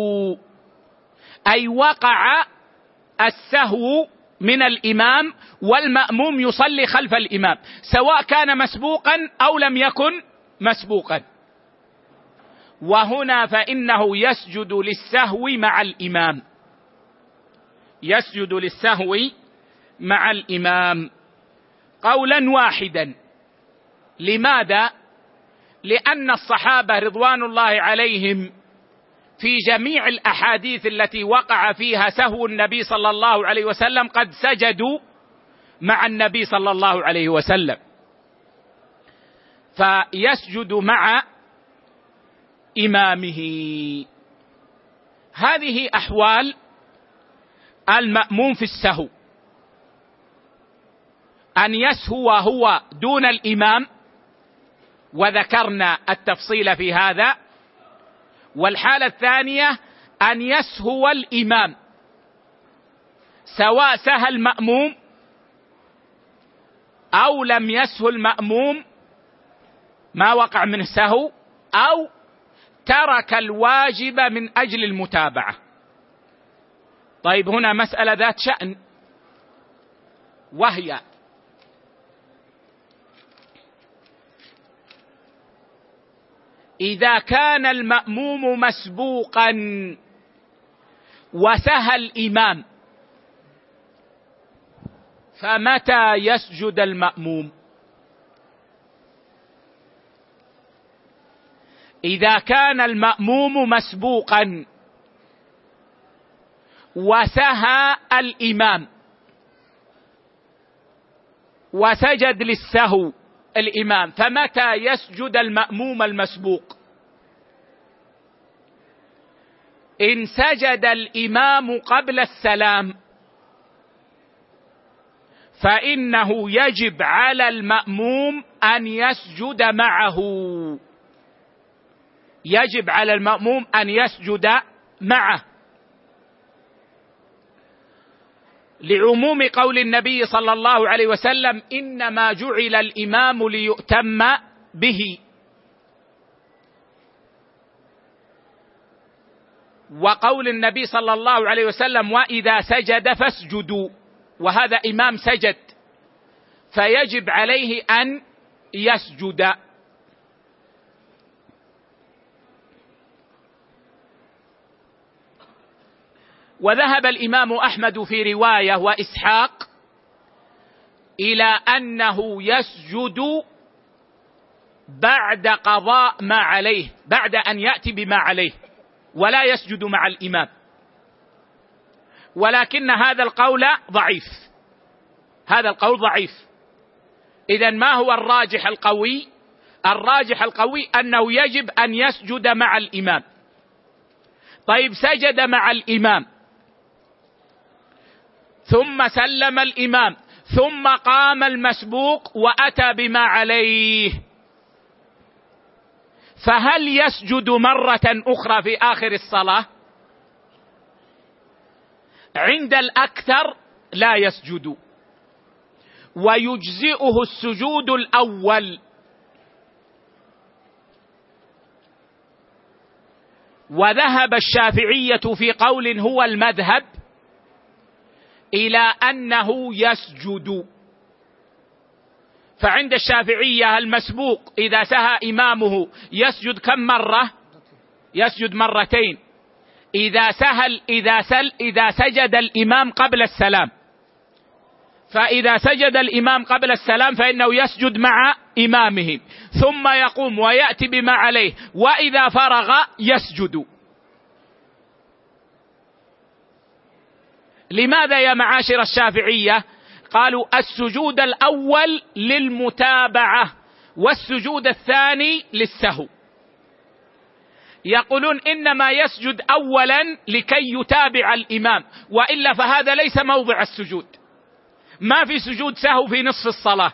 أي وقع السهو من الإمام والمأموم يصلي خلف الإمام سواء كان مسبوقا أو لم يكن مسبوقا. وهنا فإنه يسجد للسهو مع الإمام، يسجد للسهو مع الإمام قولا واحدا. لماذا؟ لأن الصحابة رضوان الله عليهم في جميع الأحاديث التي وقع فيها سهو النبي صلى الله عليه وسلم قد سجدوا مع النبي صلى الله عليه وسلم، فيسجد مع إمامه. هذه أحوال المأموم في السهو، أن يسهو هو دون الإمام وذكرنا التفصيل في هذا. والحالة الثانية أن يسهو الإمام سواء سهى المأموم أو لم يسهو المأموم ما وقع من سهو أو ترك الواجب من أجل المتابعة. طيب هنا مسألة ذات شأن، وهي إذا كان المأموم مسبوقا وسهى الإمام فمتى يسجد المأموم؟ إذا كان المأموم مسبوقا وسهى الإمام وسجد للسهو الإمام فمتى يسجد المأموم المسبوق؟ إن سجد الإمام قبل السلام فإنه يجب على المأموم أن يسجد معه، يجب على المأموم أن يسجد معه لعموم قول النبي صلى الله عليه وسلم إنما جعل الإمام ليؤتم به. وقول النبي صلى الله عليه وسلم: وإذا سجد فاسجدوا، وهذا إمام سجد فيجب عليه أن يسجد. وذهب الإمام أحمد في رواية وإسحاق إلى أنه يسجد بعد قضاء ما عليه، بعد أن يأتي بما عليه، ولا يسجد مع الإمام، ولكن هذا القول ضعيف، هذا القول ضعيف. إذن ما هو الراجح القوي؟ الراجح القوي أنه يجب أن يسجد مع الإمام. طيب، سجد مع الإمام ثم سلم الإمام ثم قام المسبوق وأتى بما عليه، فهل يسجد مرة أخرى في آخر الصلاة؟ عند الأكثر لا يسجد، ويجزئه السجود الأول. وذهب الشافعية في قول هو المذهب إلى أنه يسجد. فعند الشافعية المسبوق إذا سهى إمامه يسجد كم مرة؟ يسجد مرتين. إذا سجد الإمام قبل السلام، فإذا سجد الإمام قبل السلام فإنه يسجد مع إمامه ثم يقوم ويأتي بما عليه، وإذا فرغ يسجد. لماذا يا معاشر الشافعية؟ قالوا السجود الأول للمتابعة والسجود الثاني للسهو. يقولون إنما يسجد أولا لكي يتابع الإمام، وإلا فهذا ليس موضع السجود، ما في سجود سهو في نصف الصلاة،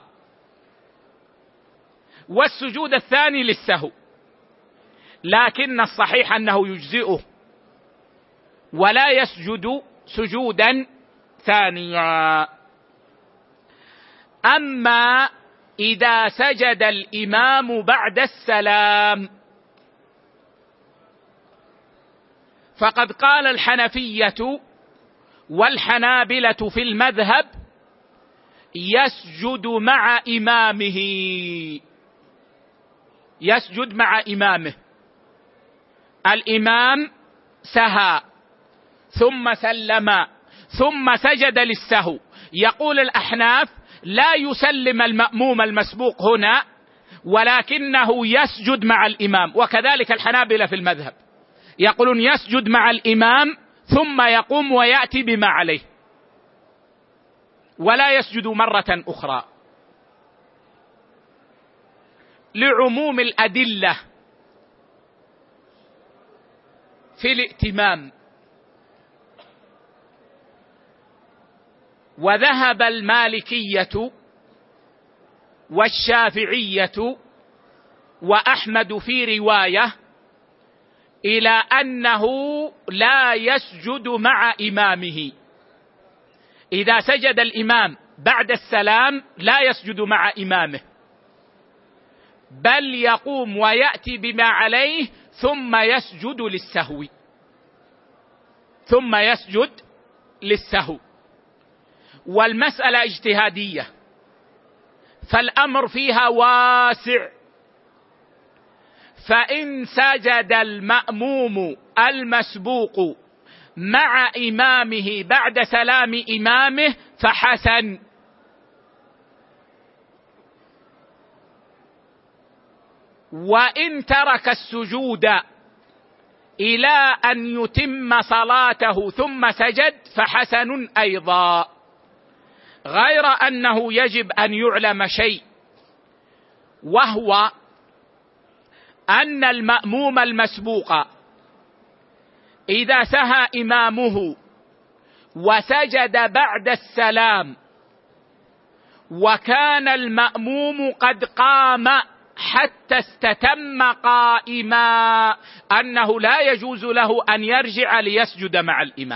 والسجود الثاني للسهو. لكن الصحيح أنه يجزئه ولا يسجد سجودا ثانيا. أما إذا سجد الإمام بعد السلام فقد قال الحنفية والحنابلة في المذهب يسجد مع إمامه، يسجد مع إمامه. الإمام سهى ثم سلم ثم سجد للسهو، يقول الأحناف لا يسلم المأموم المسبوق هنا، ولكنه يسجد مع الإمام. وكذلك الحنابلة في المذهب يقولون يسجد مع الإمام ثم يقوم ويأتي بما عليه، ولا يسجد مرة أخرى، لعموم الأدلة في الائتمام. وذهب المالكية والشافعية وأحمد في رواية إلى أنه لا يسجد مع إمامه. إذا سجد الإمام بعد السلام لا يسجد مع إمامه، بل يقوم ويأتي بما عليه ثم يسجد للسهو، ثم يسجد للسهو. والمسألة اجتهادية، فالأمر فيها واسع. فإن سجد المأموم المسبوق مع إمامه بعد سلام إمامه فحسن، وإن ترك السجود إلى أن يتم صلاته ثم سجد فحسن أيضا، غير أنه يجب أن يعلم شيء، وهو أن المأموم المسبوق إذا سهى إمامه وسجد بعد السلام وكان المأموم قد قام حتى استتم قائما، أنه لا يجوز له أن يرجع ليسجد مع الإمام.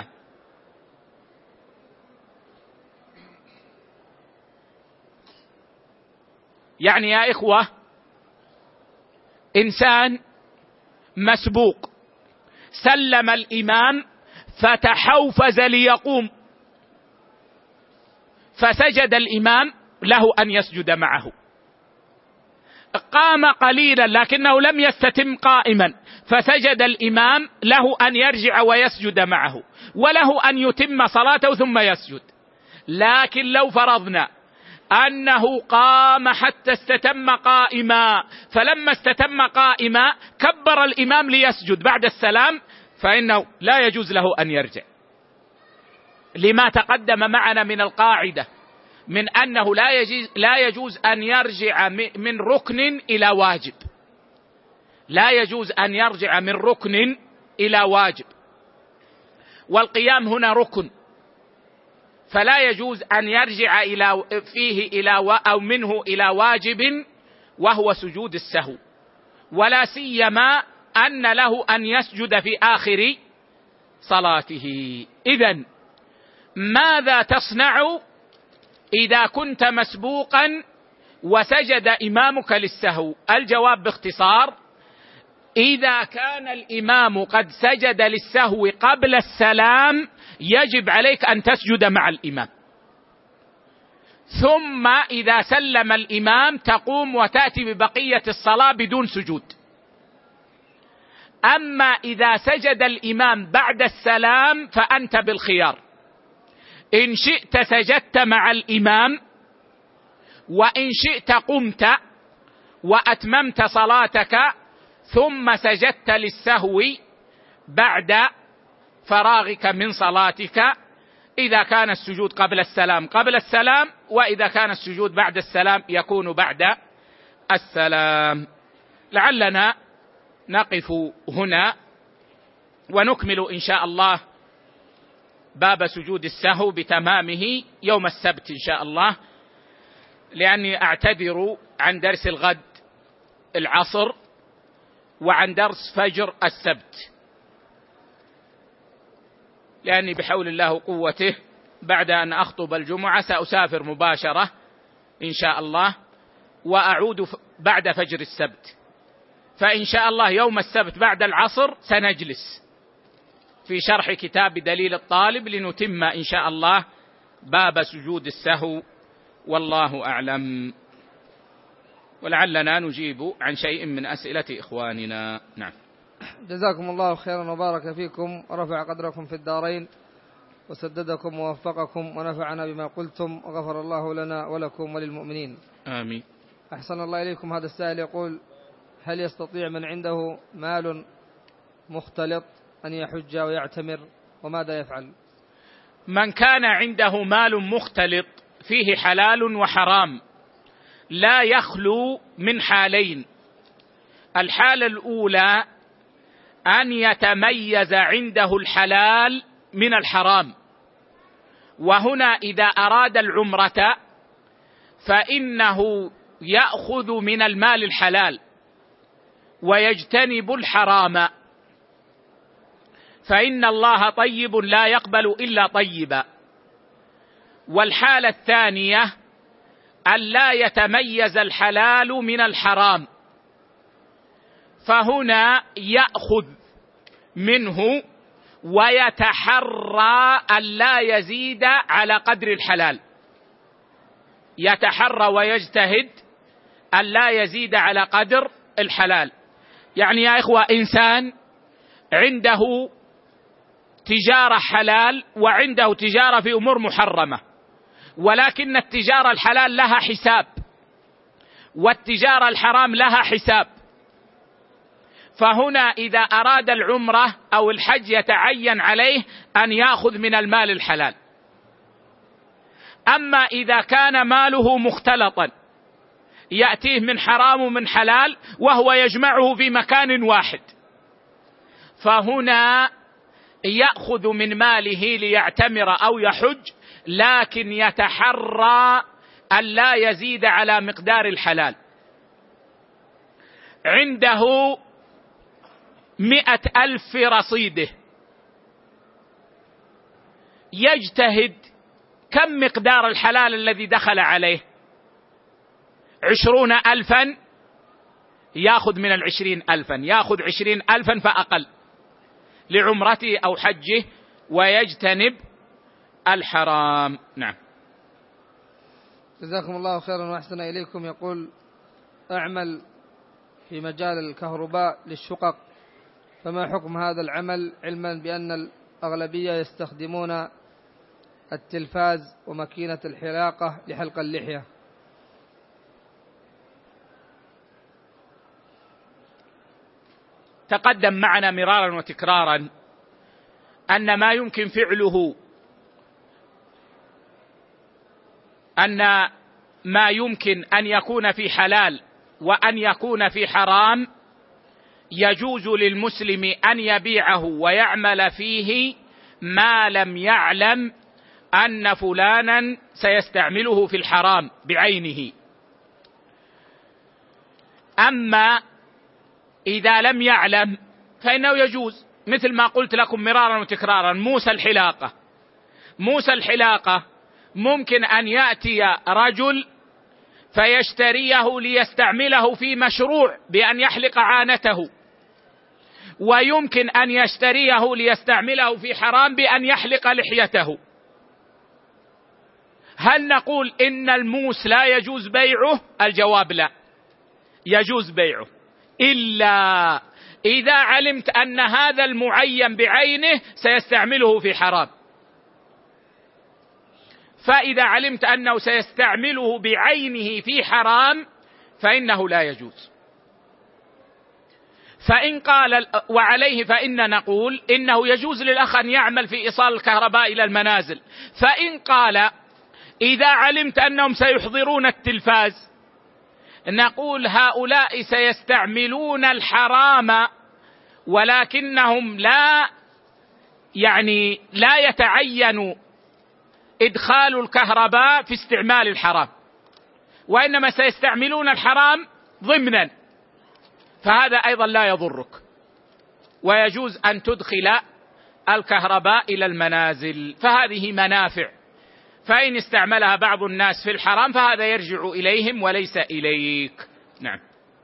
يعني يا إخوة، إنسان مسبوق سلم الإمام فتحوفز ليقوم، فسجد الإمام، له أن يسجد معه. قام قليلا لكنه لم يستتم قائما، فسجد الإمام، له أن يرجع ويسجد معه، وله أن يتم صلاته ثم يسجد. لكن لو فرضنا أنه قام حتى استتم قائما، فلما استتم قائما كبر الإمام ليسجد بعد السلام، فإنه لا يجوز له أن يرجع، لما تقدم معنا من القاعدة من أنه لا يجوز أن يرجع من ركن إلى واجب، لا يجوز أن يرجع من ركن إلى واجب، والقيام هنا ركن، فلا يجوز أن يرجع أو منه إلى واجب وهو سجود السهو، ولا سيما أن له أن يسجد في آخر صلاته. إذن ماذا تصنع إذا كنت مسبوقا وسجد إمامك للسهو؟ الجواب باختصار: إذا كان الإمام قد سجد للسهو قبل السلام يجب عليك أن تسجد مع الإمام، ثم إذا سلم الإمام تقوم وتأتي ببقية الصلاة بدون سجود. أما إذا سجد الإمام بعد السلام فأنت بالخيار، إن شئت سجدت مع الإمام، وإن شئت قمت وأتممت صلاتك ثم سجدت للسهو بعد فراغك من صلاتك، إذا كان السجود قبل السلام، وإذا كان السجود بعد السلام يكون بعد السلام. لعلنا نقف هنا ونكمل إن شاء الله باب سجود السهو بتمامه يوم السبت إن شاء الله، لأني أعتذر عن درس الغد العصر وعن درس فجر السبت، لأني بحول الله وقوته بعد أن أخطب الجمعة سأسافر مباشرة إن شاء الله، وأعود بعد فجر السبت، فإن شاء الله يوم السبت بعد العصر سنجلس في شرح كتاب دليل الطالب لنتم إن شاء الله باب سجود السهو، والله أعلم. ولعلنا نجيب عن شيء من أسئلة إخواننا. نعم. جزاكم الله خيرا وبارك فيكم ورفع قدركم في الدارين وسددكم ووفقكم ونفعنا بما قلتم، وغفر الله لنا ولكم وللمؤمنين. آمين. أحسن الله إليكم. هذا السائل يقول: هل يستطيع من عنده مال مختلط أن يحج ويعتمر، وماذا يفعل؟ من كان عنده مال مختلط فيه حلال وحرام لا يخلو من حالين: الحالة الأولى أن يتميز عنده الحلال من الحرام، وهنا إذا أراد العمرة فإنه يأخذ من المال الحلال ويجتنب الحرام، فإن الله طيب لا يقبل إلا طيبا. والحالة الثانية أن لا يتميز الحلال من الحرام، فهنا يأخذ منه ويتحرى أن لا يزيد على قدر الحلال، يتحرى ويجتهد أن لا يزيد على قدر الحلال. يعني يا إخوة، إنسان عنده تجارة حلال وعنده تجارة في أمور محرمة، ولكن التجارة الحلال لها حساب والتجارة الحرام لها حساب، فهنا إذا أراد العمرة أو الحج يتعين عليه أن يأخذ من المال الحلال. أما إذا كان ماله مختلطا يأتيه من حرام ومن حلال وهو يجمعه في مكان واحد، فهنا يأخذ من ماله ليعتمر أو يحج، لكن يتحرى أن لا يزيد على مقدار الحلال. عنده 100,000 في رصيده، يجتهد كم مقدار الحلال الذي دخل عليه؟ 20,000، يأخذ من 20,000 يأخذ 20,000 فأقل. لعمرته أو حجه ويجتنب الحرام. نعم. جزاكم الله خيرا وأحسن إليكم. يقول: أعمل في مجال الكهرباء للشقق، فما حكم هذا العمل علما بأن الأغلبية يستخدمون التلفاز وماكينة الحلاقة لحلق اللحية؟ تقدم معنا مرارا وتكرارا أن ما يمكن فعله أن ما يمكن أن يكون في حلال وأن يكون في حرام يجوز للمسلم أن يبيعه ويعمل فيه ما لم يعلم أن فلانا سيستعمله في الحرام بعينه. أما إذا لم يعلم فإنه يجوز، مثل ما قلت لكم مرارا وتكرارا. موسى الحلاقة ممكن أن يأتي رجل فيشتريه ليستعمله في مشروع بأن يحلق عانته، ويمكن أن يشتريه ليستعمله في حرام بأن يحلق لحيته. هل نقول إن الموس لا يجوز بيعه؟ الجواب لا، يجوز بيعه، إلا إذا علمت أن هذا المعين بعينه سيستعمله في حرام. فإذا علمت أنه سيستعمله بعينه في حرام فإنه لا يجوز. فإن قال وعليه فإن نقول إنه يجوز للأخ أن يعمل في إيصال الكهرباء إلى المنازل. فإن قال إذا علمت أنهم سيحضرون التلفاز، نقول هؤلاء سيستعملون الحرام ولكنهم لا يتعين إدخال الكهرباء في استعمال الحرام، وإنما سيستعملون الحرام ضمنا، فهذا أيضا لا يضرك، ويجوز أن تدخل الكهرباء إلى المنازل، فهذه منافع. فإن استعملها بعض الناس في الحرام فهذا يرجع إليهم وليس إليك. نعم.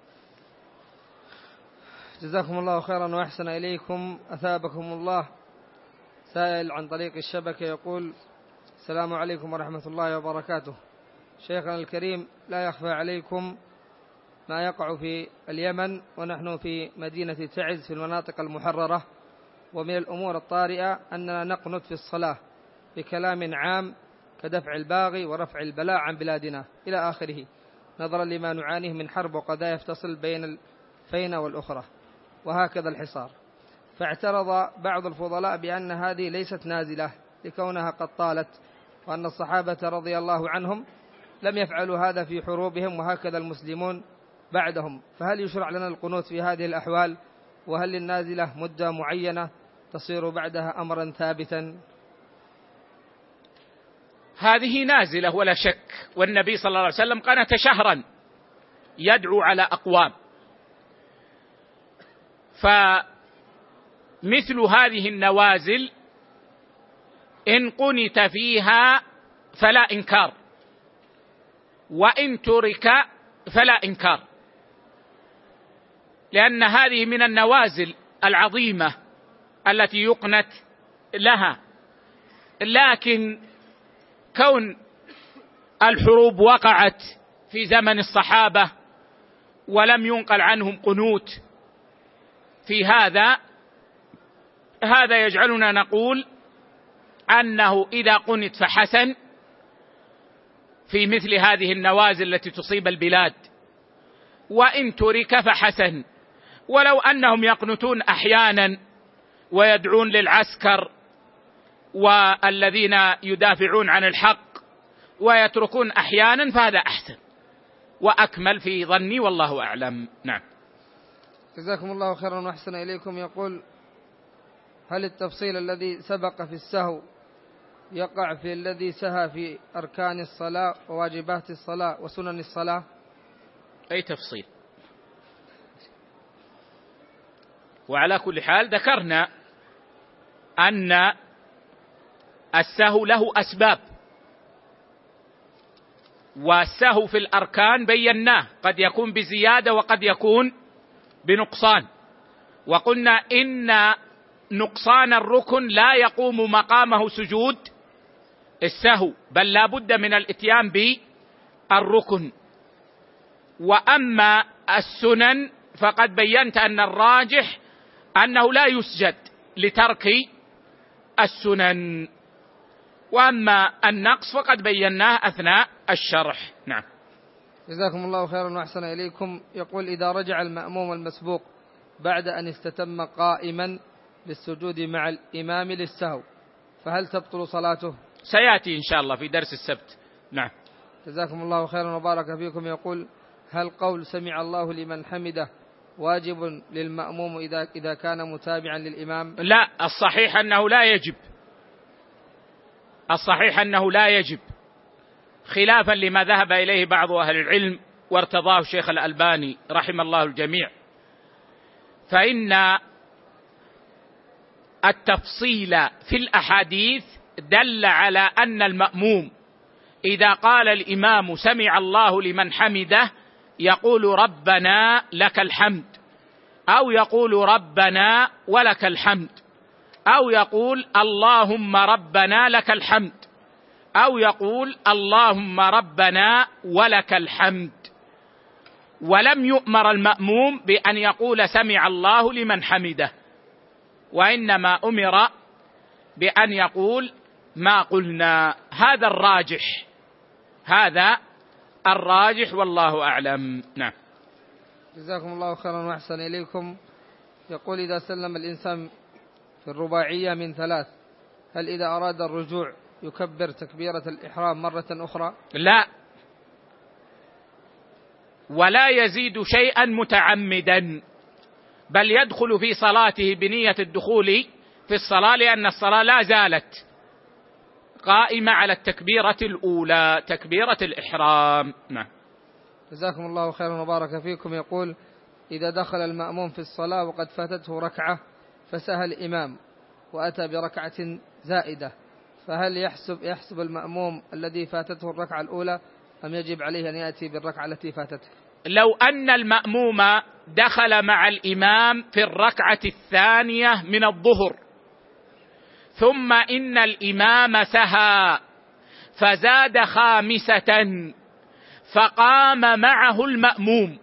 جزاكم الله خيرا وأحسن إليكم، أثابكم الله. سائل عن طريق الشبكة يقول: السلام عليكم ورحمة الله وبركاته. شيخنا الكريم، لا يخفى عليكم ما يقع في اليمن ونحن في مدينة تعز في المناطق المحررة، ومن الأمور الطارئة أننا نقنت في الصلاة بكلام عام كدفع الباغي ورفع البلاء عن بلادنا إلى آخره، نظرا لما نعانيه من حرب وقضايا يفتصل بين الفينة والأخرى، وهكذا الحصار. فاعترض بعض الفضلاء بأن هذه ليست نازلة لكونها قد طالت، وأن الصحابة رضي الله عنهم لم يفعلوا هذا في حروبهم، وهكذا المسلمون بعدهم. فهل يشرع لنا القنوت في هذه الأحوال؟ وهل للنازلة مدة معينة تصير بعدها أمرا ثابتا؟ هذه نازلة ولا شك، والنبي صلى الله عليه وسلم قنت شهرا يدعو على أقوام. فمثل هذه النوازل إن قنت فيها فلا إنكار، وإن ترك فلا إنكار، لأن هذه من النوازل العظيمة التي يقنت لها. لكن كون الحروب وقعت في زمن الصحابة ولم ينقل عنهم قنوت في هذا يجعلنا نقول أنه إذا قنت فحسن في مثل هذه النوازل التي تصيب البلاد، وإن ترك فحسن. ولو أنهم يقنتون أحيانا ويدعون للعسكر والذين يدافعون عن الحق ويتركون أحيانا فهذا أحسن وأكمل في ظني، والله أعلم. نعم. جزاكم الله خيرا وأحسن إليكم. يقول: هل التفصيل الذي سبق في السهو يقع في الذي سهى في أركان الصلاة وواجبات الصلاة وسنن الصلاة؟ أي تفصيل؟ وعلى كل حال ذكرنا أن السهو له أسباب، والسهو في الأركان بيناه قد يكون بزيادة وقد يكون بنقصان، وقلنا إن نقصان الركن لا يقوم مقامه سجود السهو، بل لا بد من الاتيان بالركن. وأما السنن فقد بينت أن الراجح أنه لا يسجد لترك السنن، وأما النقص فقد بيناه أثناء الشرح. نعم. جزاكم الله خيرا وأحسن إليكم. يقول: إذا رجع المأموم المسبوق بعد أن استتم قائما للسجود مع الإمام للسهو فهل تبطل صلاته؟ سيأتي إن شاء الله في درس السبت. نعم. جزاكم الله خيرا وبارك فيكم. يقول: هل قول سمع الله لمن حمده واجب للمأموم إذا كان متابعا للإمام؟ لا، الصحيح أنه لا يجب، الصحيح أنه لا يجب، خلافا لما ذهب إليه بعض أهل العلم وارتضاه الشيخ الألباني رحم الله الجميع. فإن التفصيل في الأحاديث دل على أن المأموم إذا قال الإمام سمع الله لمن حمده يقول ربنا لك الحمد، أو يقول ربنا ولك الحمد، أو يقول اللهم ربنا لك الحمد، أو يقول اللهم ربنا ولك الحمد. ولم يؤمر المأموم بأن يقول سمع الله لمن حمده، وإنما أمر بأن يقول ما قلنا. هذا الراجح، هذا الراجح والله أعلم. نعم. جزاكم الله خيرا وأحسن إليكم. يقول: إذا سلم الإنسان في الرباعية من 3 هل إذا أراد الرجوع يكبر تكبيرة الإحرام مرة أخرى؟ لا، ولا يزيد شيئا متعمدا، بل يدخل في صلاته بنية الدخول في الصلاة، لأن الصلاة لا زالت قائمة على التكبيرة الأولى، تكبيرة الإحرام. نعم. جزاكم الله خيرا وبارك فيكم. يقول: إذا دخل المأموم في الصلاة وقد فاتته ركعة فسهى الإمام وأتى بركعة زائدة، فهل يحسب المأموم الذي فاتته الركعة الأولى أم يجب عليه أن يأتي بالركعة التي فاتته؟ لو أن المأموم دخل مع الإمام في الركعة الثانية من الظهر ثم إن الإمام سهى فزاد خامسة فقام معه المأموم،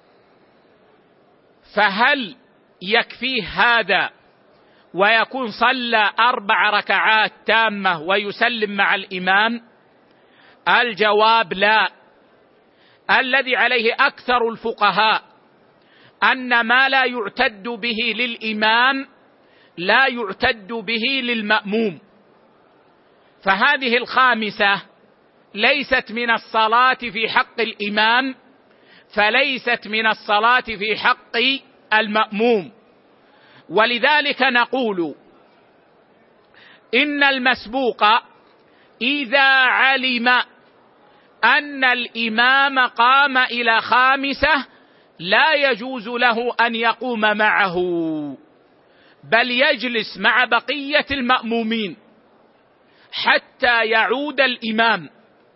فهل يكفيه هذا ويكون صلى 4 ركعات تامة ويسلم مع الإمام؟ الجواب لا. الذي عليه أكثر الفقهاء أن ما لا يعتد به للإمام لا يعتد به للمأموم، فهذه الخامسة ليست من الصلاة في حق الإمام، فليست من الصلاة في حق المأموم. ولذلك نقول إن المسبوق إذا علم أن الإمام قام إلى خامسة لا يجوز له أن يقوم معه، بل يجلس مع بقية المأمومين حتى يعود الإمام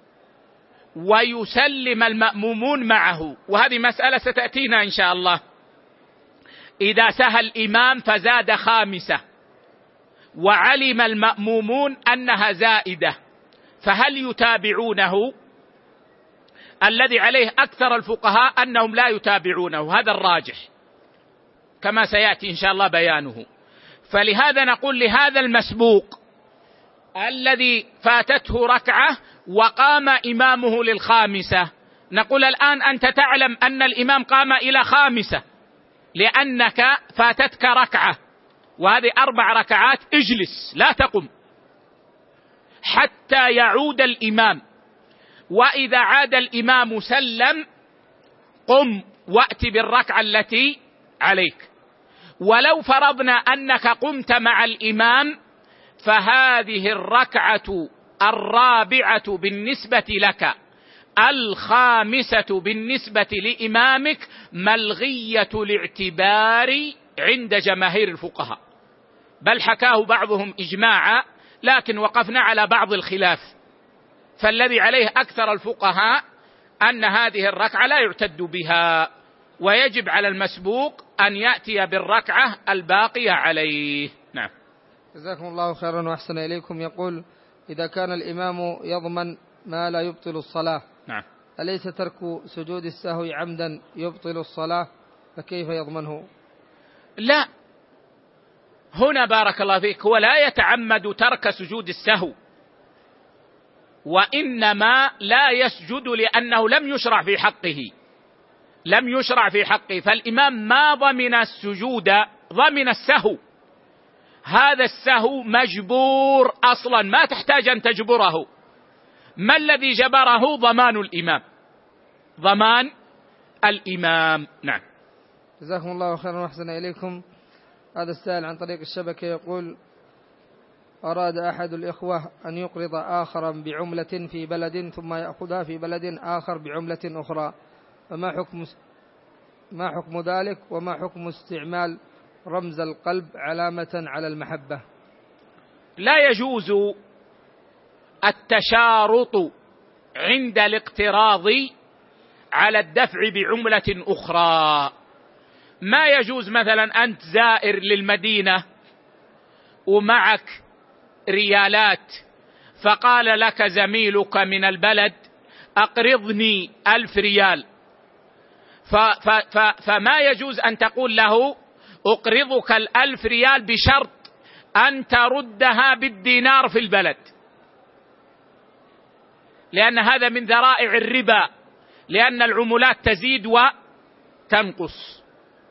ويسلم المأمومون معه. وهذه مسألة ستأتينا إن شاء الله. إذا سهى الإمام فزاد خامسة وعلم المأمومون أنها زائدة فهل يتابعونه؟ الذي عليه أكثر الفقهاء أنهم لا يتابعونه، هذا الراجح كما سيأتي إن شاء الله بيانه. فلهذا نقول لهذا المسبوق الذي فاتته ركعة وقام إمامه للخامسة، نقول الآن أنت تعلم أن الإمام قام إلى خامسة لأنك فاتتك ركعة وهذه 4 ركعات، اجلس لا تقم حتى يعود الإمام، وإذا عاد الإمام سلم قم وأت بالركعة التي عليك. ولو فرضنا أنك قمت مع الإمام فهذه الركعة الرابعة بالنسبة لك، الخامسة بالنسبة لإمامك، ملغية الاعتبار عند جماهير الفقهاء، بل حكاه بعضهم إجماعا، لكن وقفنا على بعض الخلاف. فالذي عليه أكثر الفقهاء أن هذه الركعة لا يعتد بها، ويجب على المسبوق أن يأتي بالركعة الباقية عليه. نعم. جزاكم الله خيرا وأحسن إليكم. يقول: إذا كان الإمام يضمن ما لا يبطل الصلاة، نعم، أليس ترك سجود السهو عمدا يبطل الصلاة؟ فكيف يضمنه؟ لا، هنا بارك الله فيك هو لا يتعمد ترك سجود السهو، وإنما لا يسجد لأنه لم يشرع في حقه، فالإمام ما ضمن السجود، ضمن السهو. هذا السهو مجبور أصلا، ما تحتاج أن تجبره. ما الذي جبره؟ ضمان الإمام. نعم. جزاكم الله خيرا وأحسن إليكم. هذا السائل عن طريق الشبكة يقول: أراد أحد الإخوة أن يقرض آخرا بعملة في بلد ثم يأخذها في بلد آخر بعملة أخرى، ما حكم ذلك؟ وما حكم استعمال رمز القلب علامة على المحبة؟ لا يجوز التشارط عند الاقتراض على الدفع بعملة أخرى. ما يجوز مثلا أنت زائر للمدينة ومعك ريالات، فقال لك زميلك من البلد: أقرضني 1000 ريال، فما يجوز أن تقول له: أقرضك 1000 ريال بشرط أن تردها بالدينار في البلد، لأن هذا من ذرائع الربا، لأن العملات تزيد وتنقص.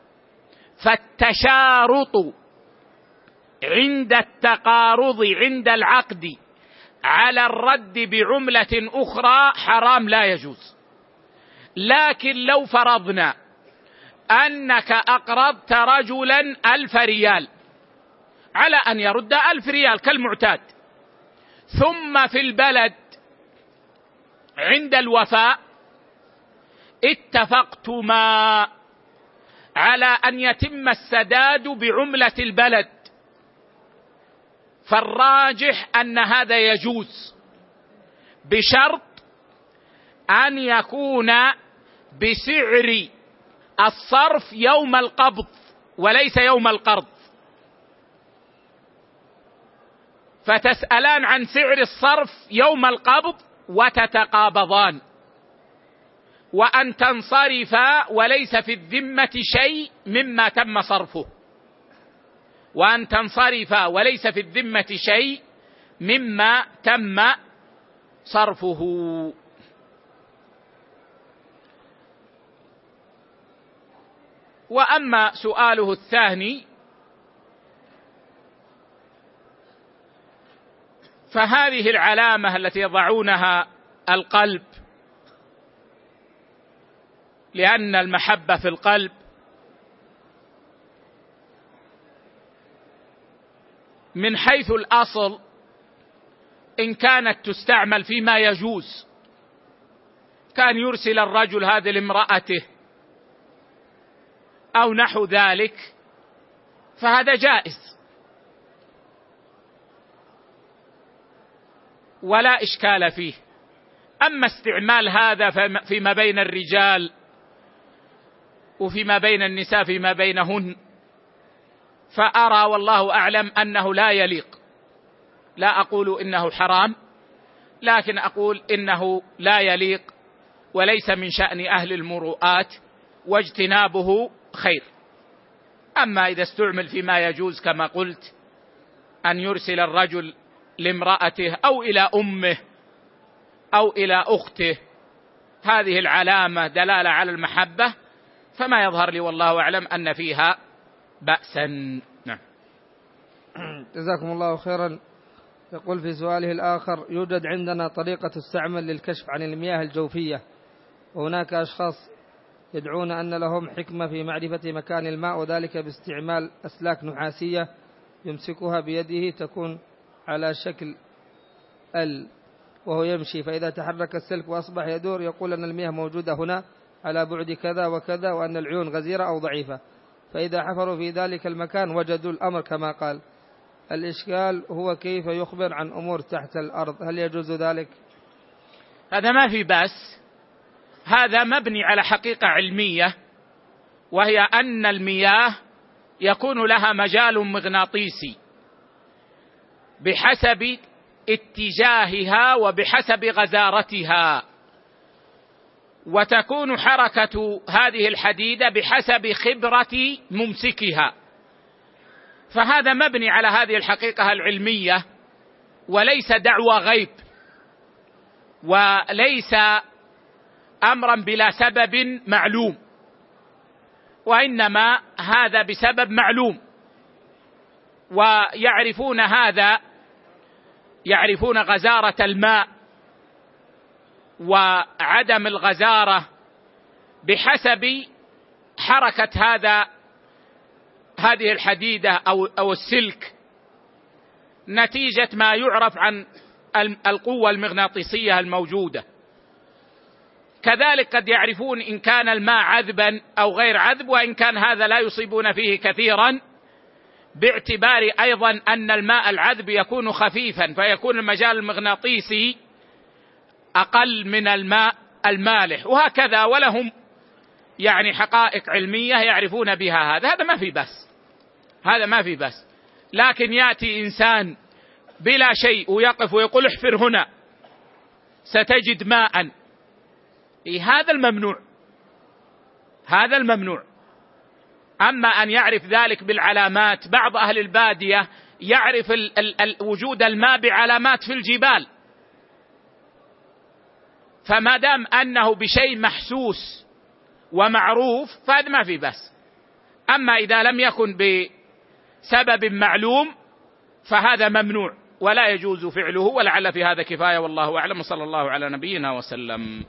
فالتشارط عند التقارض عند العقد على الرد بعملة أخرى حرام، لا يجوز. لكن لو فرضنا أنك أقرضت رجلا 1000 ريال على أن يرد 1000 ريال كالمعتاد، ثم في البلد عند الوفاء اتفقتما على أن يتم السداد بعملة البلد، فالراجح أن هذا يجوز، بشرط أن يكون بسعر الصرف يوم القبض وليس يوم القرض. فتسألان عن سعر الصرف يوم القبض وتتقابضان، وأن تنصرفا وليس في الذمة شيء مما تم صرفه، وأن تنصرفا وليس في الذمة شيء مما تم صرفه. وأما سؤاله الثاني فهذه العلامة التي يضعونها القلب، لأن المحبة في القلب من حيث الأصل إن كانت تستعمل فيما يجوز، كان يرسل الرجل هذا لامرأته أو نحو ذلك، فهذا جائز ولا إشكال فيه. أما استعمال هذا فيما بين الرجال وفيما بين النساء فيما بينهن، فأرى والله أعلم أنه لا يليق. لا أقول إنه حرام، لكن أقول إنه لا يليق وليس من شأن أهل المروءات، واجتنابه خير. أما إذا استعمل فيما يجوز كما قلت، أن يرسل الرجل لامرأته أو إلى أمه أو إلى أخته، هذه العلامة دلالة على المحبة، فما يظهر لي والله أعلم أن فيها بأسا. نعم. جزاكم الله خيرا. يقول في سؤاله الآخر: يوجد عندنا طريقة تستعمل للكشف عن المياه الجوفية، وهناك أشخاص يدعون أن لهم حكمة في معرفة مكان الماء، وذلك باستعمال أسلاك نحاسية يمسكها بيده تكون على شكل وهو يمشي، فإذا تحرك السلك وأصبح يدور يقول أن المياه موجودة هنا على بعد كذا وكذا، وأن العيون غزيرة أو ضعيفة، فإذا حفروا في ذلك المكان وجدوا الأمر كما قال. الإشكال هو كيف يخبر عن أمور تحت الأرض، هل يجوز ذلك؟ هذا ما في بأس، هذا مبني على حقيقة علمية، وهي أن المياه يكون لها مجال مغناطيسي بحسب اتجاهها وبحسب غزارتها، وتكون حركة هذه الحديدة بحسب خبرة ممسكها. فهذا مبني على هذه الحقيقة العلمية، وليس دعوى غيب، وليس أمرا بلا سبب معلوم، وإنما هذا بسبب معلوم. ويعرفون هذا، يعرفون غزارة الماء وعدم الغزارة بحسب حركة هذه الحديدة أو السلك، نتيجة ما يعرف عن القوة المغناطيسية الموجودة. كذلك قد يعرفون إن كان الماء عذبا أو غير عذب، وإن كان هذا لا يصيبون فيه كثيرا، باعتبار أيضا أن الماء العذب يكون خفيفا، فيكون المجال المغناطيسي أقل من الماء المالح، وهكذا. ولهم يعني حقائق علمية يعرفون بها هذا ما في بس، هذا ما في بس. لكن يأتي إنسان بلا شيء ويقف ويقول احفر هنا ستجد ماء، هذا الممنوع، هذا الممنوع. أما أن يعرف ذلك بالعلامات، بعض أهل البادية يعرف وجود الماء بعلامات في الجبال، فما دام أنه بشيء محسوس ومعروف فهذا ما في بس. أما إذا لم يكن بسبب معلوم فهذا ممنوع ولا يجوز فعله. ولعل في هذا كفاية، والله أعلم، صلى الله على نبينا وسلم.